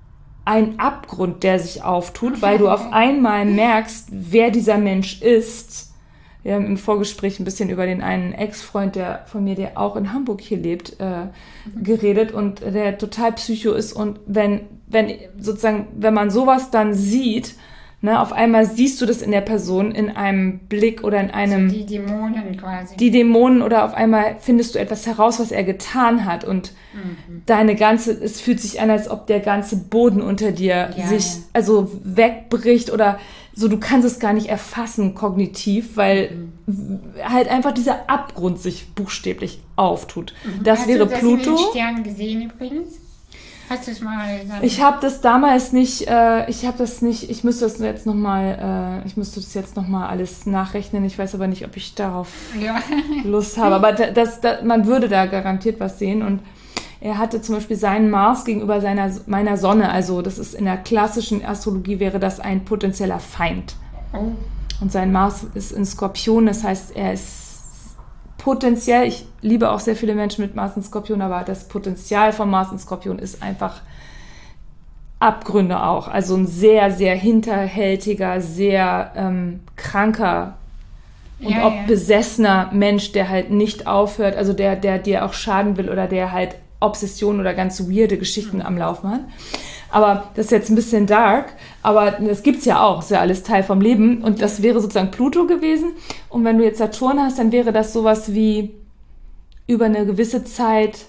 Speaker 2: ein Abgrund, der sich auftut, weil du auf einmal merkst, wer dieser Mensch ist. Wir haben im Vorgespräch ein bisschen über den einen Ex-Freund, der von mir, der auch in Hamburg hier lebt, äh, geredet und der total psycho ist. Und wenn, wenn sozusagen, wenn man sowas dann sieht, ne, auf einmal siehst du das in der Person in einem Blick oder in einem...
Speaker 1: Also die Dämonen quasi.
Speaker 2: Die Dämonen oder auf einmal findest du etwas heraus, was er getan hat und mhm. deine ganze, es fühlt sich an, als ob der ganze Boden unter dir
Speaker 1: ja,
Speaker 2: sich,
Speaker 1: ja.
Speaker 2: also wegbricht oder so, du kannst es gar nicht erfassen kognitiv, weil mhm. halt einfach dieser Abgrund sich buchstäblich auftut. Mhm. Das
Speaker 1: Hast
Speaker 2: wäre
Speaker 1: du das
Speaker 2: Pluto.
Speaker 1: in den Sternen gesehen übrigens? Hast du es mal dann?
Speaker 2: Ich habe das damals nicht, äh, ich habe das nicht, ich müsste das jetzt nochmal, äh, ich müsste das jetzt nochmal alles nachrechnen. Ich weiß aber nicht, ob ich darauf
Speaker 1: ja.
Speaker 2: Lust habe. Aber das, das, man würde da garantiert was sehen. Und er hatte zum Beispiel seinen Mars gegenüber seiner, meiner Sonne. Also das ist in der klassischen Astrologie wäre das ein potenzieller Feind.
Speaker 1: Oh.
Speaker 2: Und sein Mars ist in Skorpion, das heißt, er ist potenziell, ich liebe auch sehr viele Menschen mit Mars in Skorpion, aber das Potenzial von Mars in Skorpion ist einfach Abgründe auch. Also ein sehr, sehr hinterhältiger, sehr ähm, kranker und
Speaker 1: ja,
Speaker 2: ob
Speaker 1: ja.
Speaker 2: besessener Mensch, der halt nicht aufhört, also der, der dir auch schaden will oder der halt Obsessionen oder ganz weirde Geschichten am Laufen hat. Aber das ist jetzt ein bisschen dark, aber das gibt's ja auch, ist ja alles Teil vom Leben und das wäre sozusagen Pluto gewesen. Und wenn du jetzt Saturn hast, dann wäre das sowas wie über eine gewisse Zeit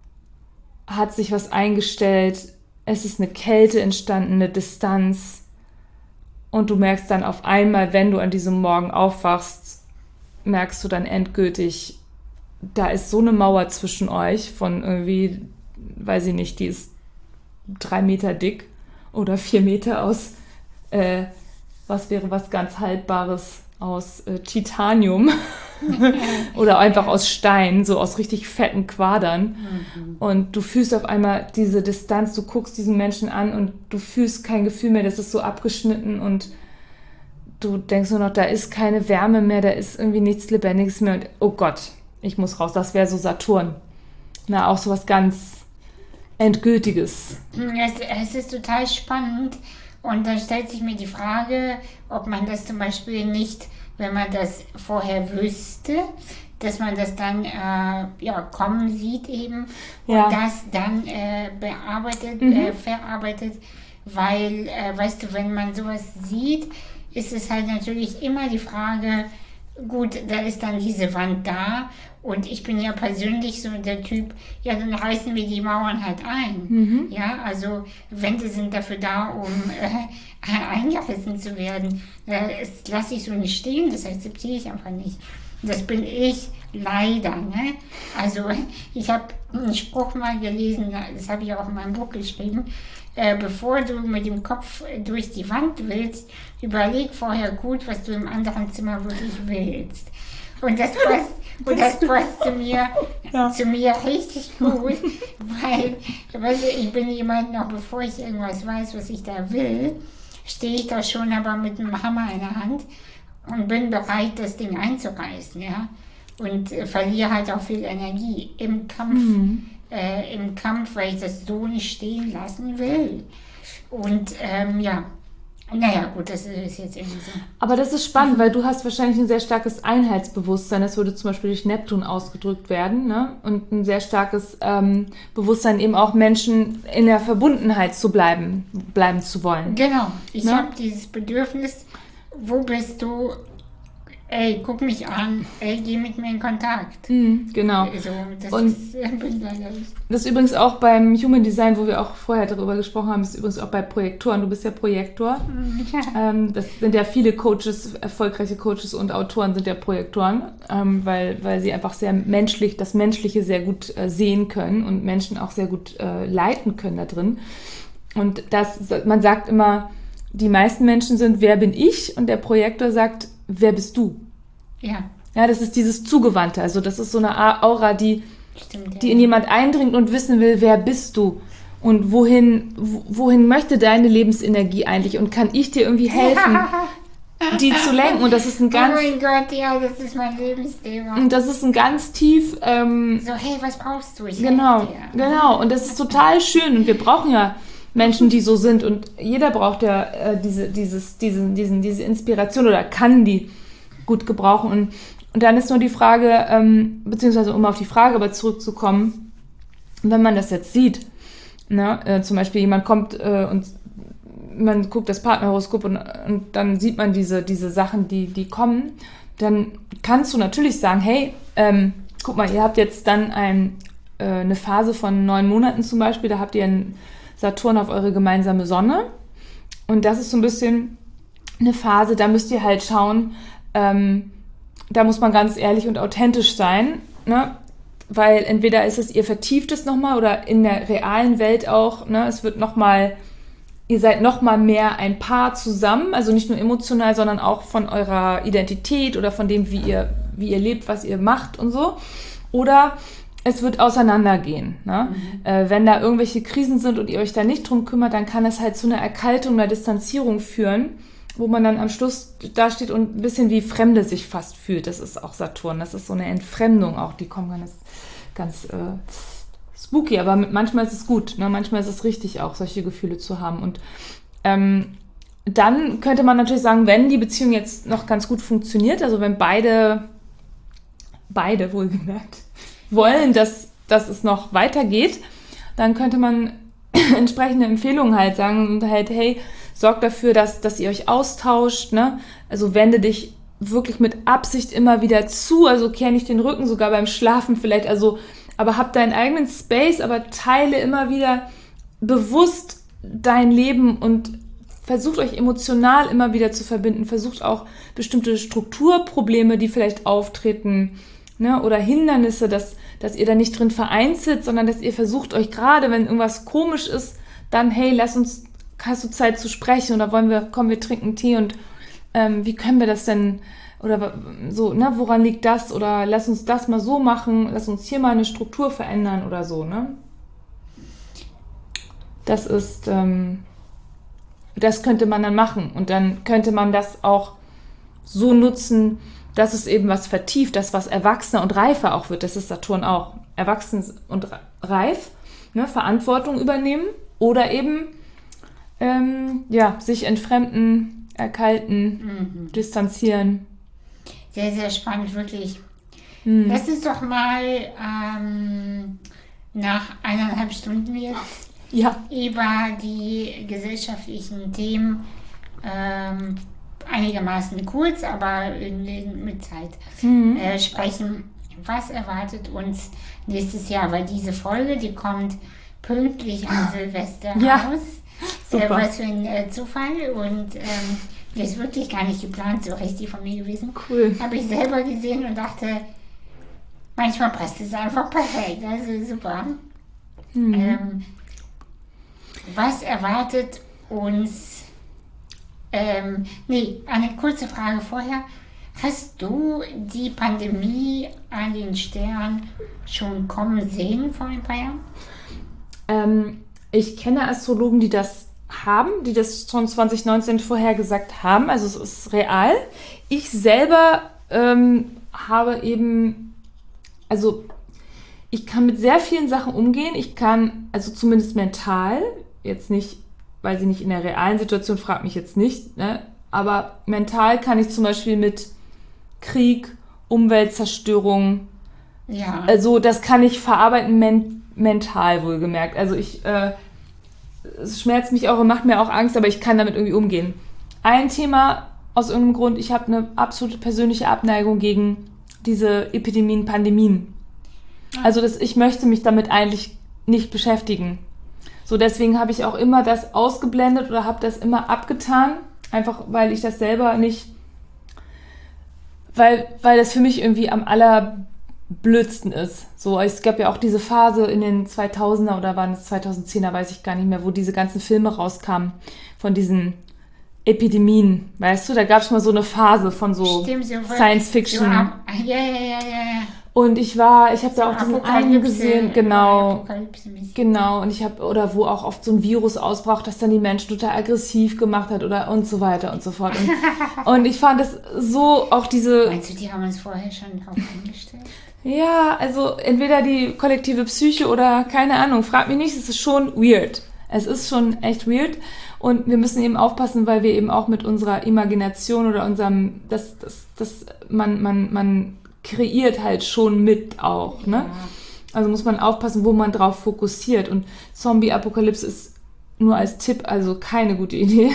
Speaker 2: hat sich was eingestellt, es ist eine Kälte entstanden, eine Distanz und du merkst dann auf einmal, wenn du an diesem Morgen aufwachst, merkst du dann endgültig, da ist so eine Mauer zwischen euch von irgendwie, weiß ich nicht, die ist drei Meter dick oder vier Meter aus, äh, was wäre was ganz Haltbares, aus äh, Titanium oder einfach aus Stein, so aus richtig fetten Quadern. Mhm. Und du fühlst auf einmal diese Distanz, du guckst diesen Menschen an und du fühlst kein Gefühl mehr, das ist so abgeschnitten und du denkst nur noch, da ist keine Wärme mehr, da ist irgendwie nichts Lebendiges mehr und oh Gott, ich muss raus, das wäre so Saturn. Na, auch so was ganz Endgültiges.
Speaker 1: Es, es ist total spannend und da stellt sich mir die Frage, ob man das zum Beispiel nicht, wenn man das vorher wüsste, dass man das dann äh, ja, kommen sieht eben und
Speaker 2: ja.
Speaker 1: das dann äh, bearbeitet,
Speaker 2: mhm.
Speaker 1: äh, verarbeitet, weil, äh, weißt du, wenn man sowas sieht, ist es halt natürlich immer die Frage, gut, da ist dann diese Wand da Und ich bin ja persönlich so der Typ, ja, dann reißen wir die Mauern halt ein.
Speaker 2: Mhm.
Speaker 1: Ja, also Wände sind dafür da, um äh, eingerissen zu werden. Äh, das lasse ich so nicht stehen, das akzeptiere ich einfach nicht. Das bin ich leider. Ne? Also ich habe einen Spruch mal gelesen, das habe ich auch in meinem Buch geschrieben, äh, bevor du mit dem Kopf durch die Wand willst, überleg vorher gut, was du im anderen Zimmer wirklich willst. Und das passt, und das passt zu mir, ja. zu mir richtig gut, weil, weißt du, ich bin jemand, noch bevor ich irgendwas weiß, was ich da will, stehe ich da schon aber mit einem Hammer in der Hand und bin bereit, das Ding einzureißen, ja, und äh, verliere halt auch viel Energie im Kampf, mhm. äh, im Kampf, weil ich das so nicht stehen lassen will. Und ähm, ja, naja, gut, das ist jetzt irgendwie so.
Speaker 2: Aber das ist spannend, weil du hast wahrscheinlich ein sehr starkes Einheitsbewusstsein. Das würde zum Beispiel durch Neptun ausgedrückt werden, ne? Und ein sehr starkes ähm, Bewusstsein, eben auch Menschen in der Verbundenheit zu bleiben, bleiben zu wollen.
Speaker 1: Genau. Ich
Speaker 2: ne?
Speaker 1: habe dieses Bedürfnis, wo bist du? Ey, guck mich an, ey, geh mit mir in Kontakt.
Speaker 2: Mhm, genau.
Speaker 1: Also, das
Speaker 2: und
Speaker 1: ist, äh, bin leider nicht.
Speaker 2: Das ist übrigens auch beim Human Design, wo wir auch vorher darüber gesprochen haben, ist übrigens auch bei Projektoren. Du bist ja Projektor.
Speaker 1: Ja.
Speaker 2: Ähm, das sind ja viele Coaches, erfolgreiche Coaches und Autoren sind ja Projektoren, ähm, weil, weil sie einfach sehr menschlich, das Menschliche sehr gut äh, sehen können und Menschen auch sehr gut äh, leiten können da drin. Und das, man sagt immer, die meisten Menschen sind, wer bin ich? Und der Projektor sagt, wer bist du?
Speaker 1: Ja.
Speaker 2: Ja, das ist dieses Zugewandte. Also das ist so eine Aura, die,
Speaker 1: Stimmt, ja.
Speaker 2: die in jemand eindringt und wissen will, wer bist du? Und wohin, wohin möchte deine Lebensenergie eigentlich? Und kann ich dir irgendwie helfen, ja. die zu lenken? Und das ist ein ganz...
Speaker 1: Oh mein Gott, ja, das ist mein Lebensthema.
Speaker 2: Und das ist ein ganz tief... Ähm,
Speaker 1: so, hey, was brauchst du? Ich
Speaker 2: genau,
Speaker 1: helfe dir.
Speaker 2: Genau. Und das ist total schön. Und wir brauchen ja Menschen, die so sind. Und jeder braucht ja äh, diese, dieses, diesen, diesen, diese Inspiration oder kann die gut gebrauchen. Und, und dann ist nur die Frage, ähm, beziehungsweise um auf die Frage aber zurückzukommen, wenn man das jetzt sieht, ne, äh, zum Beispiel jemand kommt äh, und man guckt das Partnerhoroskop und, und dann sieht man diese, diese Sachen, die, die kommen, dann kannst du natürlich sagen, hey, ähm, guck mal, ihr habt jetzt dann ein, äh, eine Phase von neun Monaten zum Beispiel, da habt ihr einen Saturn auf eure gemeinsame Sonne und das ist so ein bisschen eine Phase, da müsst ihr halt schauen, ähm, da muss man ganz ehrlich und authentisch sein, ne? Weil entweder ist es, ihr vertieft es nochmal oder in der realen Welt auch, ne? Es wird nochmal, ihr seid nochmal mehr ein Paar zusammen, also nicht nur emotional, sondern auch von eurer Identität oder von dem, wie ihr, wie ihr lebt, was ihr macht und so. Oder es wird auseinandergehen. Ne? Mhm. Äh, wenn da irgendwelche Krisen sind und ihr euch da nicht drum kümmert, dann kann es halt zu einer Erkaltung, einer Distanzierung führen, wo man dann am Schluss da steht und ein bisschen wie Fremde sich fast fühlt. Das ist auch Saturn. Das ist so eine Entfremdung auch. Die kommen ganz, ganz äh, spooky, aber manchmal ist es gut. Ne? Manchmal ist es richtig auch, solche Gefühle zu haben. Und ähm, dann könnte man natürlich sagen, wenn die Beziehung jetzt noch ganz gut funktioniert, also wenn beide, beide wohlgemerkt, wollen, dass, dass es noch weitergeht, dann könnte man entsprechende Empfehlungen halt sagen und halt, hey, sorgt dafür, dass, dass ihr euch austauscht, ne? Also wende dich wirklich mit Absicht immer wieder zu, also kehr nicht den Rücken, sogar beim Schlafen vielleicht, also, aber hab deinen eigenen Space, aber teile immer wieder bewusst dein Leben und versucht euch emotional immer wieder zu verbinden, versucht auch bestimmte Strukturprobleme, die vielleicht auftreten, ne, oder Hindernisse, dass, dass ihr da nicht drin vereinzelt, sondern dass ihr versucht euch gerade, wenn irgendwas komisch ist, dann, hey, lass uns, hast du Zeit zu sprechen oder wollen wir, komm, wir trinken Tee und ähm, wie können wir das denn, oder so, ne, woran liegt das oder lass uns das mal so machen, lass uns hier mal eine Struktur verändern oder so, ne. Das ist, ähm, das könnte man dann machen und dann könnte man das auch so nutzen, dass es eben was vertieft, das was erwachsener und reifer auch wird. Das ist Saturn auch. Erwachsen und reif, ne, Verantwortung übernehmen oder eben ähm, ja, sich entfremden, erkalten, mhm. distanzieren.
Speaker 1: Sehr, sehr spannend, wirklich.
Speaker 2: Mhm.
Speaker 1: Lass uns doch mal ähm, nach eineinhalb Stunden jetzt
Speaker 2: ja.
Speaker 1: über die gesellschaftlichen Themen ähm, einigermaßen kurz, aber mit Zeit mhm. äh, sprechen. was erwartet uns nächstes Jahr? Weil diese Folge, die kommt pünktlich an Silvester
Speaker 2: Ja,
Speaker 1: raus.
Speaker 2: super.
Speaker 1: Äh, was für ein äh, Zufall. Und ähm, das ist wirklich gar nicht geplant, so richtig von mir gewesen.
Speaker 2: Cool.
Speaker 1: Habe ich selber gesehen und dachte, manchmal passt es einfach perfekt. Also super.
Speaker 2: Mhm.
Speaker 1: Ähm, was erwartet uns? Ähm, nee, eine kurze Frage vorher. Hast du die Pandemie an den Sternen schon kommen sehen vor ein paar Jahren?
Speaker 2: Ähm, ich kenne Astrologen, die das haben, die das schon zwanzig neunzehn vorhergesagt haben. Also es ist real. Ich selber ähm, habe eben, also ich kann mit sehr vielen Sachen umgehen. Ich kann, also zumindest mental, jetzt nicht, weil sie nicht in der realen Situation, fragt mich jetzt nicht, ne? Aber mental kann ich zum Beispiel mit Krieg, Umweltzerstörung,
Speaker 1: Ja.
Speaker 2: also das kann ich verarbeiten men- mental wohlgemerkt. Also ich, äh, es schmerzt mich auch und macht mir auch Angst, aber ich kann damit irgendwie umgehen. Ein Thema aus irgendeinem Grund, ich habe eine absolute persönliche Abneigung gegen diese Epidemien, Pandemien. Also das, ich möchte mich damit eigentlich nicht beschäftigen. So, deswegen habe ich auch immer das ausgeblendet oder habe das immer abgetan, einfach weil ich das selber nicht, weil, weil das für mich irgendwie am allerblödsten ist. So, es gab ja auch diese Phase in den zweitausender oder waren es zweitausendzehner, weiß ich gar nicht mehr, wo diese ganzen Filme rauskamen von diesen Epidemien, weißt du, da gab es mal so eine Phase von so
Speaker 1: Stimmt, so
Speaker 2: Science Fiction.
Speaker 1: So, ab- ja, ja, ja, ja, ja.
Speaker 2: Und ich war, ich habe da auch diesen einen
Speaker 1: Apokalypse,
Speaker 2: gesehen, genau,
Speaker 1: Apokalypse-mäßig.
Speaker 2: genau. Und ich habe, oder wo auch oft so ein Virus ausbrach, das dann die Menschen total aggressiv gemacht hat oder und so weiter und so fort. Und, und ich fand das so, auch diese,
Speaker 1: Meinst du, die haben uns vorher schon drauf eingestellt?
Speaker 2: ja, also entweder die kollektive Psyche oder keine Ahnung, frag mich nicht, es ist schon weird. Es ist schon echt weird. Und wir müssen eben aufpassen, weil wir eben auch mit unserer Imagination oder unserem, das, das, das, man, man, man kreiert halt schon mit auch, ne?
Speaker 1: Ja.
Speaker 2: Also muss man aufpassen, wo man drauf fokussiert. Und Zombie-Apokalypse ist nur als Tipp, also keine gute Idee.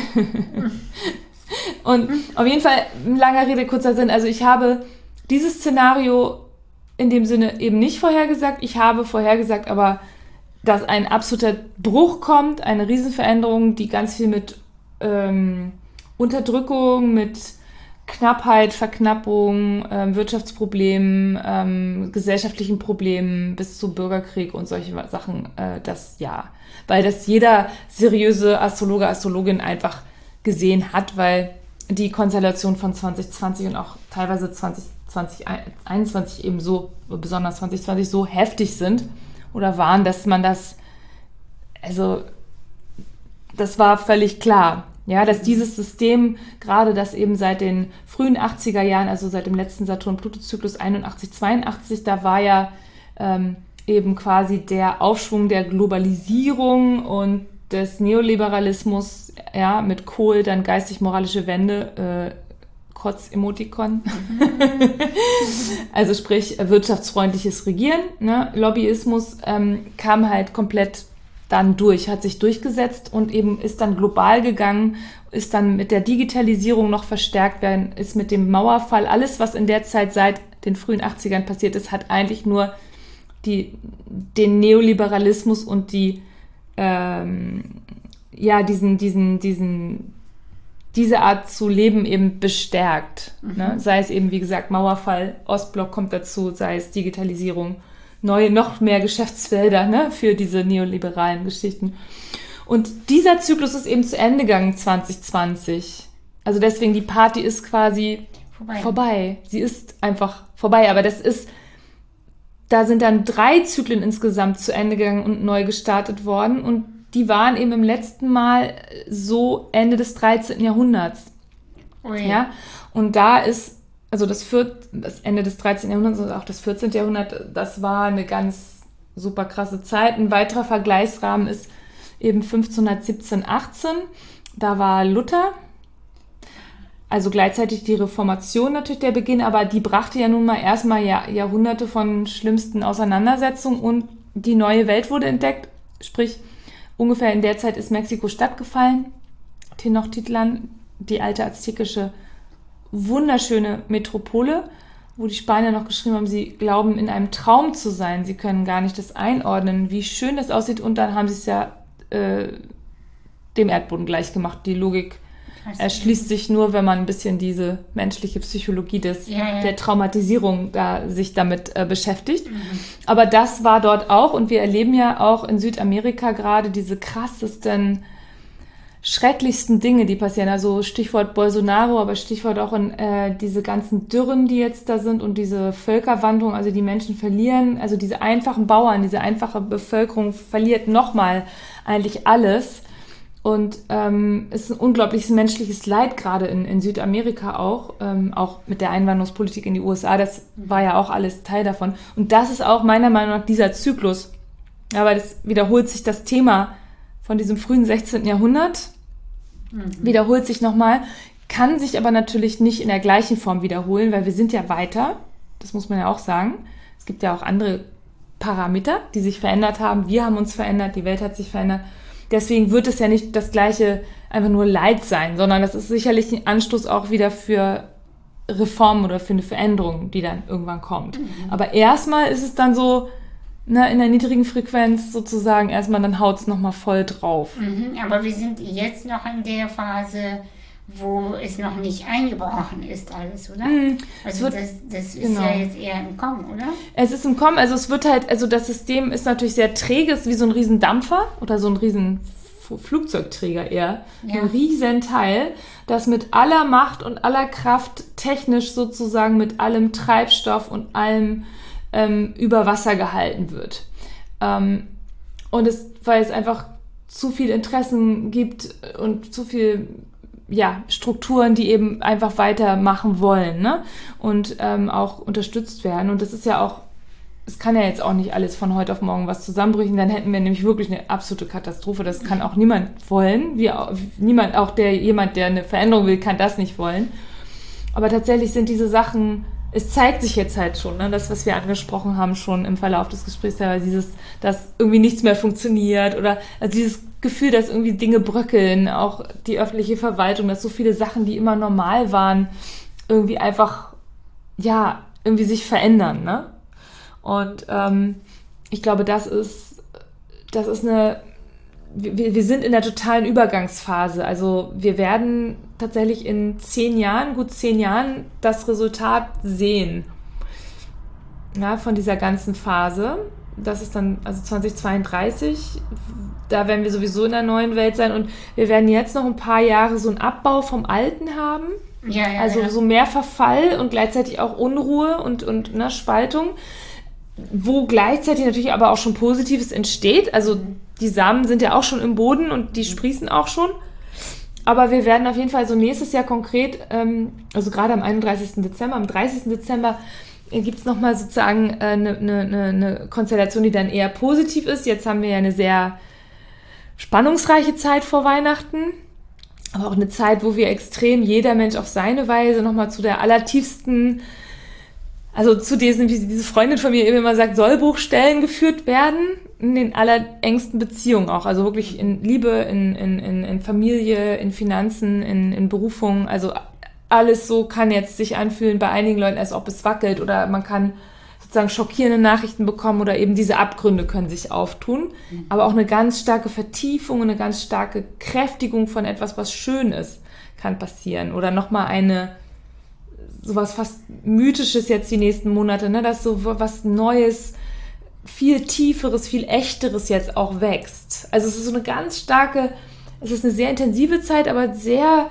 Speaker 2: Und auf jeden Fall, langer Rede, kurzer Sinn, also ich habe dieses Szenario in dem Sinne eben nicht vorhergesagt. Ich habe vorhergesagt, aber dass ein absoluter Bruch kommt, eine Riesenveränderung, die ganz viel mit ähm, Unterdrückung, mit Knappheit, Verknappung, ähm, Wirtschaftsproblemen, ähm, gesellschaftlichen Problemen bis zu Bürgerkrieg und solche Sachen, äh, das ja. Weil das jeder seriöse Astrologe, Astrologin einfach gesehen hat, weil die Konstellation von zwanzig zwanzig und auch teilweise zwanzig einundzwanzig eben so, besonders zwanzig zwanzig, so heftig sind oder waren, dass man das, also das war völlig klar. Ja, dass dieses System, gerade das eben seit den frühen achtziger Jahren, also seit dem letzten Saturn-Pluto-Zyklus einundachtzig, zweiundachtzig, da war ja ähm, eben quasi der Aufschwung der Globalisierung und des Neoliberalismus, ja, mit Kohl, dann geistig-moralische Wende, äh, Kotz-Emotikon. Also sprich, wirtschaftsfreundliches Regieren, ne? Lobbyismus ähm, kam halt komplett dann durch, hat sich durchgesetzt und eben ist dann global gegangen, ist dann mit der Digitalisierung noch verstärkt werden, ist mit dem Mauerfall, alles, was in der Zeit seit den frühen achtzigern passiert ist, hat eigentlich nur die, den Neoliberalismus und die, ähm, ja, diesen, diesen, diesen, diese Art zu leben eben bestärkt. Mhm. Ne? Sei es eben, wie gesagt, Mauerfall, Ostblock kommt dazu, sei es Digitalisierung, neue, noch mehr Geschäftsfelder, ne, für diese neoliberalen Geschichten. Und dieser Zyklus ist eben zu Ende gegangen zwanzig zwanzig. Also deswegen, die Party ist quasi vorbei. vorbei. Sie ist einfach vorbei. Aber das ist, da sind dann drei Zyklen insgesamt zu Ende gegangen und neu gestartet worden. Und die waren eben im letzten Mal so Ende des dreizehnten Jahrhunderts.
Speaker 1: Ui.
Speaker 2: Ja? Und da ist, also das, vier, das Ende des dreizehnten Jahrhunderts und auch das vierzehnten Jahrhundert, das war eine ganz super krasse Zeit. Ein weiterer Vergleichsrahmen ist eben fünfzehnhundertsiebzehn, achtzehn. Da war Luther, also gleichzeitig die Reformation natürlich der Beginn, aber die brachte ja nun mal erstmal Jahr, Jahrhunderte von schlimmsten Auseinandersetzungen und die neue Welt wurde entdeckt. Sprich, ungefähr in der Zeit ist Mexiko-Stadt gefallen, Tenochtitlan, die alte aztekische wunderschöne Metropole, wo die Spanier noch geschrieben haben, sie glauben, in einem Traum zu sein. Sie können gar nicht das einordnen, wie schön das aussieht. Und dann haben sie es ja äh, dem Erdboden gleich gemacht. Die Logik erschließt sich nur, wenn man ein bisschen diese menschliche Psychologie des,
Speaker 1: ja, ja.
Speaker 2: der Traumatisierung da, sich damit äh, beschäftigt. Mhm. Aber das war dort auch. Und wir erleben ja auch in Südamerika gerade diese krassesten, schrecklichsten Dinge, die passieren. Also Stichwort Bolsonaro, aber Stichwort auch in äh, diese ganzen Dürren, die jetzt da sind und diese Völkerwanderung, also die Menschen verlieren, also diese einfachen Bauern, diese einfache Bevölkerung verliert nochmal eigentlich alles. Und ähm, es ist ein unglaubliches menschliches Leid, gerade in, in Südamerika auch, ähm, auch mit der Einwanderungspolitik in die U S A, das war ja auch alles Teil davon. Und das ist auch meiner Meinung nach dieser Zyklus. Aber das wiederholt sich das Thema von diesem frühen sechzehnten Jahrhundert, mhm. wiederholt sich nochmal, kann sich aber natürlich nicht in der gleichen Form wiederholen, weil wir sind ja weiter, das muss man ja auch sagen. Es gibt ja auch andere Parameter, die sich verändert haben. Wir haben uns verändert, die Welt hat sich verändert. Deswegen wird es ja nicht das gleiche einfach nur Leid sein, sondern das ist sicherlich ein Anstoß auch wieder für Reformen oder für eine Veränderung, die dann irgendwann kommt. Mhm. Aber erstmal ist es dann so, ne, in der niedrigen Frequenz sozusagen, erstmal dann haut es nochmal voll drauf.
Speaker 1: Mhm, aber wir sind jetzt noch in der Phase, wo es noch nicht eingebrochen ist alles, oder? Mhm. Also wird, das, das ist genau. ja jetzt eher im Kommen, oder?
Speaker 2: Es ist im Kommen, also es wird halt, also das System ist natürlich sehr träge, ist wie so ein Riesendampfer oder so ein riesen Flugzeugträger eher. Ja. Ein Riesenteil, das mit aller Macht und aller Kraft technisch sozusagen mit allem Treibstoff und allem ähm, über Wasser gehalten wird. Ähm, und es, weil es einfach zu viele Interessen gibt und zu viel ja, Strukturen, die eben einfach weitermachen wollen, ne? Und ähm, auch unterstützt werden. Und das ist ja auch, es kann ja jetzt auch nicht alles von heute auf morgen was zusammenbrechen, dann hätten wir nämlich wirklich eine absolute Katastrophe. Das kann auch niemand wollen. Wie, niemand, auch der jemand, der eine Veränderung will, kann das nicht wollen. Aber tatsächlich sind diese Sachen, es zeigt sich jetzt halt schon, ne? Das, was wir angesprochen haben schon im Verlauf des Gesprächs, ja, dieses, dass irgendwie nichts mehr funktioniert oder also dieses Gefühl, dass irgendwie Dinge bröckeln, auch die öffentliche Verwaltung, dass so viele Sachen, die immer normal waren, irgendwie einfach, ja, irgendwie sich verändern, ne? Und ähm, ich glaube, das ist, das ist eine, wir, wir sind in der totalen Übergangsphase. Also wir werden tatsächlich in zehn Jahren, gut zehn Jahren, das Resultat sehen, ja, von dieser ganzen Phase. Das ist dann, also zweitausendzweiunddreißig, da werden wir sowieso in der neuen Welt sein und wir werden jetzt noch ein paar Jahre so einen Abbau vom Alten haben.
Speaker 1: Ja, ja,
Speaker 2: also
Speaker 1: ja.
Speaker 2: so mehr Verfall und gleichzeitig auch Unruhe und, und ne, Spaltung, wo gleichzeitig natürlich aber auch schon Positives entsteht. Also die Samen sind ja auch schon im Boden und die sprießen auch schon. Aber wir werden auf jeden Fall so nächstes Jahr konkret, ähm, also gerade am einunddreißigsten Dezember, am dreißigsten Dezember gibt es nochmal sozusagen eine, eine, eine Konstellation, die dann eher positiv ist. Jetzt haben wir ja eine sehr spannungsreiche Zeit vor Weihnachten, aber auch eine Zeit, wo wir extrem, jeder Mensch auf seine Weise nochmal zu der allertiefsten, also zu diesen, wie diese Freundin von mir eben immer sagt, Sollbruchstellen geführt werden, in den allerengsten Beziehungen auch, also wirklich in Liebe, in, in, in, in Familie, in Finanzen, in, in Berufung, also alles so kann jetzt sich anfühlen bei einigen Leuten, als ob es wackelt oder man kann sozusagen schockierende Nachrichten bekommen oder eben diese Abgründe können sich auftun, mhm. aber auch eine ganz starke Vertiefung und eine ganz starke Kräftigung von etwas, was schön ist, kann passieren oder nochmal eine sowas fast Mythisches jetzt die nächsten Monate, ne, dass so was Neues, viel Tieferes, viel Echteres jetzt auch wächst. Also es ist so eine ganz starke, es ist eine sehr intensive Zeit, aber sehr,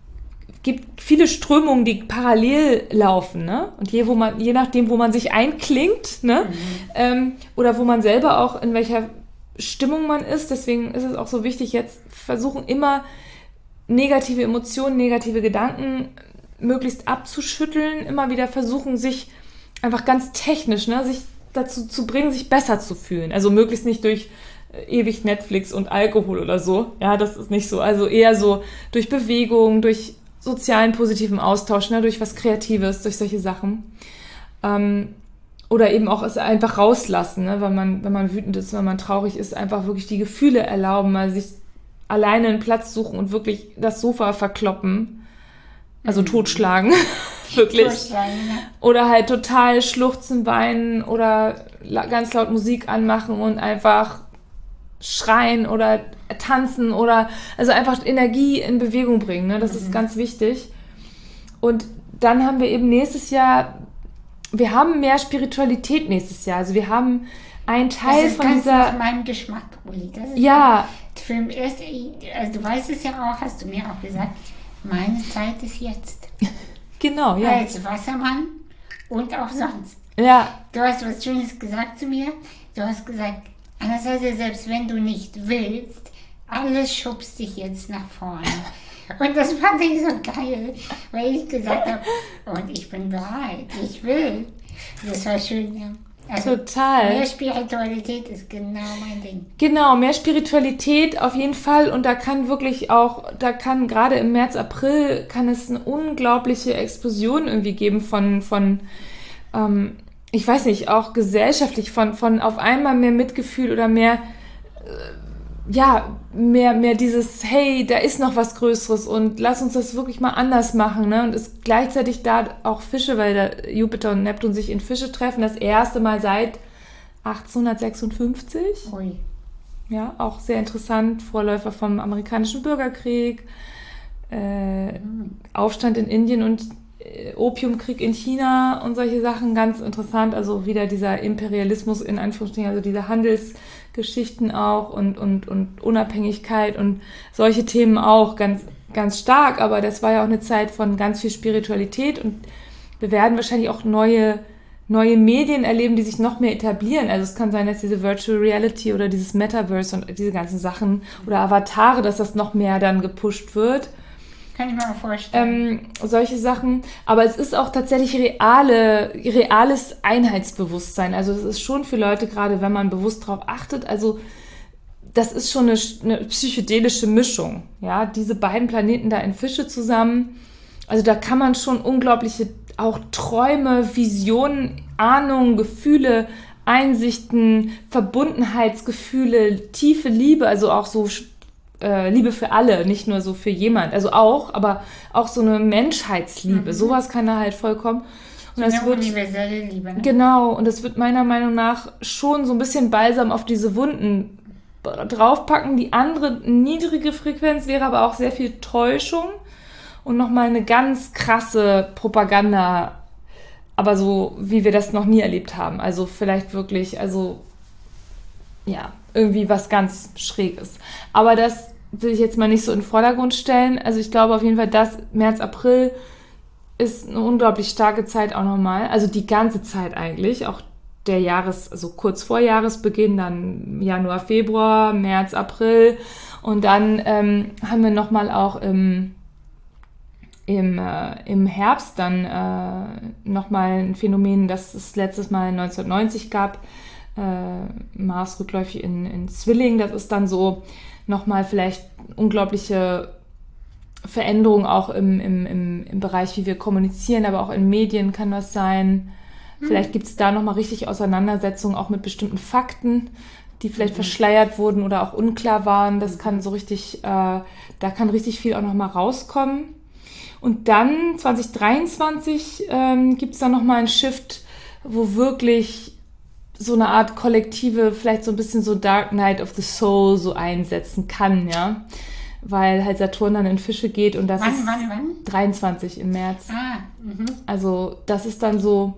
Speaker 2: gibt viele Strömungen, die parallel laufen, ne? Und je, wo man, je nachdem, wo man sich einklingt, ne? Mhm. Ähm, oder wo man selber auch in welcher Stimmung man ist, deswegen ist es auch so wichtig, jetzt versuchen immer negative Emotionen, negative Gedanken möglichst abzuschütteln, immer wieder versuchen, sich einfach ganz technisch, ne, sich dazu zu bringen, sich besser zu fühlen. Also möglichst nicht durch äh, ewig Netflix und Alkohol oder so. Ja, das ist nicht so. Also eher so durch Bewegung, durch sozialen positiven Austausch, ne, durch was Kreatives, durch solche Sachen. Ähm, oder eben auch es einfach rauslassen, ne, wenn man, wenn man wütend ist, wenn man traurig ist, einfach wirklich die Gefühle erlauben, mal sich alleine einen Platz suchen und wirklich das Sofa verkloppen. Also totschlagen. Wirklich.
Speaker 1: Vorstellen, ne?
Speaker 2: Oder halt total schluchzen, weinen oder la- ganz laut Musik anmachen und einfach schreien oder tanzen oder also einfach Energie in Bewegung bringen. Ne? Das
Speaker 1: Mhm.
Speaker 2: ist ganz wichtig. Und dann haben wir eben nächstes Jahr, wir haben mehr Spiritualität nächstes Jahr. Also wir haben einen Teil
Speaker 1: Das ist
Speaker 2: von
Speaker 1: ganz
Speaker 2: dieser...
Speaker 1: nach meinem Geschmack, Uli. Das ist
Speaker 2: Ja,
Speaker 1: für mich erst, also du weißt es ja auch, hast du mir auch gesagt, meine Zeit ist jetzt.
Speaker 2: genau, ja.
Speaker 1: Als Wassermann und auch sonst.
Speaker 2: Ja,
Speaker 1: Du hast was Schönes gesagt zu mir. Du hast gesagt, Anastasia, selbst wenn du nicht willst, alles schubst dich jetzt nach vorne. Und das fand ich so geil, weil ich gesagt habe, und ich bin bereit, ich will. Das war schön, ja. Also
Speaker 2: total.
Speaker 1: mehr Spiritualität ist genau mein Ding.
Speaker 2: Genau, mehr Spiritualität auf jeden Fall und da kann wirklich auch, da kann gerade im März, April, kann es eine unglaubliche Explosion irgendwie geben von, von ähm, ich weiß nicht, auch gesellschaftlich, von, von auf einmal mehr Mitgefühl oder mehr, äh, ja, mehr, mehr dieses, hey, da ist noch was Größeres und lass uns das wirklich mal anders machen, ne? Und ist gleichzeitig da auch Fische, weil da Jupiter und Neptun sich in Fische treffen, das erste Mal seit achtzehnhundertsechsundfünfzig.
Speaker 1: Ui.
Speaker 2: Ja, auch sehr interessant, Vorläufer vom amerikanischen Bürgerkrieg, äh, Aufstand in Indien und äh, Opiumkrieg in China und solche Sachen, ganz interessant. Also wieder dieser Imperialismus in Anführungsstrichen, also diese Handelsgeschichten auch und, und, und Unabhängigkeit und solche Themen auch ganz, ganz stark. Aber das war ja auch eine Zeit von ganz viel Spiritualität und wir werden wahrscheinlich auch neue neue Medien erleben, die sich noch mehr etablieren. Also es kann sein, dass diese Virtual Reality oder dieses Metaverse und diese ganzen Sachen oder Avatare, dass das noch mehr dann gepusht wird.
Speaker 1: Kann ich mir auch vorstellen.
Speaker 2: Ähm, solche Sachen. Aber es ist auch tatsächlich reale, reales Einheitsbewusstsein. Also es ist schon für Leute, gerade wenn man bewusst darauf achtet, also das ist schon eine, eine psychedelische Mischung. Ja, diese beiden Planeten da in Fische zusammen. Also da kann man schon unglaubliche auch Träume, Visionen, Ahnungen, Gefühle, Einsichten, Verbundenheitsgefühle, tiefe Liebe, also auch so äh, Liebe für alle, nicht nur so für jemand, also auch, aber auch so eine Menschheitsliebe, mhm. sowas kann da halt vollkommen. Und
Speaker 1: so
Speaker 2: das
Speaker 1: eine
Speaker 2: wird,
Speaker 1: universelle Liebe. Ne?
Speaker 2: Genau, und das wird meiner Meinung nach schon so ein bisschen Balsam auf diese Wunden draufpacken. Die andere niedrige Frequenz wäre aber auch sehr viel Täuschung. Und nochmal eine ganz krasse Propaganda, aber so, wie wir das noch nie erlebt haben. Also vielleicht wirklich, also, ja, irgendwie was ganz Schräges. Aber das will ich jetzt mal nicht so in den Vordergrund stellen. Also ich glaube auf jeden Fall, dass März, April ist eine unglaublich starke Zeit auch nochmal. Also die ganze Zeit eigentlich, auch der Jahres, also kurz vor Jahresbeginn, dann Januar, Februar, März, April. Und dann ähm, haben wir nochmal auch im Im, äh, im Herbst dann äh, nochmal ein Phänomen, das es letztes Mal neunzehnhundertneunzig gab, äh, Mars rückläufig in, in Zwilling. Das ist dann so nochmal vielleicht unglaubliche Veränderung auch im, im, im, im Bereich, wie wir kommunizieren, aber auch in Medien kann das sein. Mhm. Vielleicht gibt es da nochmal richtig Auseinandersetzungen auch mit bestimmten Fakten, die vielleicht mhm. verschleiert wurden oder auch unklar waren. Das kann so richtig, äh, da kann richtig viel auch nochmal rauskommen. Und dann zwanzig dreiundzwanzig ähm, gibt es dann nochmal einen Shift, wo wirklich so eine Art kollektive, vielleicht so ein bisschen so Dark Night of the Soul so einsetzen kann, ja. Weil halt Saturn dann in Fische geht und das
Speaker 1: wann,
Speaker 2: ist
Speaker 1: wann, wann?
Speaker 2: dreiundzwanzig im März.
Speaker 1: Ah, mhm.
Speaker 2: Also das ist dann so,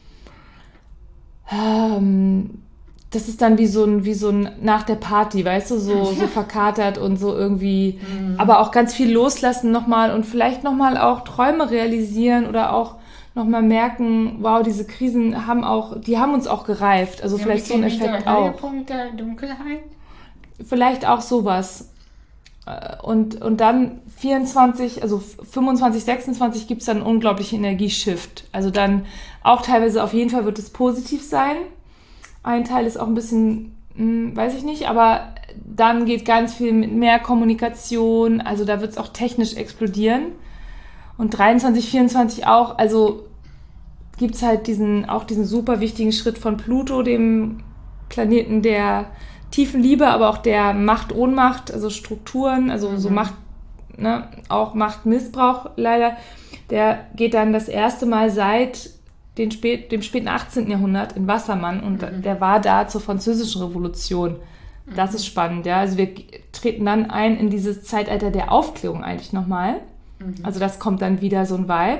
Speaker 2: ähm, das ist dann wie so ein, wie so ein nach der Party, weißt du, so, so verkatert und so irgendwie, mhm. aber auch ganz viel loslassen nochmal und vielleicht nochmal auch Träume realisieren oder auch nochmal merken, wow, diese Krisen haben auch, die haben uns auch gereift. Also
Speaker 1: ja,
Speaker 2: vielleicht so ein Effekt auch.
Speaker 1: Höhepunkt der Dunkelheit?
Speaker 2: Vielleicht auch sowas. Und, und dann vierundzwanzig, also fünfundzwanzig, sechsundzwanzig gibt es dann einen unglaublichen Energieshift. Also dann auch teilweise auf jeden Fall wird es positiv sein. Ein Teil ist auch ein bisschen, hm, weiß ich nicht, aber dann geht ganz viel mit mehr Kommunikation, also da wird es auch technisch explodieren. Und dreiundzwanzig, vierundzwanzig auch, also gibt es halt diesen, auch diesen super wichtigen Schritt von Pluto, dem Planeten der tiefen Liebe, aber auch der Macht-Ohnmacht, also Strukturen, also mhm. so Macht, ne, auch Machtmissbrauch leider, der geht dann das erste Mal seit den spät, dem späten achtzehnten. Jahrhundert in Wassermann und mhm. der war da zur Französischen Revolution. Das mhm. ist spannend, ja. Also wir treten dann ein in dieses Zeitalter der Aufklärung eigentlich nochmal. Mhm. Also das kommt dann wieder so ein Vibe.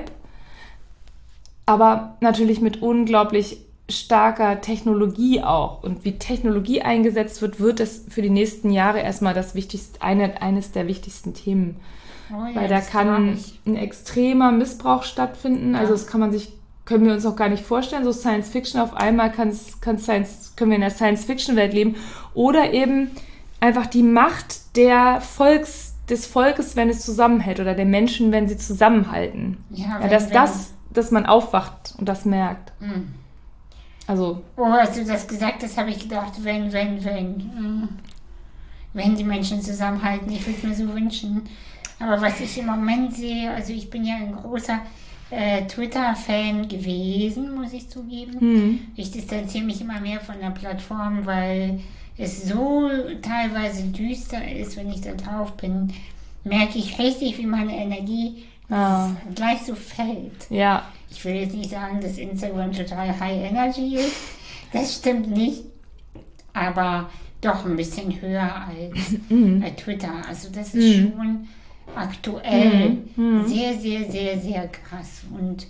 Speaker 2: Aber natürlich mit unglaublich starker Technologie auch. Und wie Technologie eingesetzt wird, wird es für die nächsten Jahre erstmal das wichtigste, eine, eines der wichtigsten Themen. Oh ja, weil da kann ein extremer Missbrauch stattfinden. Ja. Also das kann man sich, können wir uns auch gar nicht vorstellen. So Science Fiction auf einmal kann's, kann Science, können wir in der Science Fiction Welt leben. Oder eben einfach die Macht der Volks, des Volkes, wenn es zusammenhält, oder der Menschen, wenn sie zusammenhalten. Ja, ja, dass wenn, das, dass man aufwacht und das merkt. Mhm. Also.
Speaker 1: Oh, als du das gesagt hast, habe ich gedacht, wenn, wenn, wenn. Wenn die Menschen zusammenhalten, ich würde es mir so wünschen. Aber was ich im Moment sehe, also ich bin ja ein großer äh, Twitter-Fan gewesen, muss ich zugeben. Mhm. Ich distanziere mich immer mehr von der Plattform, weil es so teilweise düster ist, wenn ich da drauf bin, merke ich richtig, wie meine Energie ah. gleich so fällt. Ja. Ich will jetzt nicht sagen, dass Instagram total High Energy ist. Das stimmt nicht. Aber doch ein bisschen höher als mm. äh, Twitter. Also das ist mm. schon aktuell mm. sehr, sehr, sehr, sehr krass. Und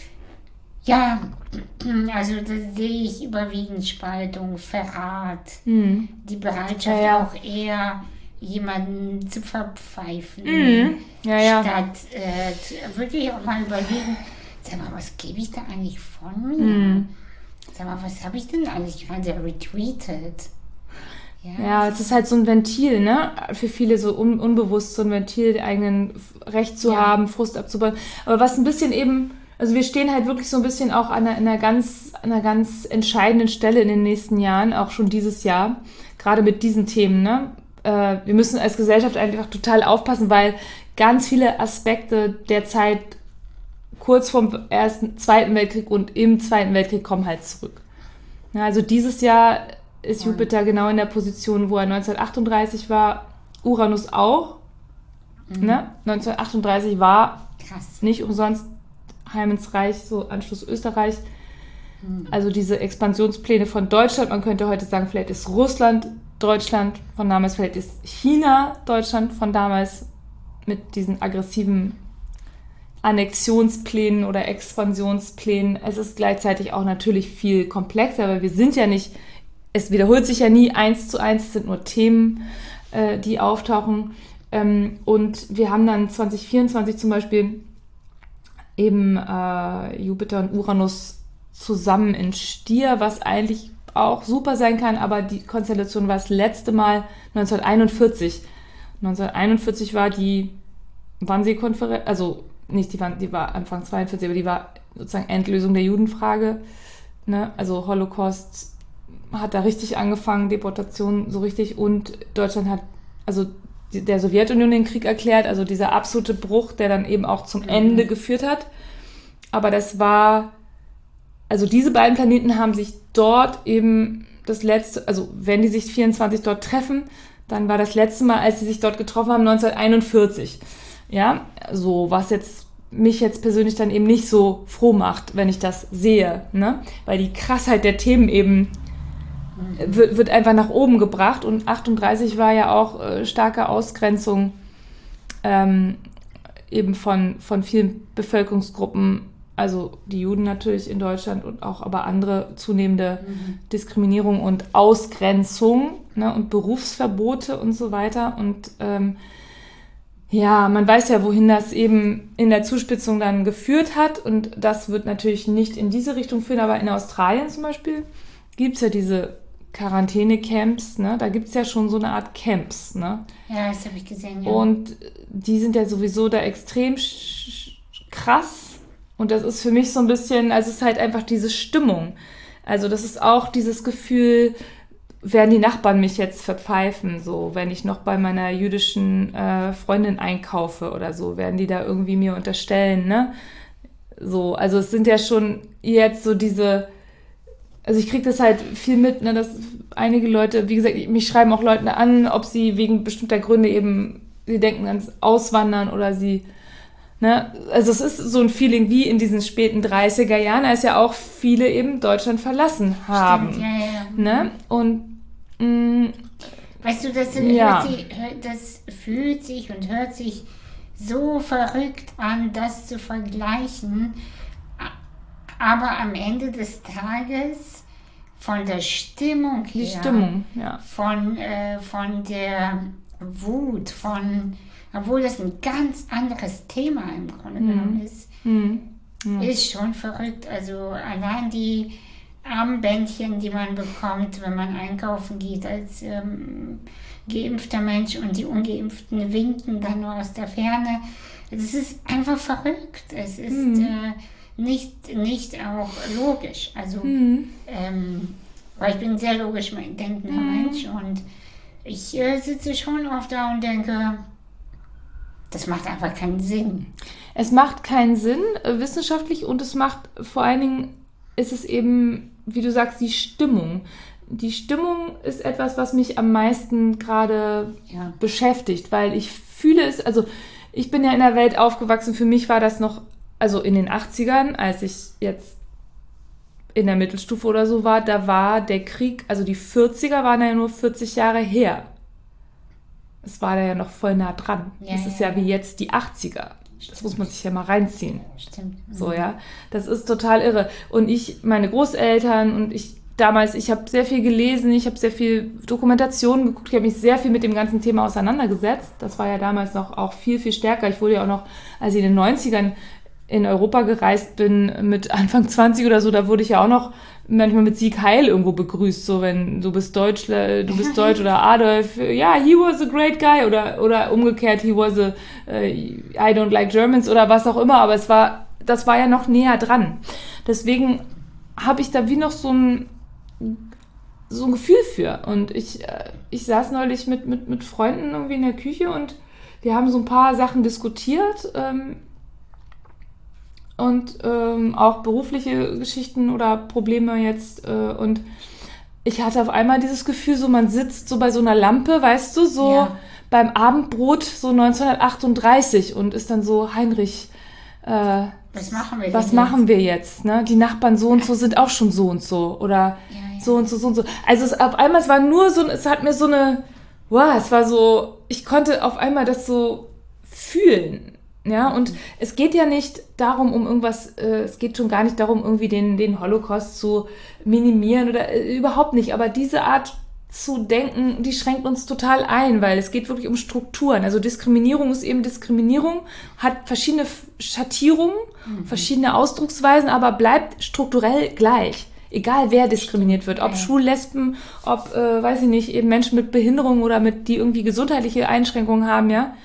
Speaker 1: ja, also da sehe ich überwiegend Spaltung, Verrat, mm. die Bereitschaft ja, ja. auch eher jemanden zu verpfeifen, mm. ja, ja. statt äh, zu, wirklich auch mal überlegen, sag mal, was gebe ich da eigentlich von mir? Mm. Sag mal, was habe ich denn eigentlich gerade retweetet?
Speaker 2: Ja, ja, es ist halt so ein Ventil, ne? Für viele so un- unbewusst so ein Ventil, eigenen Recht zu ja. haben, Frust abzubauen. Aber was ein bisschen eben, also wir stehen halt wirklich so ein bisschen auch an einer, einer ganz, einer ganz entscheidenden Stelle in den nächsten Jahren, auch schon dieses Jahr, gerade mit diesen Themen, ne? Äh, wir müssen als Gesellschaft einfach total aufpassen, weil ganz viele Aspekte der Zeit kurz vorm ersten, Zweiten Weltkrieg und im Zweiten Weltkrieg kommen halt zurück. Ja, also dieses Jahr ist Jupiter genau in der Position, wo er neunzehnhundertachtunddreißig war, Uranus auch. Mhm. Ne? neunzehnhundertachtunddreißig war Krass. Nicht umsonst Heim ins Reich, so Anschluss Österreich. Mhm. Also diese Expansionspläne von Deutschland, man könnte heute sagen, vielleicht ist Russland Deutschland von damals, vielleicht ist China Deutschland von damals mit diesen aggressiven Annexionsplänen oder Expansionsplänen. Es ist gleichzeitig auch natürlich viel komplexer, weil wir sind ja nicht, es wiederholt sich ja nie eins zu eins, es sind nur Themen, äh, die auftauchen. Ähm, und wir haben dann zwanzig vierundzwanzig zum Beispiel eben äh, Jupiter und Uranus zusammen in Stier, was eigentlich auch super sein kann, aber die Konstellation war das letzte Mal neunzehnhunderteinundvierzig. neunzehnhunderteinundvierzig war die Wannsee-Konferenz, also nicht die, die war Anfang zweiundvierzig, aber die war sozusagen Endlösung der Judenfrage. Ne? Also Holocaust hat da richtig angefangen, Deportation so richtig, und Deutschland hat also der Sowjetunion den Krieg erklärt, also dieser absolute Bruch, der dann eben auch zum Ende geführt hat. Aber das war, also diese beiden Planeten haben sich dort eben das letzte, also wenn die sich vierundzwanzig dort treffen, dann war das letzte Mal, als sie sich dort getroffen haben, neunzehnhunderteinundvierzig. Ja, so, was jetzt mich jetzt persönlich dann eben nicht so froh macht, wenn ich das sehe, ne? Weil die Krassheit der Themen eben mhm. wird, wird einfach nach oben gebracht, und achtunddreißig war ja auch äh, starke Ausgrenzung ähm, eben von, von vielen Bevölkerungsgruppen, also die Juden natürlich in Deutschland und auch aber andere zunehmende mhm. Diskriminierung und Ausgrenzung, ne? Und Berufsverbote und so weiter, und ähm, ja, man weiß ja, wohin das eben in der Zuspitzung dann geführt hat, und das wird natürlich nicht in diese Richtung führen, aber in Australien zum Beispiel gibt es ja diese Quarantäne-Camps, ne? Da gibt es ja schon so eine Art Camps, ne?
Speaker 1: Ja, das habe ich gesehen, ja.
Speaker 2: Und die sind ja sowieso da extrem sch- krass, und das ist für mich so ein bisschen, also es ist halt einfach diese Stimmung, also das ist auch dieses Gefühl, werden die Nachbarn mich jetzt verpfeifen, so, wenn ich noch bei meiner jüdischen äh, Freundin einkaufe oder so, werden die da irgendwie mir unterstellen, ne? So, also es sind ja schon jetzt so diese, also ich kriege das halt viel mit, ne, dass einige Leute, wie gesagt, mich schreiben auch Leute an, ob sie wegen bestimmter Gründe eben, sie denken ans Auswandern oder sie, Ne? Also es ist so ein Feeling wie in diesen späten dreißiger Jahren, als ja auch viele eben Deutschland verlassen haben.
Speaker 1: Stimmt, ja, ja.
Speaker 2: Ne? Und mh,
Speaker 1: weißt du, das,
Speaker 2: ja.
Speaker 1: hört sich, das fühlt sich und hört sich so verrückt an, das zu vergleichen. Aber am Ende des Tages von der Stimmung her,
Speaker 2: die Stimmung, ja.
Speaker 1: von, äh, von der Wut, von, obwohl das ein ganz anderes Thema im Grunde
Speaker 2: Mhm.
Speaker 1: genommen ist,
Speaker 2: Mhm. Ja.
Speaker 1: ist schon verrückt. Also allein die Armbändchen, die man bekommt, wenn man einkaufen geht als ähm, geimpfter Mensch und die Ungeimpften winken dann nur aus der Ferne. Das ist einfach verrückt. Es ist
Speaker 2: Mhm.
Speaker 1: äh, nicht, nicht auch logisch. Also,
Speaker 2: Mhm.
Speaker 1: ähm, weil ich bin ein sehr logisch denkender
Speaker 2: Mhm.
Speaker 1: Mensch und ich äh, sitze schon oft da und denke, das macht einfach keinen Sinn.
Speaker 2: Es macht keinen Sinn äh, wissenschaftlich und es macht vor allen Dingen, ist es eben, wie du sagst, die Stimmung. Die Stimmung ist etwas, was mich am meisten gerade
Speaker 1: Ja.
Speaker 2: beschäftigt, weil ich fühle es, also ich bin ja in der Welt aufgewachsen, für mich war das noch, also in den achtzigern, als ich jetzt in der Mittelstufe oder so war, da war der Krieg, also die vierziger waren ja nur vierzig Jahre her. Es war da ja noch voll nah dran.
Speaker 1: Ja,
Speaker 2: das ist
Speaker 1: ja,
Speaker 2: ja wie jetzt die achtziger. Das muss man sich ja mal reinziehen.
Speaker 1: Stimmt.
Speaker 2: So, ja. Das ist total irre. Und ich, meine Großeltern und ich damals, ich habe sehr viel gelesen, ich habe sehr viel Dokumentationen geguckt, ich habe mich sehr viel mit dem ganzen Thema auseinandergesetzt. Das war ja damals noch auch viel, viel stärker. Ich wurde ja auch noch, als ich in den neunzigern in Europa gereist bin, mit Anfang zwanzig oder so, da wurde ich ja auch noch manchmal mit Sieg Heil irgendwo begrüßt, so wenn du bist Deutsch, äh, du bist Deutsch oder Adolf, ja, he was a great guy oder, oder umgekehrt, he was a, uh, I don't like Germans oder was auch immer, aber es war, das war ja noch näher dran. Deswegen habe ich da wie noch so ein, so ein Gefühl für und ich, äh, ich saß neulich mit, mit, mit Freunden irgendwie in der Küche und wir haben so ein paar Sachen diskutiert, ähm, und ähm, auch berufliche Geschichten oder Probleme jetzt. Äh, und ich hatte auf einmal dieses Gefühl, so man sitzt so bei so einer Lampe, weißt du, so
Speaker 1: Ja.
Speaker 2: beim Abendbrot so neunzehnhundertachtunddreißig und ist dann so, Heinrich, äh,
Speaker 1: Was machen wir
Speaker 2: was
Speaker 1: denn
Speaker 2: machen
Speaker 1: jetzt?
Speaker 2: wir jetzt? Ne? Die Nachbarn so und so sind auch schon so und so. Oder
Speaker 1: Ja, ja.
Speaker 2: so und so, so und so. Also es, auf einmal, es war nur so, es hat mir so eine, wow, es war so, ich konnte auf einmal das so fühlen. Ja, und es geht ja nicht darum, um irgendwas, äh, es geht schon gar nicht darum, irgendwie den, den Holocaust zu minimieren oder äh, überhaupt nicht. Aber diese Art zu denken, die schränkt uns total ein, weil es geht wirklich um Strukturen. Also Diskriminierung ist eben Diskriminierung, hat verschiedene Schattierungen, mhm. verschiedene Ausdrucksweisen, aber bleibt strukturell gleich. Egal wer diskriminiert wird, ob
Speaker 1: ja.
Speaker 2: Schwul, Lesben, ob, äh, weiß ich nicht, eben Menschen mit Behinderung oder mit, die irgendwie gesundheitliche Einschränkungen haben, ja.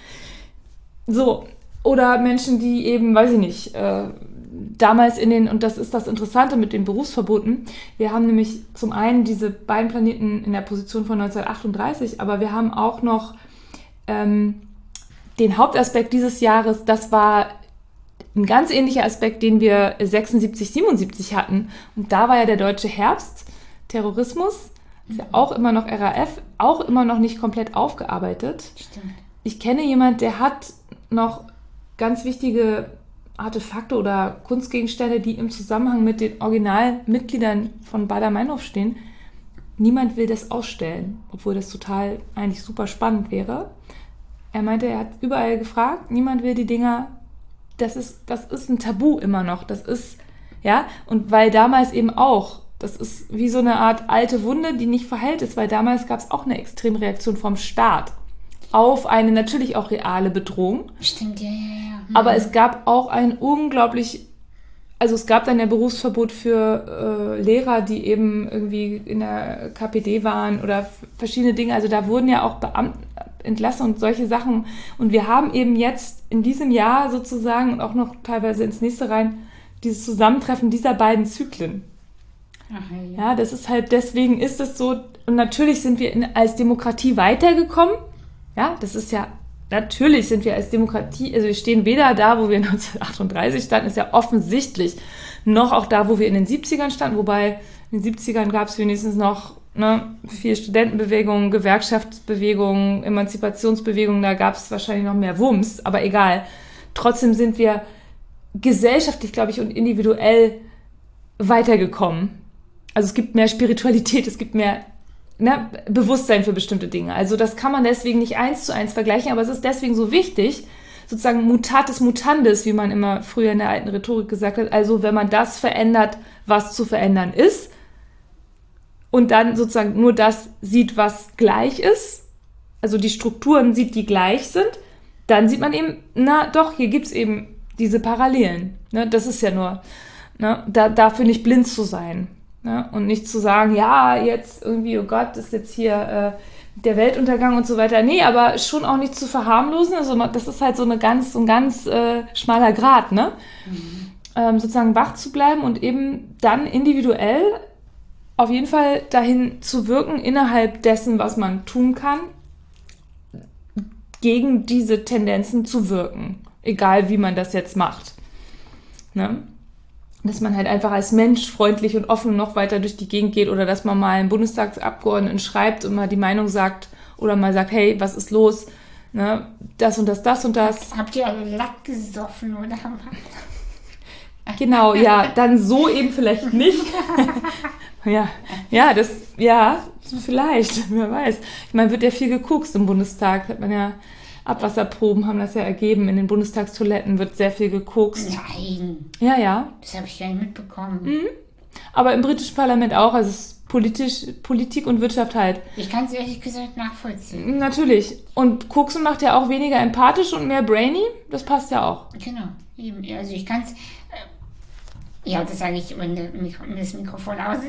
Speaker 2: So. Oder Menschen, die eben, weiß ich nicht, äh, damals in den, und das ist das Interessante mit den Berufsverboten, wir haben nämlich zum einen diese beiden Planeten in der Position von neunzehnhundertachtunddreißig, aber wir haben auch noch ähm, den Hauptaspekt dieses Jahres, das war ein ganz ähnlicher Aspekt, den wir sechsundsiebzig, siebenundsiebzig hatten. Und da war ja der deutsche Herbst, Terrorismus, ist ja auch immer noch R A F, auch immer noch nicht komplett aufgearbeitet.
Speaker 1: Stimmt. Ich
Speaker 2: kenne jemanden, der hat noch ganz wichtige Artefakte oder Kunstgegenstände, die im Zusammenhang mit den Originalmitgliedern von Baader-Meinhof stehen. Niemand will das ausstellen, obwohl das total eigentlich super spannend wäre. Er meinte, er hat überall gefragt, niemand will die Dinger, das ist, das ist ein Tabu immer noch, das ist, ja, und weil damals eben auch, das ist wie so eine Art alte Wunde, die nicht verheilt ist, weil damals gab es auch eine Extremreaktion vom Staat auf eine natürlich auch reale Bedrohung.
Speaker 1: Stimmt, ja, ja, ja. Mhm.
Speaker 2: Aber es gab auch ein unglaublich, also es gab dann ja Berufsverbot für äh, Lehrer, die eben irgendwie in der K P D waren oder f- verschiedene Dinge. Also da wurden ja auch Beamte entlassen und solche Sachen. Und wir haben eben jetzt in diesem Jahr sozusagen und auch noch teilweise ins nächste rein dieses Zusammentreffen dieser beiden Zyklen.
Speaker 1: Ach, ja.
Speaker 2: Ja, das ist halt, deswegen ist es so. Und natürlich sind wir in, als Demokratie weitergekommen. Ja, das ist ja, natürlich sind wir als Demokratie, also wir stehen weder da, wo wir neunzehnhundertachtunddreißig standen, ist ja offensichtlich, noch auch da, wo wir in den siebzigern standen, wobei in den siebzigern gab es wenigstens noch ne, viel Studentenbewegungen, Gewerkschaftsbewegungen, Emanzipationsbewegungen, da gab es wahrscheinlich noch mehr Wumms, aber egal. trotzdem sind wir gesellschaftlich, glaube ich, und individuell weitergekommen. Also es gibt mehr Spiritualität, es gibt mehr ne, Bewusstsein für bestimmte Dinge. Also das kann man deswegen nicht eins zu eins vergleichen, aber es ist deswegen so wichtig, sozusagen mutatis mutandis, wie man immer früher in der alten Rhetorik gesagt hat. Also wenn man das verändert, was zu verändern ist und dann sozusagen nur das sieht, was gleich ist, also die Strukturen sieht, die gleich sind, dann sieht man eben, na doch, hier gibt es eben diese Parallelen. Ne? Das ist ja nur, ne? da, dafür nicht blind zu sein. Ne? Und nicht zu sagen, ja, jetzt irgendwie, oh Gott, ist jetzt hier äh, der Weltuntergang und so weiter. Nee, aber schon auch nicht zu verharmlosen. Also das ist halt so eine ganz, so ein ganz äh, schmaler Grat, ne? Mhm. Ähm, sozusagen wach zu bleiben und eben dann individuell auf jeden Fall dahin zu wirken, innerhalb dessen, was man tun kann, gegen diese Tendenzen zu wirken. Egal, wie man das jetzt macht. Ne? Dass man halt einfach als Mensch freundlich und offen noch weiter durch die Gegend geht oder dass man mal einen Bundestagsabgeordneten schreibt und mal die Meinung sagt oder mal sagt, hey, was ist los? Ne? Das und das, das und das.
Speaker 1: Habt ihr alle Lack gesoffen oder?
Speaker 2: Genau, ja, dann so eben vielleicht nicht. ja, ja, das, ja, vielleicht, wer weiß. Ich meine, wird ja viel gekokst im Bundestag, hat man ja, Abwasserproben haben das ja ergeben, in den Bundestagstoiletten wird sehr viel gekokst.
Speaker 1: Nein.
Speaker 2: Ja, ja.
Speaker 1: Das habe ich gar nicht mitbekommen.
Speaker 2: Mhm. Aber im britischen Parlament auch, also es ist politisch, Politik und Wirtschaft halt.
Speaker 1: Ich kann es ehrlich gesagt nachvollziehen.
Speaker 2: Natürlich. Und Koksen macht ja auch weniger empathisch und mehr brainy, das passt ja auch.
Speaker 1: Genau, eben. Also ich kann es, äh, ja, das sage ich, wenn das Mikrofon aus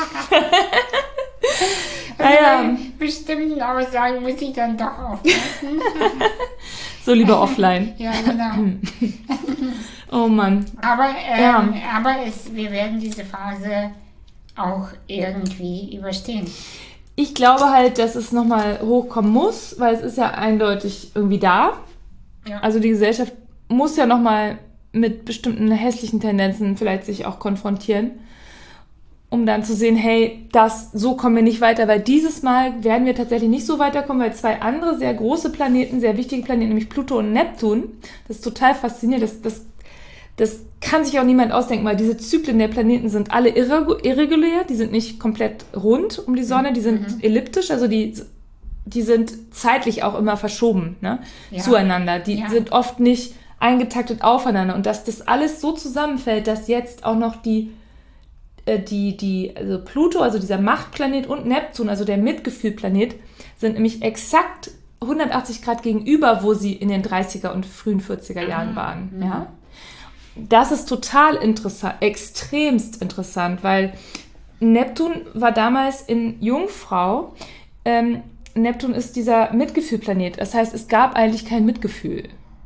Speaker 1: Also
Speaker 2: ja, ja.
Speaker 1: Bestimmten Aussagen muss ich dann doch aufpassen.
Speaker 2: So lieber offline.
Speaker 1: Ja, genau.
Speaker 2: Oh Mann.
Speaker 1: Aber, ähm,
Speaker 2: ja.
Speaker 1: aber es, wir werden diese Phase auch irgendwie überstehen.
Speaker 2: Ich glaube halt, dass es nochmal hochkommen muss, weil es ist ja eindeutig irgendwie da. Ja. Also die Gesellschaft muss ja nochmal mit bestimmten hässlichen Tendenzen vielleicht sich auch konfrontieren, um dann zu sehen, hey, das, so kommen wir nicht weiter, weil dieses Mal werden wir tatsächlich nicht so weiterkommen, weil zwei andere sehr große Planeten, sehr wichtige Planeten, nämlich Pluto und Neptun, das ist total faszinierend, das, das, das kann sich auch niemand ausdenken, weil diese Zyklen der Planeten sind alle irregu- irregulär, die sind nicht komplett rund um die Sonne, die sind mhm. elliptisch, also die, die sind zeitlich auch immer verschoben, ne, ja. zueinander, die ja. sind oft nicht eingetaktet aufeinander und dass das alles so zusammenfällt, dass jetzt auch noch die Die, die, also Pluto, also dieser Machtplanet und Neptun, also der Mitgefühlplanet, sind nämlich exakt hundertachtzig Grad gegenüber, wo sie in den dreißiger und frühen vierziger Jahren waren. Mhm. Ja? Das ist total interessant, extremst interessant, weil Neptun war damals in Jungfrau. Ähm, Neptun ist dieser Mitgefühlplanet. Das heißt, es gab eigentlich kein Mitgefühl.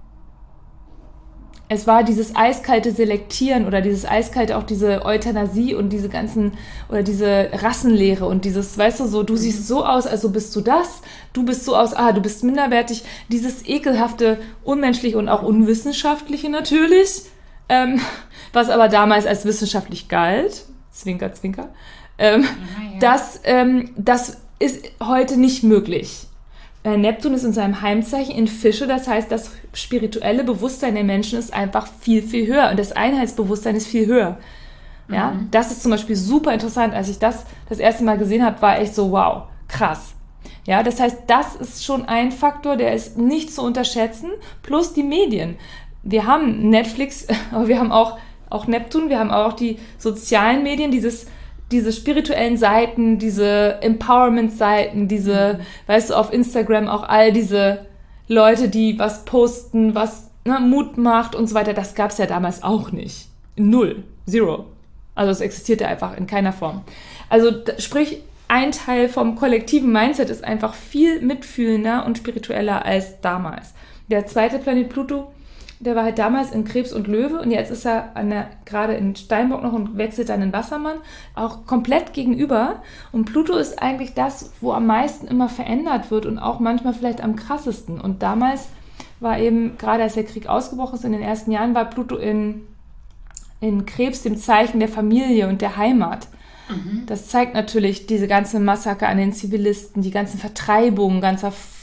Speaker 2: Es war dieses eiskalte Selektieren oder dieses eiskalte auch diese Euthanasie und diese ganzen, oder diese Rassenlehre und dieses, weißt du, so, du siehst so aus, also bist du das, du bist so aus, ah, du bist minderwertig, dieses ekelhafte, unmenschliche und auch unwissenschaftliche natürlich, ähm, was aber damals als wissenschaftlich galt, Zwinker, Zwinker, ähm, ja, ja. Das, ähm, das ist heute nicht möglich. Neptun ist in seinem Heimzeichen in Fische, das heißt, das spirituelle Bewusstsein der Menschen ist einfach viel, viel höher und das Einheitsbewusstsein ist viel höher. Ja, mhm. Das ist zum Beispiel super interessant. Als ich das das erste Mal gesehen habe, war echt so, wow, krass. Ja, das heißt, das ist schon ein Faktor, der ist nicht zu unterschätzen, plus die Medien. Wir haben Netflix, aber wir haben auch, auch Neptun, wir haben auch die sozialen Medien, dieses diese spirituellen Seiten, diese Empowerment-Seiten, diese, mhm. weißt du, auf Instagram auch all diese Leute, die was posten, was ne, Mut macht und so weiter, das gab es ja damals auch nicht. Null. Zero. Also es existierte einfach in keiner Form. Also d- sprich, ein Teil vom kollektiven Mindset ist einfach viel mitfühlender und spiritueller als damals. Der zweite Planet Pluto, der war halt damals in Krebs und Löwe und jetzt ist er an der, gerade in Steinbock noch und wechselt dann in Wassermann, auch komplett gegenüber. Und Pluto ist eigentlich das, wo am meisten immer verändert wird und auch manchmal vielleicht am krassesten. Und damals war eben, gerade als der Krieg ausgebrochen ist, in den ersten Jahren, war Pluto in, in Krebs, dem Zeichen der Familie und der Heimat. Mhm. Das zeigt natürlich diese ganze Massaker an den Zivilisten, die ganzen Vertreibungen ganzer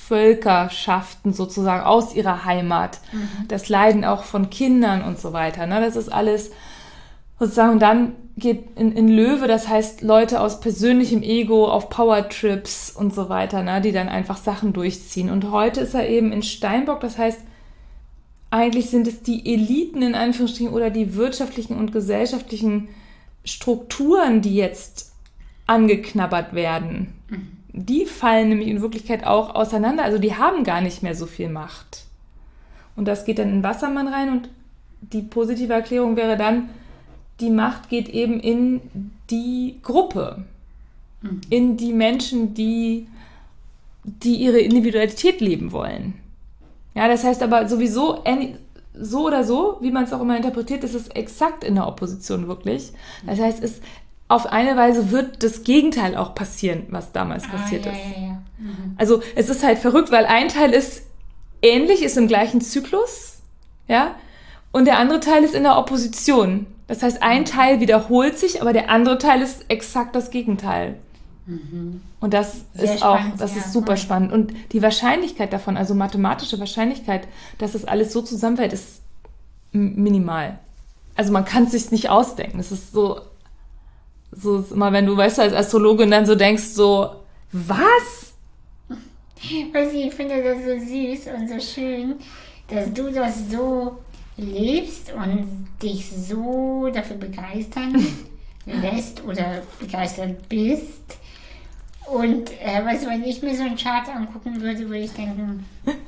Speaker 2: Völkerschaften sozusagen aus ihrer Heimat. Mhm. Das Leiden auch von Kindern und so weiter. Ne? Das ist alles sozusagen, und dann geht in, in Löwe, das heißt Leute aus persönlichem Ego auf Powertrips und so weiter, ne? Die dann einfach Sachen durchziehen. Und heute ist er eben in Steinbock, das heißt, eigentlich sind es die Eliten in Anführungsstrichen oder die wirtschaftlichen und gesellschaftlichen Strukturen, die jetzt angeknabbert werden. Mhm. Die fallen nämlich in Wirklichkeit auch auseinander. Also die haben gar nicht mehr so viel Macht. Und das geht dann in Wassermann rein und die positive Erklärung wäre dann, die Macht geht eben in die Gruppe, mhm. in die Menschen, die, die ihre Individualität leben wollen. Ja, das heißt aber sowieso, so oder so, wie man es auch immer interpretiert, ist es exakt in der Opposition wirklich. Das heißt, es auf eine Weise wird das Gegenteil auch passieren, was damals ah, passiert ja, ist. Ja, ja. Mhm. Also es ist halt verrückt, weil ein Teil ist ähnlich, ist im gleichen Zyklus, ja, und der andere Teil ist in der Opposition. Das heißt, ein Teil wiederholt sich, aber der andere Teil ist exakt das Gegenteil. Mhm. Und das Sehr ist auch, spannend, das ja, ist super cool. spannend. Und die Wahrscheinlichkeit davon, also mathematische Wahrscheinlichkeit, dass das alles so zusammenfällt, ist minimal. Also man kann es sich nicht ausdenken. Es ist so, so ist immer, wenn du, weißt du, als Astrologin dann so denkst, so, was?
Speaker 1: Weißt du, ich finde das so süß und so schön, dass du das so lebst und dich so dafür begeistern lässt oder begeistert bist. Und äh, weißt du, wenn ich mir so einen Chart angucken würde, würde ich denken,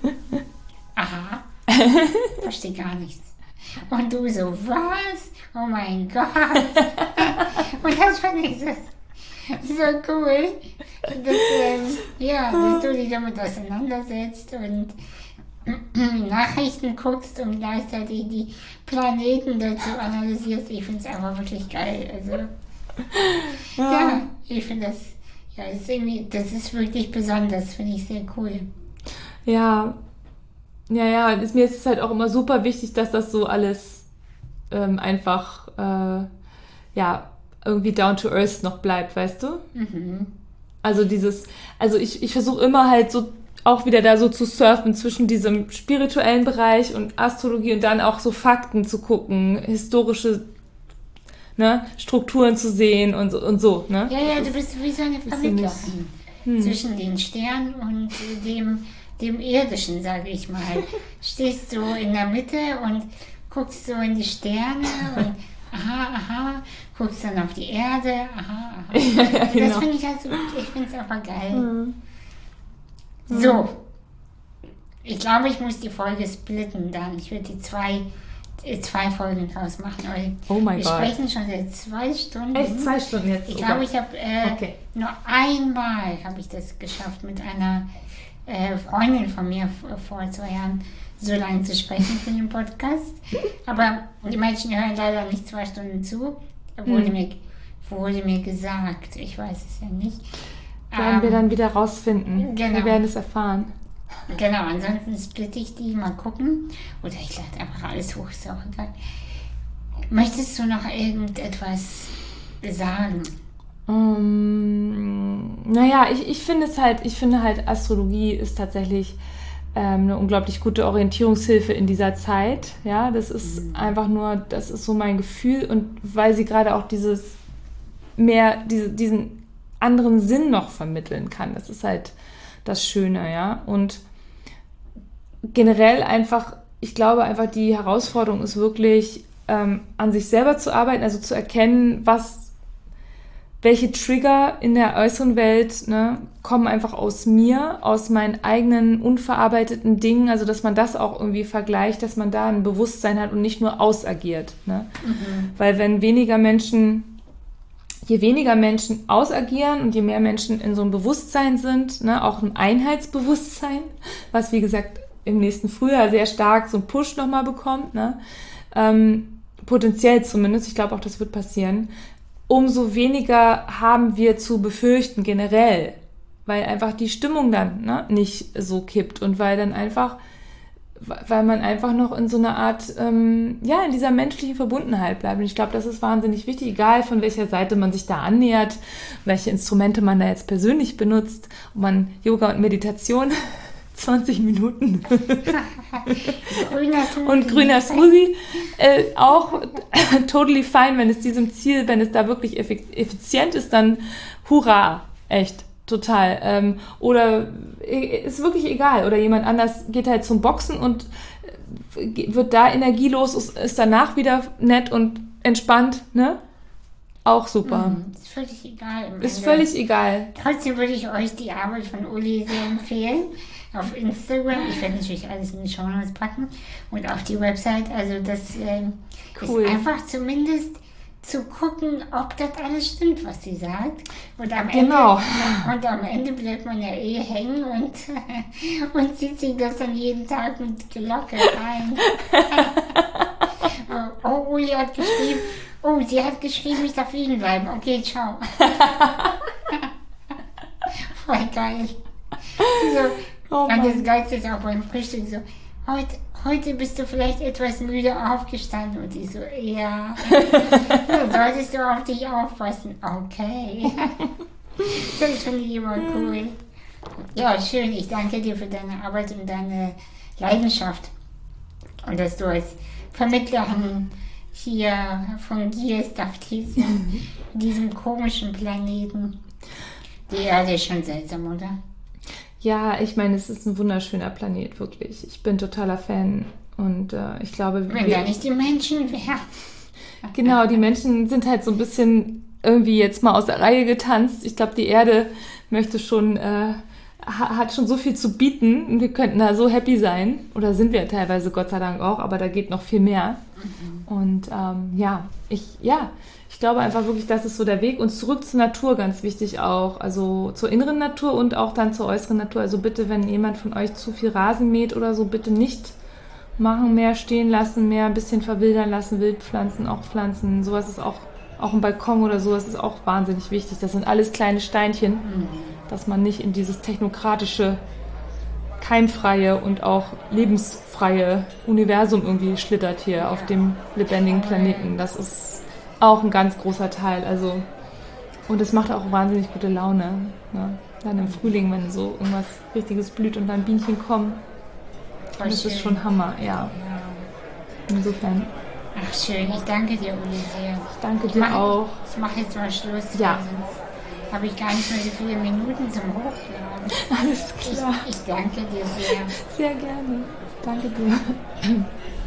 Speaker 1: aha, verstehe gar nichts. Und du so, was? Oh mein Gott. Und das fand ich so, so cool, dass, ähm, ja, dass du dich damit auseinandersetzt und Nachrichten guckst und gleichzeitig die Planeten dazu analysierst. Ich finde es einfach wirklich geil. Also, ja, ja ich finde das, ja, das ist irgendwie, das ist wirklich besonders, finde ich sehr cool.
Speaker 2: Ja, ja, ja, ist, mir ist es halt auch immer super wichtig, dass das so alles ähm, einfach, äh, ja, irgendwie down to earth noch bleibt, weißt du? Mhm. Also dieses, also ich, ich versuche immer halt so auch wieder da so zu surfen zwischen diesem spirituellen Bereich und Astrologie und dann auch so Fakten zu gucken, historische, ne, Strukturen zu sehen und so. Und so, ne?
Speaker 1: Ja, ja, du bist wie so eine Vermittlerin hm. zwischen den Sternen und dem, dem Irdischen, sage ich mal. Stehst du in der Mitte und guckst so in die Sterne und aha, aha, guckst dann auf die Erde, aha, aha. Ja, ja, genau. Das finde ich halt so gut, ich finde es einfach geil. Mhm. So, ich glaube, ich muss die Folge splitten dann. Ich würde die zwei, zwei Folgen draus machen.
Speaker 2: Oh mein
Speaker 1: wir
Speaker 2: Gott.
Speaker 1: Wir sprechen schon seit zwei Stunden.
Speaker 2: Echt zwei Stunden jetzt?
Speaker 1: Ich glaube, ich habe äh, okay. nur einmal habe ich das geschafft, mit einer äh, Freundin von mir vor zwei Jahren so lange zu sprechen für den Podcast. Aber die Menschen hören leider nicht zwei Stunden zu. Wurde, hm. mir, wurde mir gesagt. Ich weiß es ja nicht.
Speaker 2: Werden ähm, wir dann wieder rausfinden. Genau. Wir werden es erfahren.
Speaker 1: Genau, ansonsten splitte ich die, mal gucken. Oder ich lade einfach alles hoch, ist auch egal. Möchtest du noch irgendetwas sagen?
Speaker 2: Um, naja, ich, ich finde es halt, ich finde halt, Astrologie ist tatsächlich ähm, eine unglaublich gute Orientierungshilfe in dieser Zeit. Ja, das ist mhm. einfach nur, das ist so mein Gefühl. Und weil sie gerade auch dieses mehr, diese, diesen anderen Sinn noch vermitteln kann. Das ist halt das Schöne, ja. Und generell einfach, ich glaube einfach, die Herausforderung ist wirklich, ähm, an sich selber zu arbeiten, also zu erkennen, was, welche Trigger in der äußeren Welt, ne, kommen einfach aus mir, aus meinen eigenen unverarbeiteten Dingen, also dass man das auch irgendwie vergleicht, dass man da ein Bewusstsein hat und nicht nur ausagiert. Ne? Mhm. Weil wenn weniger Menschen Je weniger Menschen ausagieren und je mehr Menschen in so einem Bewusstsein sind, ne, auch ein Einheitsbewusstsein, was wie gesagt im nächsten Frühjahr sehr stark so einen Push nochmal bekommt, ne, ähm, potenziell zumindest, ich glaube auch, das wird passieren, umso weniger haben wir zu befürchten generell, weil einfach die Stimmung dann, ne, nicht so kippt und weil dann einfach weil man einfach noch in so einer Art, ähm, ja, in dieser menschlichen Verbundenheit bleibt. Und ich glaube, das ist wahnsinnig wichtig, egal von welcher Seite man sich da annähert, welche Instrumente man da jetzt persönlich benutzt, ob man Yoga und Meditation zwanzig Minuten.
Speaker 1: Grüner Smoothie.
Speaker 2: Und grüner Smoothie, äh, auch totally fine, wenn es diesem Ziel, wenn es da wirklich effizient ist, dann hurra, echt, total. Ähm, oder ist wirklich egal. Oder jemand anders geht halt zum Boxen und wird da energielos, ist, ist danach wieder nett und entspannt, ne? Auch super.
Speaker 1: Mhm, ist völlig egal. Im
Speaker 2: Ist
Speaker 1: Ende.
Speaker 2: völlig egal.
Speaker 1: Trotzdem würde ich euch die Arbeit von Uli sehr empfehlen. Auf Instagram. Ich werde natürlich alles in die Shownotes packen. Und auf die Website. Also das äh,
Speaker 2: Cool.
Speaker 1: ist einfach zumindest zu gucken, ob das alles stimmt, was sie sagt. Und am Ende,
Speaker 2: Genau.
Speaker 1: und am Ende bleibt man ja eh hängen und, und zieht sich das dann jeden Tag mit Glocke rein. oh, oh, Uli hat geschrieben, oh, sie hat geschrieben, ich darf liegen bleiben. Okay, ciao. Voll geil. So,
Speaker 2: Oh
Speaker 1: und
Speaker 2: Mann.
Speaker 1: das Geilste ist auch beim Frühstück so, heute, heute bist du vielleicht etwas müde aufgestanden. Und ich so, ja. Dann solltest du auf dich aufpassen. Okay. Das finde ich immer cool. Ja, schön. Ich danke dir für deine Arbeit und deine Leidenschaft. Und dass du als Vermittlerin hier fungierst auf diesem, diesem komischen Planeten. Die Erde ist schon seltsam, oder?
Speaker 2: Ja, ich meine, es ist ein wunderschöner Planet, wirklich. Ich bin totaler Fan und äh, ich glaube...
Speaker 1: Wenn
Speaker 2: wir,
Speaker 1: da nicht die Menschen wären.
Speaker 2: Genau, die Menschen sind halt so ein bisschen irgendwie jetzt mal aus der Reihe getanzt. Ich glaube, die Erde möchte schon, äh, ha- hat schon so viel zu bieten und wir könnten da so happy sein. Oder sind wir teilweise, Gott sei Dank auch, aber da geht noch viel mehr. Mhm. Und ähm, ja, ich, ja, ich glaube einfach wirklich, das ist so der Weg. Und zurück zur Natur, ganz wichtig auch. Also zur inneren Natur und auch dann zur äußeren Natur. Also bitte, wenn jemand von euch zu viel Rasen mäht oder so, bitte nicht machen, mehr stehen lassen, mehr ein bisschen verwildern lassen, Wildpflanzen auch pflanzen. Sowas ist auch, auch ein Balkon oder sowas ist auch wahnsinnig wichtig. Das sind alles kleine Steinchen, mhm. dass man nicht in dieses technokratische, keimfreie und auch lebensfreie Universum irgendwie schlittert hier ja. auf dem lebendigen Planeten. Das ist auch ein ganz großer Teil. Also, und es macht auch wahnsinnig gute Laune. Ne? Dann im Frühling, wenn so irgendwas Richtiges blüht und dann Bienchen kommen.
Speaker 1: Voll
Speaker 2: das
Speaker 1: schön.
Speaker 2: ist schon Hammer, ja. Insofern.
Speaker 1: Ach schön, ich danke dir, Uli, sehr.
Speaker 2: Ich danke
Speaker 1: ich
Speaker 2: dir
Speaker 1: mach,
Speaker 2: auch.
Speaker 1: Ich mache jetzt mal Schluss,
Speaker 2: ja.
Speaker 1: sonst habe ich gar nicht mehr so viele Minuten zum Hochladen.
Speaker 2: Alles klar.
Speaker 1: Ich, ich danke dir sehr.
Speaker 2: Sehr gerne. Danke dir.